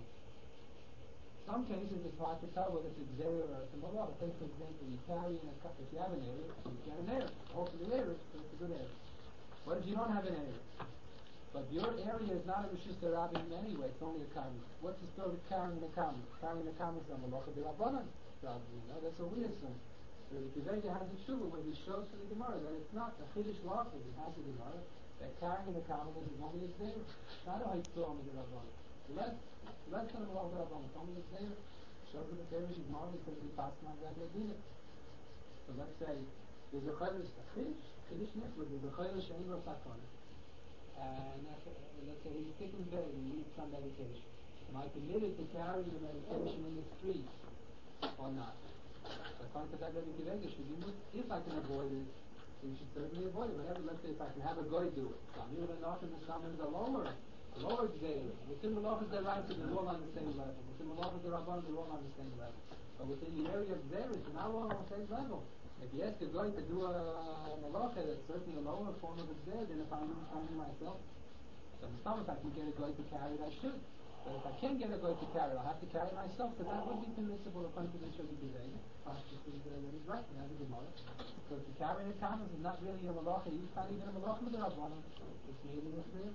Some cases it's hard to tell whether it's a Gzeir or it's a Malach. Take for example, you carry in a cup, if you have an area, you get an area. Hopefully the area, so it's a good area. What if you don't have an area? But your area is not a Rishus Rabbim anyway, it's only a Karmi. What's the story of carrying a Karmi? Carrying a Karmi is a Malach of the Rabbanan. You know, that's what we assume. So the Geveda has a Shuvah where he shows to the Gemara that it's not a Chiddush Lacha, he has the Gemara, that carrying a Karmi is only a Zera. It's not a Haitzom of the Rabbanan. Less, less than a Malach of the Rabbanan, it's only a Zera. Shows that the Zera is Gemara is going to be passed on that Medina. So let's say there's a Chiddush, a Chiddush, Chiddush Nifla, there's a Chiddush Shein Lo Sakon. And let's say he's sick in bed and he needs some medication. Am I permitted to carry the medication in the street or not? According to that, Rebbe Geveda should be moved. If I can avoid it, we should certainly avoid it. Whenever, let's say, if I can have a goy do it. Samir ben Nachman is coming a lower, a lower Gzeir. Within the Malachas they're right, they're all on the same level. Within the Malachas they're Rabbanan, they're all on the same level. But within the area of Gzeir, they're not all on the same level. If you ask a guy to do a malacha, that's certainly a lower form of Gzeir than if I'm doing something myself. So in some if I can get a guy to carry it, I should. But if I can't get a guy to carry it, I'll have to carry it myself, so that would be permissible according to the Shulchan Aruch. Pashtus is uh, that he's right, he has a Gemara. Because the carrying the kamas is not really a malacha, it's not even a malacha with the Rabbanan. It's merely a Gzeir.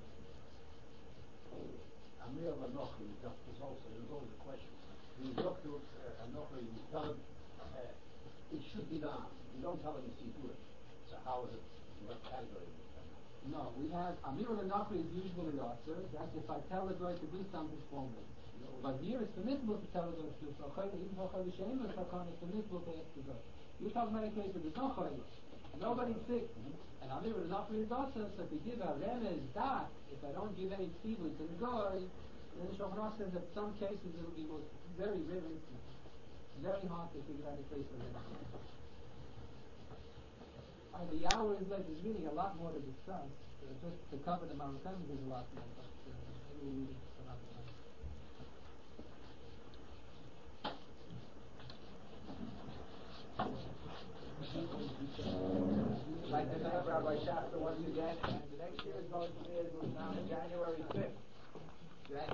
Amir Anochi, just was also, there was always a question. When you talk to uh, Anochi, you tell him, uh, it should be done. You don't tell him it's you do it. So how is it? What category is it? No, we have Amir al-Nakri is usually also. That's if I tell the guy to do something for me. But here it's permissible to tell the guy to do something. Even for Chayla Shein or Sakon, it's permissible to ask the guy. You're talking about a case where there's no Chayla. Nobody's sick. Mm-hmm. And Amir al-Nakri is also. So if you give a remez dat, if I don't give any tzivui to the guy, then the Shulchan Aruch says that in some cases it will be most very rare instances. Very hard to figure out a case for that. Uh, the hour is late. There's really a lot more to discuss. Uh, just to cover the Marokaim, there's a lot more. But uh, maybe we'll leave it for another time. I'd like to thank Rabbi Shafter once again. And the next year is going to be on January fifth. January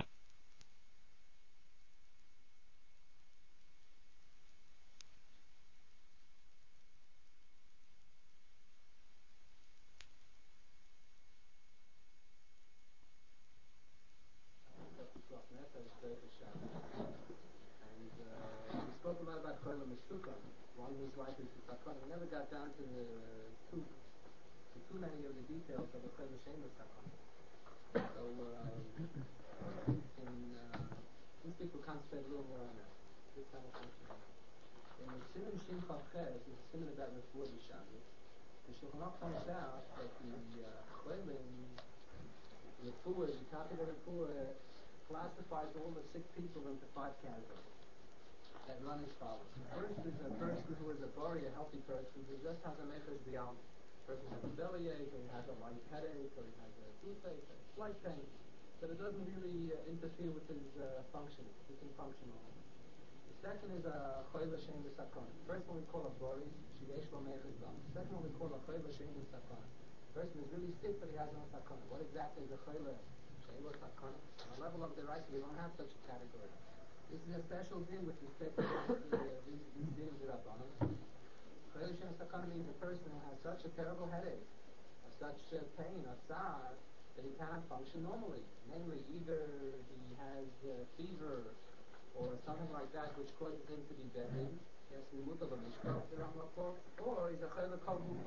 And uh, we spoke a lot about Chayla Meshukah. One was like this Sakon. We never got down to the too, to too many of the details of the Chayla Shein Sakon. So uh, in uh, this week we'll concentrate a little more on that. This kind of function. In the Siman Shin Chav Ches, it's a Siman about Refuah B'Shabbos. The Shulchan Aruch points out that the Chaylim Refuah, the topic of Refuah, classifies all the sick people into five categories that run as follows. First is a person who is a bari, a healthy person, who just has a mechaz b'yalma. Person has a bellyache, or he has a light headache, or he has a toothache, or slight pain, but it doesn't really uh, interfere with his uh, functioning. He can function on it. The second is a chayla shein v'sakon. First one we call a bari, sheyesh lo mechaz b'yalma. The second one we call a chayla shein v'sakon. The person is really sick, but he has no sakon. What exactly is a chayla? On the level of the right, we don't have such a category. This is a special din with respect to uh, these, these dins of Rabbanan. Chayla Shein Sakon means a person who has such a terrible headache, or such uh, pain, or tzar, that he cannot function normally. Namely, either he has uh, fever, or something like that, which causes him to be bedridden. He has to be mutal b'mishkal, the Rambam calls, or he's a chayla kol gufo.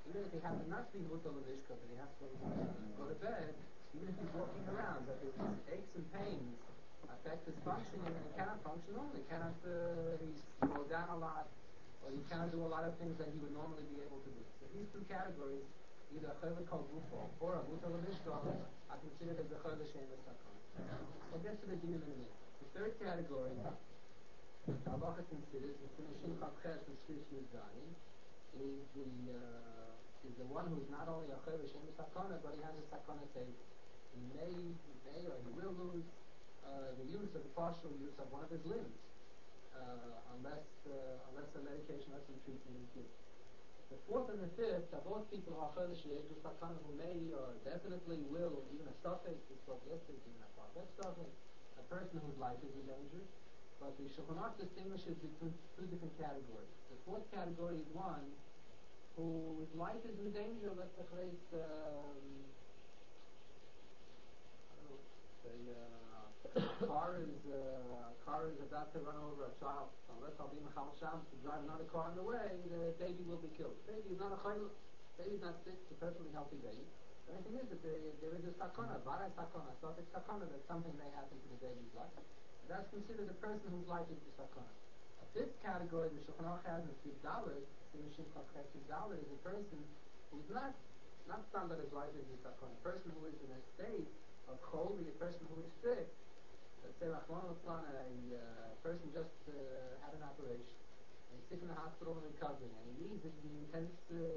Even if he happens not to be mutal l'mishka, but he has to uh, go to bed, even if he's walking around, but his aches and pains affect his functioning, and he cannot function normally. He cannot, uh, he's slowed down a lot, or he cannot do a lot of things that he would normally be able to do. So these two categories, either a chaylik kol gufo or a mutal l'mishka, are considered as a chaylik she'en l'sakon. We'll get to the din in a minute. The third category, the halacha considers, the finishing chakches and shlish mizayin, is the uh, is the one who is not only a chaylik she'en l'sakon, but he has a sakona tape. He may, he may, or he will lose uh, the use of the partial use of one of his limbs, uh, unless uh, unless the medication, unless the treatment is given. The fourth and the fifth are both people who are chaylik she'en l'sakon, who may or definitely will, even a suffix, we spoke yesterday, even a farfetch suffix, a person whose life is in danger. But the Shulchan Aruch distinguishes between two different categories. The fourth category is one whose life is in danger. Let's say, um, I don't know, say, uh, car is uh, car is about to run over a child. Unless I'll be Mechal Shabbos to drive another car in the way, the baby will be killed. The baby is not a chayil. The baby is not sick. It's a perfectly healthy baby. The only thing is that there, there is a sakona, bara sakona, suffix sakona, that something may happen to the baby's life. That's considered a person whose life is the sakana. A fifth category, the Shulchan Aruch has in Sif Dalet, Sif Dalet, is a person who's not, not found that his life is the sakana. A person who is in a state of choli, a person who is sick. Let's say, Rahman al-Plan, a uh, person just uh, had an operation, and he's sick in the hospital and recovering, and he needs it in an intense,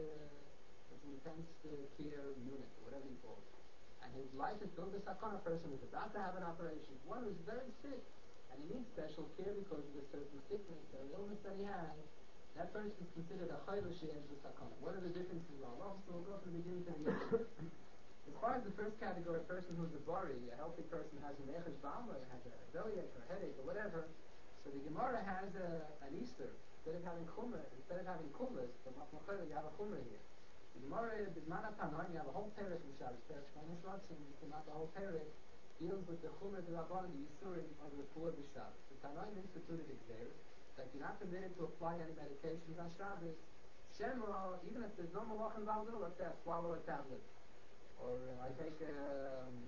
uh, it's an intense uh, care unit, or whatever you call it. And his life is built. The sakana person is about to have an operation, one who's very sick, and he needs special care because of a certain sickness or illness that he has. That person is considered a chaylik she'en l'sakon. What are the differences? Allah, so we'll go from the beginning to the end. As far as the first category, a person who's a bari, a healthy person, has a nechesh ba'amah, has a bellyache or a headache or whatever, so the Gemara has a, an Easter. Instead of having chumrah, instead of having kulas, the machmachayla, you have a chumrah here. The Gemara, B'zman HaTanoim, you have a whole perek in Shabbos, perek Shlomo Shlotzim, you come out the whole perek, deals with the chumrah, the rabbanon, the yisurim of the refuah of the Shabbos. The Tanoim instituted exer that you're not permitted to apply any medications on Shabbos. Shemra, even if there's no malach involved, let's say I swallow a tablet, or uh, I take a, um,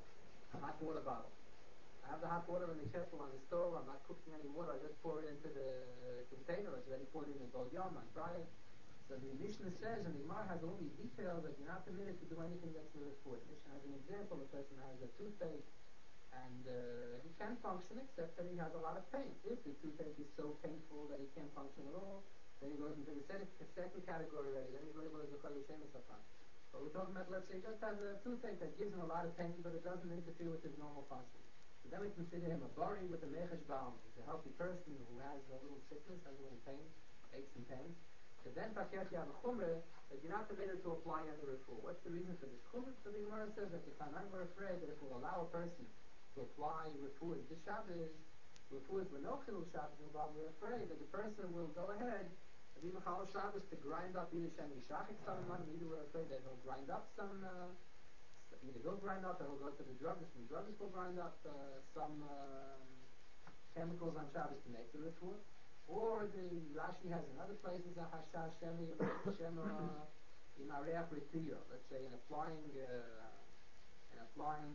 a hot water bottle. I have the hot water in the kettle on the stove. I'm not cooking any water. I just pour it into the container. It's already poured in the bol yom. I fry it. So the Mishnah says, and the Gemara has all these details that you're not permitted to do anything that's in the report. The Mishnah has an example. A person has a toothache, and uh, he can function except that he has a lot of pain. If the toothache is so painful that he can't function at all, then he goes into the second, second category already. Then he's labeled as a chaylik she'en l'sakon. But we're talking about, let's say, he just has a toothache that gives him a lot of pain, but it doesn't interfere with his normal function. So then we consider him a bari with a nechesh ba'amah. He's a healthy person who has a little sickness, has a little pain, aches and pains. So then, Fakir, you have a chumrah that you're not permitted to apply on the refuah. What's the reason for this chumrah? So the Gemara says that the Tanaim were afraid that if we'll allow a person to apply refuah to Shabbos, refuah with no chilul Shabbos involved, we're afraid that the person will go ahead and be mechal Shabbos to grind up either shem yishachik someone, either we're afraid that he'll grind up some, uh, either he'll grind up or he'll go to the druggist, and the druggist will grind up uh, some uh, chemicals on Shabbos to make the refuah. Or the Rashi has in other places a hashash shemi shema imareach retiyo. Let's say in applying uh, in applying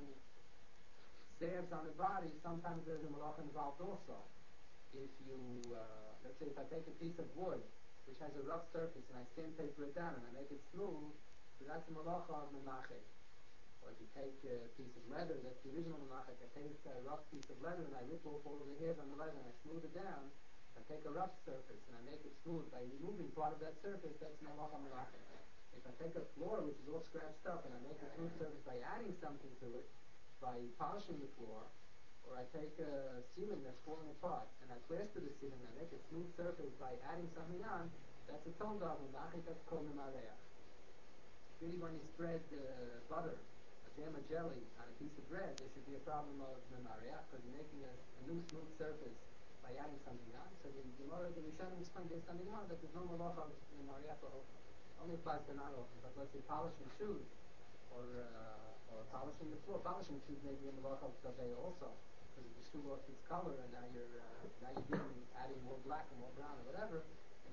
salves on the body, sometimes there's a malach involved also. If you uh, let's say if I take a piece of wood which has a rough surface and I sandpaper it down and I make it smooth, so that's a malach of menachek. Or if you take a piece of leather, that's the original menachek. I take a rough piece of leather and I rip off all of the hairs on the leather and I smooth it down. I take a rough surface and I make it smooth by removing part of that surface, that's malacha malachim. If I take a floor which is all scratched up and I make a smooth surface by adding something to it, by polishing the floor, or I take a ceiling that's falling apart and I plaster the ceiling and I make a smooth surface by adding something on, that's a tolda of malachim, that's called memareach. Really, when you spread uh, butter, a jam of jelly on a piece of bread, there should be a problem of memareach because you're making a, a new smooth surface by adding something on. So the Gemara, the Rishonim explained based on the Gemara that there's no malacha in Mariach or only applies to not often. But let's say polishing shoes or uh, or polishing the floor. Polishing shoes may be a malacha of Tzaveh also, because the shoe lost its color and now you're uh, now you're giving, adding more black or more brown or whatever. In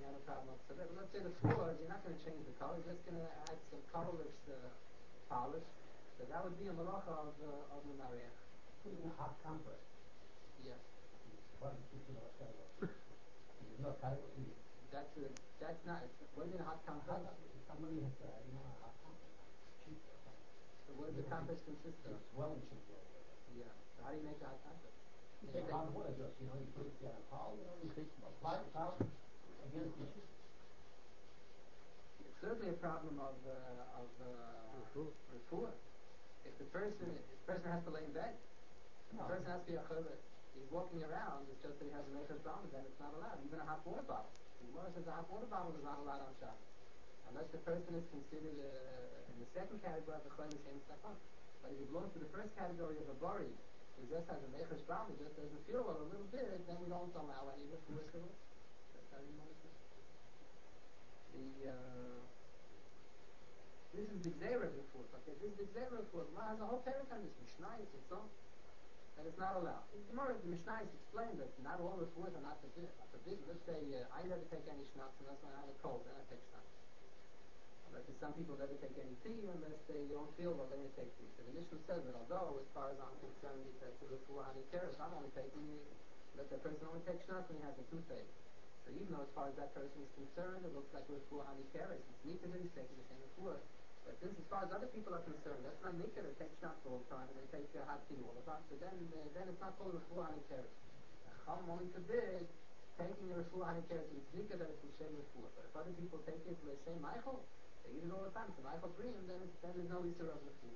you have a problem of tzedek. But let's say the floors, you're not going to change the color, you're just going to add some colorless uh, polish. So that would be a malacha of, uh, of the Mariach. Putting a hot compress. Yes. What is this about Shiloh? There's no title. That's a, that's not, it's, what do you mean a hot compress? Somebody has, uh, you know, a hot compress. Cheap or something. So what does the compress consist of? It's swelling should go away. Yeah. So how do you make a hot compress? You take hot water just, you know, you put it down a towel, you know, you take apply the towel against the issue. It's certainly a problem of, uh, of, uh, refuah. If the person, if the person has to lay in bed, if the No. person has to be a chayvah, he's walking around, it's just that he has a meichas b'alma, then it's not allowed. Even a hot water bottle. The Gemara says a hot water bottle is not allowed on Shabbos. Unless the person is considered uh, in the second category of the cholim shem sakon. But if he belongs to the first category of a bari, who just has a meichas b'alma, just doesn't feel well a little bit, then we don't allow any refuah to it. That's how you want to say. The, uh, this is the Gzeira refuah, okay? This is the Gzeira refuah. The Gemara has a whole parak on this, Mishnayos and so on. That it's not allowed. The Gemara, the Mishnayos explained that not all refuahs are not forbidden. forbidden. Let's say uh, I never take any schnapps unless I have a cold, then I take schnapps. But some people never take any tea unless they don't feel well, then they take tea. So the Mishnah says that although, as far as I'm concerned, he says to refuah hani keres, I'm only taking it, let the person only take schnapps when he has a toothache. So even though as far as that person is concerned, it looks like refuah hani keres. It's neat that he's taking the same refuah. But since as far as other people are concerned, that's not nikah to take schnapps all the time and they take uh, hot tea all the time. So then, uh, then it's not called refuah hani keres. Chacham only forbid taking a refuah hani keres. It's nikah that it's l'shem refuah. But if other people take it l'shem Michael, they eat it all the time. So Michael Dream, then, it's, then there's no issue of refuah.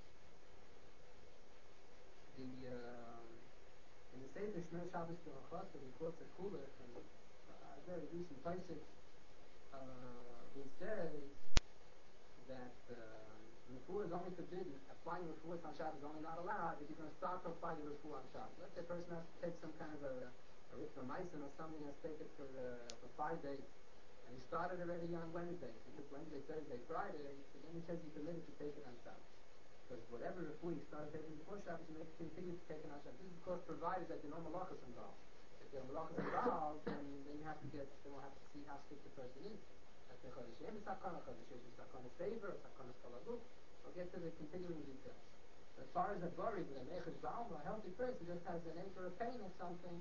The uh, in the state of Shmer Shabbos B'Rachos, that he quotes a Kulach, and uh, very recent Paisik, uh, who says that uh, refuah is only forbidden, applying refuah on Shabbos is only not allowed if you're going to start to apply the refuah on Shabbos. Let's say a person has to take some kind of a, a rifamycin or something, has to take it for, uh, for five days. And he started already on Wednesday. He took Wednesday, Thursday, Friday, and then he says he's committed to take it on Shabbos. Because whatever refuah he started taking before Shabbos, he may continue to take it on Shabbos. This is of course provided that there are no malachas involved. If there are malachas involved, then, then you have to get, then we'll have to see how sick the person is. That's the Chodesh Yom Sakana, Chodesh Yom Sakana Favor, Sakana Kaladuk. We'll get to the continuing details. As far as a bari with a mechesh ba'alma, a healthy person just has an ache or a pain or something,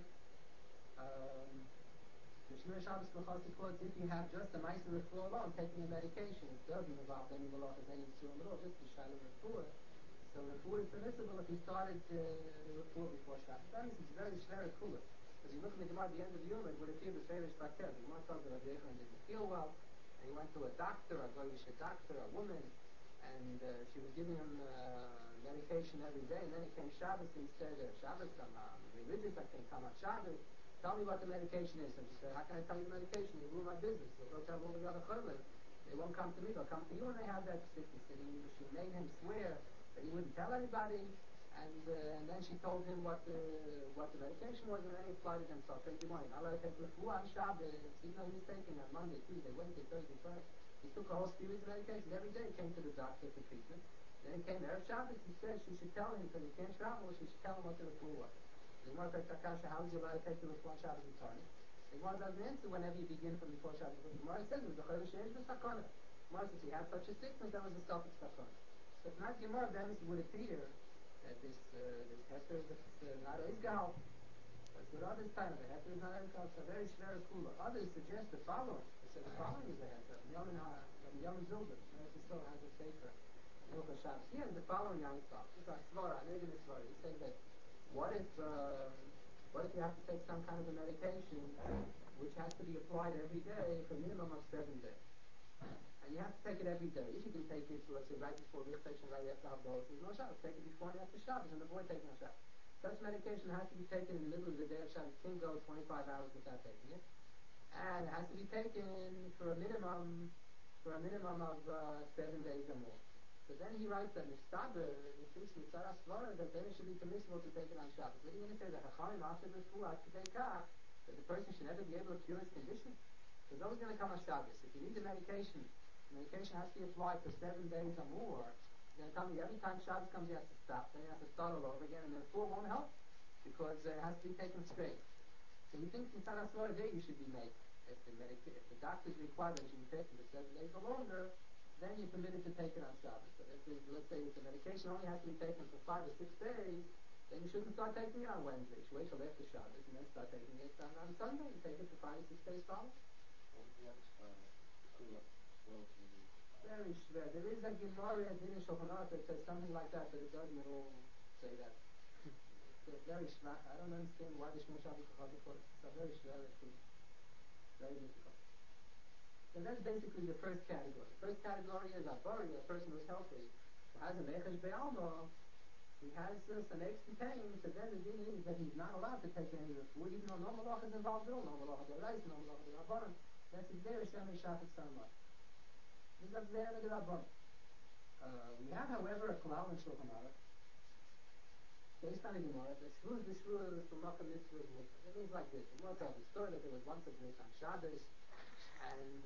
um, the Shmer Shabbos B'Chos quotes, if you have just a ma'aser refuah alone, taking a medication, it doesn't involve any malachas, any surim at all, just the shaila refuah. So refuah is permissible if he started uh, the refuah before Shabbos. That means it's very shver kula. Because you look at the Gemara at the end of the Yom, it would appear the Feirish Batel. The Gemara tells that Rabbi Yechon didn't feel well, and he went to a doctor, a goyish doctor, a woman, and uh, she was giving him uh, medication every day, and then he came Shabbos, and he said, uh, Shabbos, I'm uh, religious, I can't come on Shabbos. Tell me what the medication is. And she said, how can I tell you the medication? You ruin my business. They'll go tell all the other cholim. They won't come to me. They'll come to you when they have that sickness. And he, she made him swear that he wouldn't tell anybody. And, uh, and then she told him what the what the medication was, and then he applied it himself. Every morning, I let him take refuah on Shabbos. Even though he was taking on Monday, Tuesday, Wednesday, Thursday, Friday, he took a whole series of medications. Every day he came to the doctor for treatment. Then he came there Shabbos. He said she should tell him because he can't travel. She should tell him what the refuah was. The Gemara takes Akasha, how is you allowed to take the refuah on Shabbos and Tani? The Gemara doesn't answer whenever you begin from before Shabbos. The Gemara says it was the Chodesh Yesh B'Sakana. The Gemara says he had such a sickness, that was a selfish Sakana. So if not Gemara, then it would appear that this uh, this Heter is uh, not a Izgahal. That's what others tell him. The Heter is not a Izgahal. It's a very shver kula. Others suggest the following. They say the following is a Heter. Yamin Yamin Zilber. This still has a sefer. Hilchos Shabbos. He has the following Yankov. This is a Svara, an Egen Svara. He says that what if uh, what if you have to take some kind of a medication which has to be applied every day for a minimum of seven days? And you have to take it every day. If you can take it, let's say, right before Richtsection, right after Havdalah, there's no Shabbos. Take it before and after Shabbos and avoid taking a Shabbos. Such medication has to be taken in the middle of the day of Shabbos. You can't go twenty-five hours without taking it. And it has to be taken for a minimum for a minimum of uh, seven days or more. So then he writes that Mistaber, he thinks Mitzara Svara, that then it should be permissible to take it on Shabbos. What are you going to say? That Hachamim after the Refuah to take off, that the person should never be able to cure his condition? Because it's always going to come on Shabbos. If you need the medication, the medication has to be applied for seven days or more. He's going to tell me every time Shabbos comes, he has to stop. Then he has to start all over again, and the Refuah won't help because uh, it has to be taken straight. So he thinks Mitzara Svara there you should be made. if the medica- if the doctors require that it should be taken for seven days or longer, then you're permitted to take it on Shabbos. So if the, let's say if the medication only has to be taken for five or six days, then you shouldn't start taking it on Wednesday. You should wait till after Shabbos and then start taking it on, on Sunday and take it for five or six days following. Very schwer. There is a Gemara in Din Shulchan Aruch that says something like that, but it doesn't at all say that. It's very schwer. I don't understand why the Shmuel Shabbat Chacham for it. It's a very schwer. Very difficult. So that's basically the first category. The first category is a bari, a person who's healthy, who has a mechesh be'alma, he has uh, some extra pain, so then the din is that he's not allowed to take any of the food, even though no malach is involved at all, no malach is rice, no malach is rabbanon. That's a very shemei shafet samar. This is a very rabbanon. We have, however, a klal in Shulchan Aruch, based on the Gemara, the shvuz, the shvuz, the makom mitzvah, it means like this. The Gemara tells the story that there was once a bris on Shabbos, and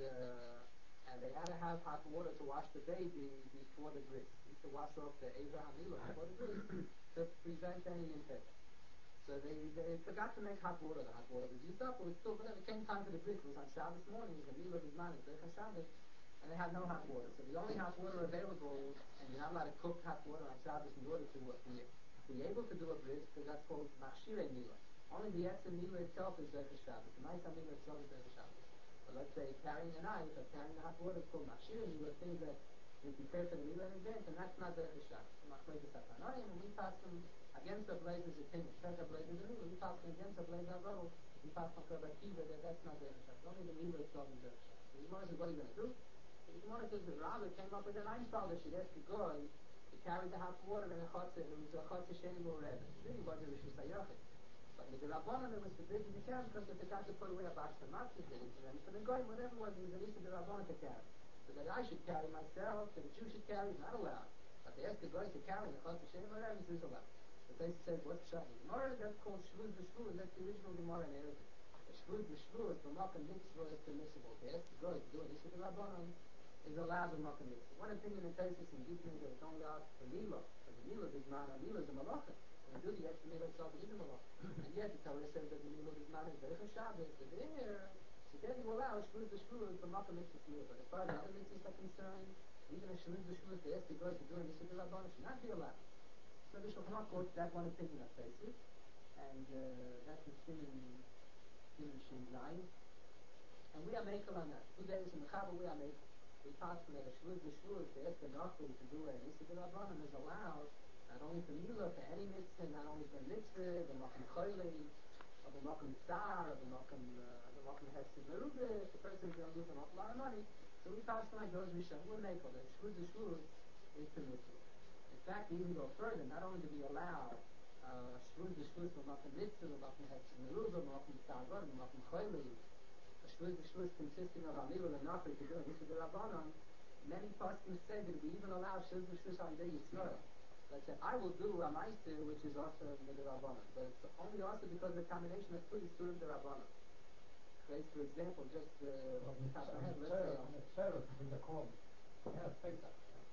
uh, and they had to have hot water to wash the baby before the bris. They used to wash off the Eva Hamila before the bris to prevent any infection. So they, they forgot to make hot water. The hot water was used up, but it was still, whenever it came time for the bris, it was on Shabbos morning, the Mila was man, it's Shabbos, and they had no hot water. So the only hot water available, and you're not allowed to cook hot water on Shabbos in order to uh, be, be able to do a bris, because that's called Machshirei Mila. Only the Etzem Mila itself is Zercha Shabbos. The Ma'isa Mila itself is Zercha Shabbos. But let's say carrying a knife or carrying the hot water is called Machshirei Mila, things that you prepare for the Mila in advance, and that's not Zercha Shabbos. Machlekes HaTanoim, and we pass them against the Blazer's opinion. Zercha Blazer the Mila, we pass them against the Blazer HaGadol, we pass them Rabbi Akiva that that's not Zercha Shabbos. Only the Mila itself is Zercha Shabbos. So the Gemara says, what are you going to do? The Gemara says the Rabbi came up with an Einfalder, she asked the guy, he carried the hot water in a chotzer, it was a chotzer sheni morev. It really wasn't Rishus HaYachid. But with the Rabbanon, it was forbidden to carry because they forgot to put away a box of matzahs in it. And for the guy, whatever was, it was at least the Rabbanon to carry. So that I should carry myself, that the Jew should carry, is not allowed. But they asked the guy to carry the chotzer sheni morev, it is allowed. The place says, what's Shani? Gemara, that's called Shvuz B'Shvuz, that's the original Gemara in Arabic. The Shvuz B'Shvuz, the Makkah mitzvah is permissible. They asked the guy to do it, this is the Rabbanon. Is allowed in Makkah mitzvah. One opinion in Taisus in Gittin that it's only allowed for Mila, because the Mila is not a Mila is a malacha. When you do the extra Mila itself, it is a malacha. And yet the Torah says that the Mila is not a Zercha Shabbos, but there, so there you allow Shvuz B'Shvuz for Makkah mitzvah Mila. But as far as the other mitzvahs are concerned, even a Shvuz B'Shvuz, they ask the guy to do it, this is the Rabbanon, should not be allowed. So the Shulchan Aruch quotes that one opinion of Taisus, and uh, that's the Siman Siman Shin Zayin. And we are makel on that. Two days in the Chava we are makel. We pass from the Shvuz B'Shvuz, they ask the Nachri to do it. This is the Rabbanon is allowed, not only for Mila, for any mitzvah, not only for mitzvah, the Makom Choyli, or the Makom Tsar, or the Makom, uh, the Makom Hesed Merubah, the person is going to lose an awful lot of money. So we pass from like those Rishon, we're makel. The Shvuz B'Shvuz is permissible. In fact, we even go further. Not only do we allow uh, Shvuz B'Shvuz for Makom Mitzvah, the Makom Hesed Merubah, the Makom Tsar, the Makom Choyli, Shvuz B'Shvuz consisting of Amila and Nachri to do it. This is the Rabbanon. Many poskim say that we even allow Shvuz B'Shvuz on Yidei Yisrael. Let's say, I will do a Meister, which is also in the Rabbanon. But it's only also because the combination of two is through the Rabbanon. Place, for example, just uh, off the top of my head, let's say... Sarah, in the corner. Yeah, Pesach.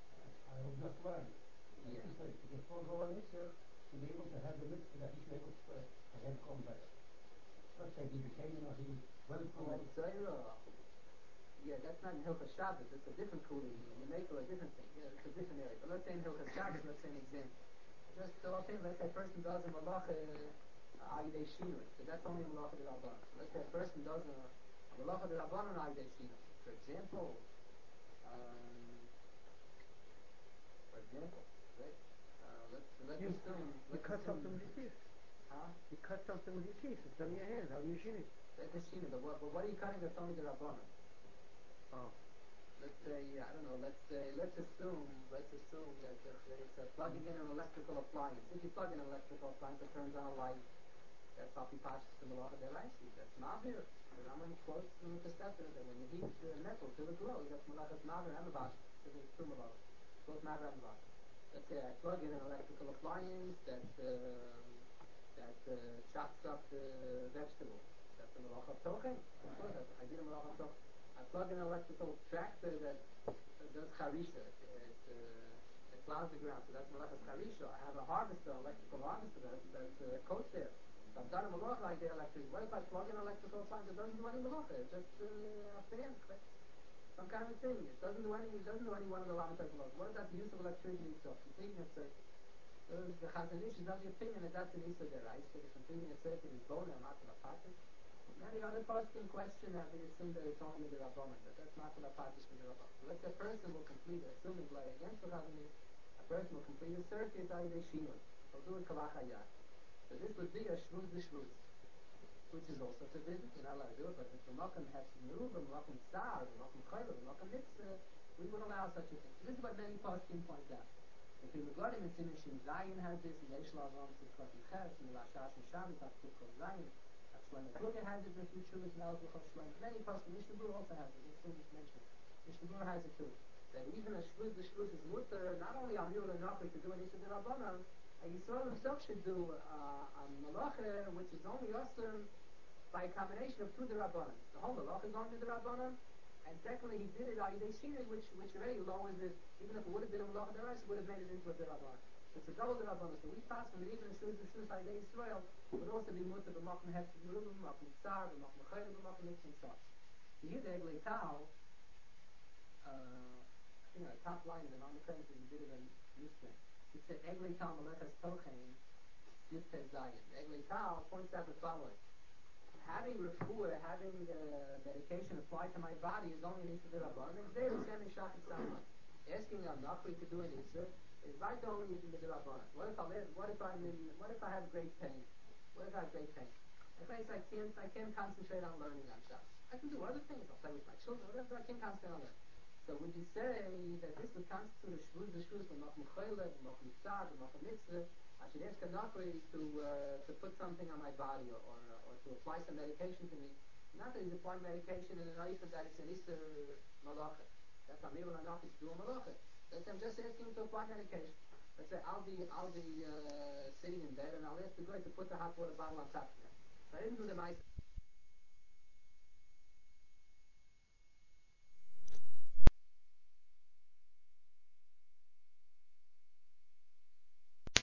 I will just learn. Yeah. Before going this year, to be able to have the mitzvah that he's able to have come back. Let's say he became, you know, he went from... Yeah, that's not in Hilchas Shabbos, it's a different kuli. You make a different thing. Yeah, it's a different area. But let's say in Hilchas Shabbos, let's say an example. Just so okay, let's say a person does a malacha Ayidei Shinui. So that's only a malacha de Rabbanan. So let's say a person does a, a malacha de Rabbanan Ayidei Shinui. For example, um, for example, right? Uh, let's let's you, assume you let's cut assume, something with your teeth. Huh? You cut something with your teeth. It's on your hand. How do you shin it? That's a Shinui. But what, but what are you cutting that's only the Rabbanan? Oh. Let's say, I don't know, let's say, let's assume, let's assume that it's uh, plugging in an electrical appliance. If you plug in an electrical appliance that turns on a light, that's Api Pashas to Malacha Deraisi. That's Mavir. The Rambam quotes from the Sefer that when you heat uh, metal till it glows, that's Malachas Mavir and Mavash. This is true Malacha. Both Mavir and Mavash. Let's say I plug in an electrical appliance that uh, that uh, chops up the vegetables. That's the Malacha of Tochin. I did a Malacha of Tochin. I plug in an electrical tractor that uh, does charisha. It, it, uh, it plows the ground, so that's malachas charisha. I have a harvester, electrical harvester that, that uh, coats there. So I've done a malacha like the electric. What if I plug in an electrical appliance that doesn't do any malacha? It's just uh, a fan, some kind of thing. It doesn't do any. It doesn't do any one of the lamites malachas. What is that? The use of electricity itself, completing a circuit. So the Chazon Ish is of the opinion that that's an issa deraisa, because completing a circuit is bona not an apatis. Many other poskim question that they assume that it's only the rabbanon, but that's not an apatis for the rabbanon. So let's say a person will complete, assuming like against the Chazon Ish, a person will complete a circuit by the shinoi. He'll do a kalachayat. So this would be a shvuz the shvuz, which is also forbidden. You're not allowed to do it, but if the makom has meruva, makom tsar, makom chayla, makom mitzvah, we would allow such a thing. So this is what many poskim point out. If you look at him, it's in Shin Zayin has this, and Eishla Avram says Kotim Ches, and Lashash and Shabbos, After Kol Zayin, Shlomo Kluge has it, the future is now Luchos Shlomo. Many poskim, Mishnah Berurah also has it, it's still just mentioned. Mishnah Berurah has it too. That even a shvuz the shvuz is mutter, not only Amir and Nachri to do an Issa D'Rabbanan, and Yisrael himself should do uh, a malacha which is only awesome by a combination of two D'Rabbanan. The whole malacha is only D'Rabbanan, and secondly he did it al Yidei Shinoi, which which already lowers it, even if it would have been a malacha d'oraisa, it would have made it into a D'Rabbanan. It's a double D'Rabbanan. So we pass from it, even a shvuz the shvuz al Yidei Yisrael would also be mutter b'makom hefsek merubim, b'makom tsar, b'makom chayla, b'makom mitzvah and such. So here the Eglei Tal, uh, I think on the top line of the non-premises he did it in Yisrael. He said, Eglei Tal Melechas Tochein, Yisrael Zayin. Eglei Tal points out the following. Having refuah, having uh, medication applied to my body is only an Issa D'Rabbanan. It's there, it's Shem Shachet Sama. Asking a Nachri to do an Issa is right only Issa D'Rabbanan. What if I live, what if I'm in, what if I have great pain? What if I have great pain? If I say I can't, I can't concentrate on learning on Shabbos. I can do other things. I'll play with my children, whatever, I can't concentrate on learning. So would you say that this would constitute a shvuz the shvuz for makom chayla, makom tzar, makom mitzvah? I should ask a nachri to uh, to put something on my body, or or, or to apply some medication to me. Not that he's applying medication in an eifah that it's an Issa malacha. That's amir and nachri to do a malacha. Let's say I'm just asking him to apply medication. Let's say I'll be I'll be uh, sitting in bed and I'll ask the guy to put the hot water bottle on top of me. So I didn't do the nice.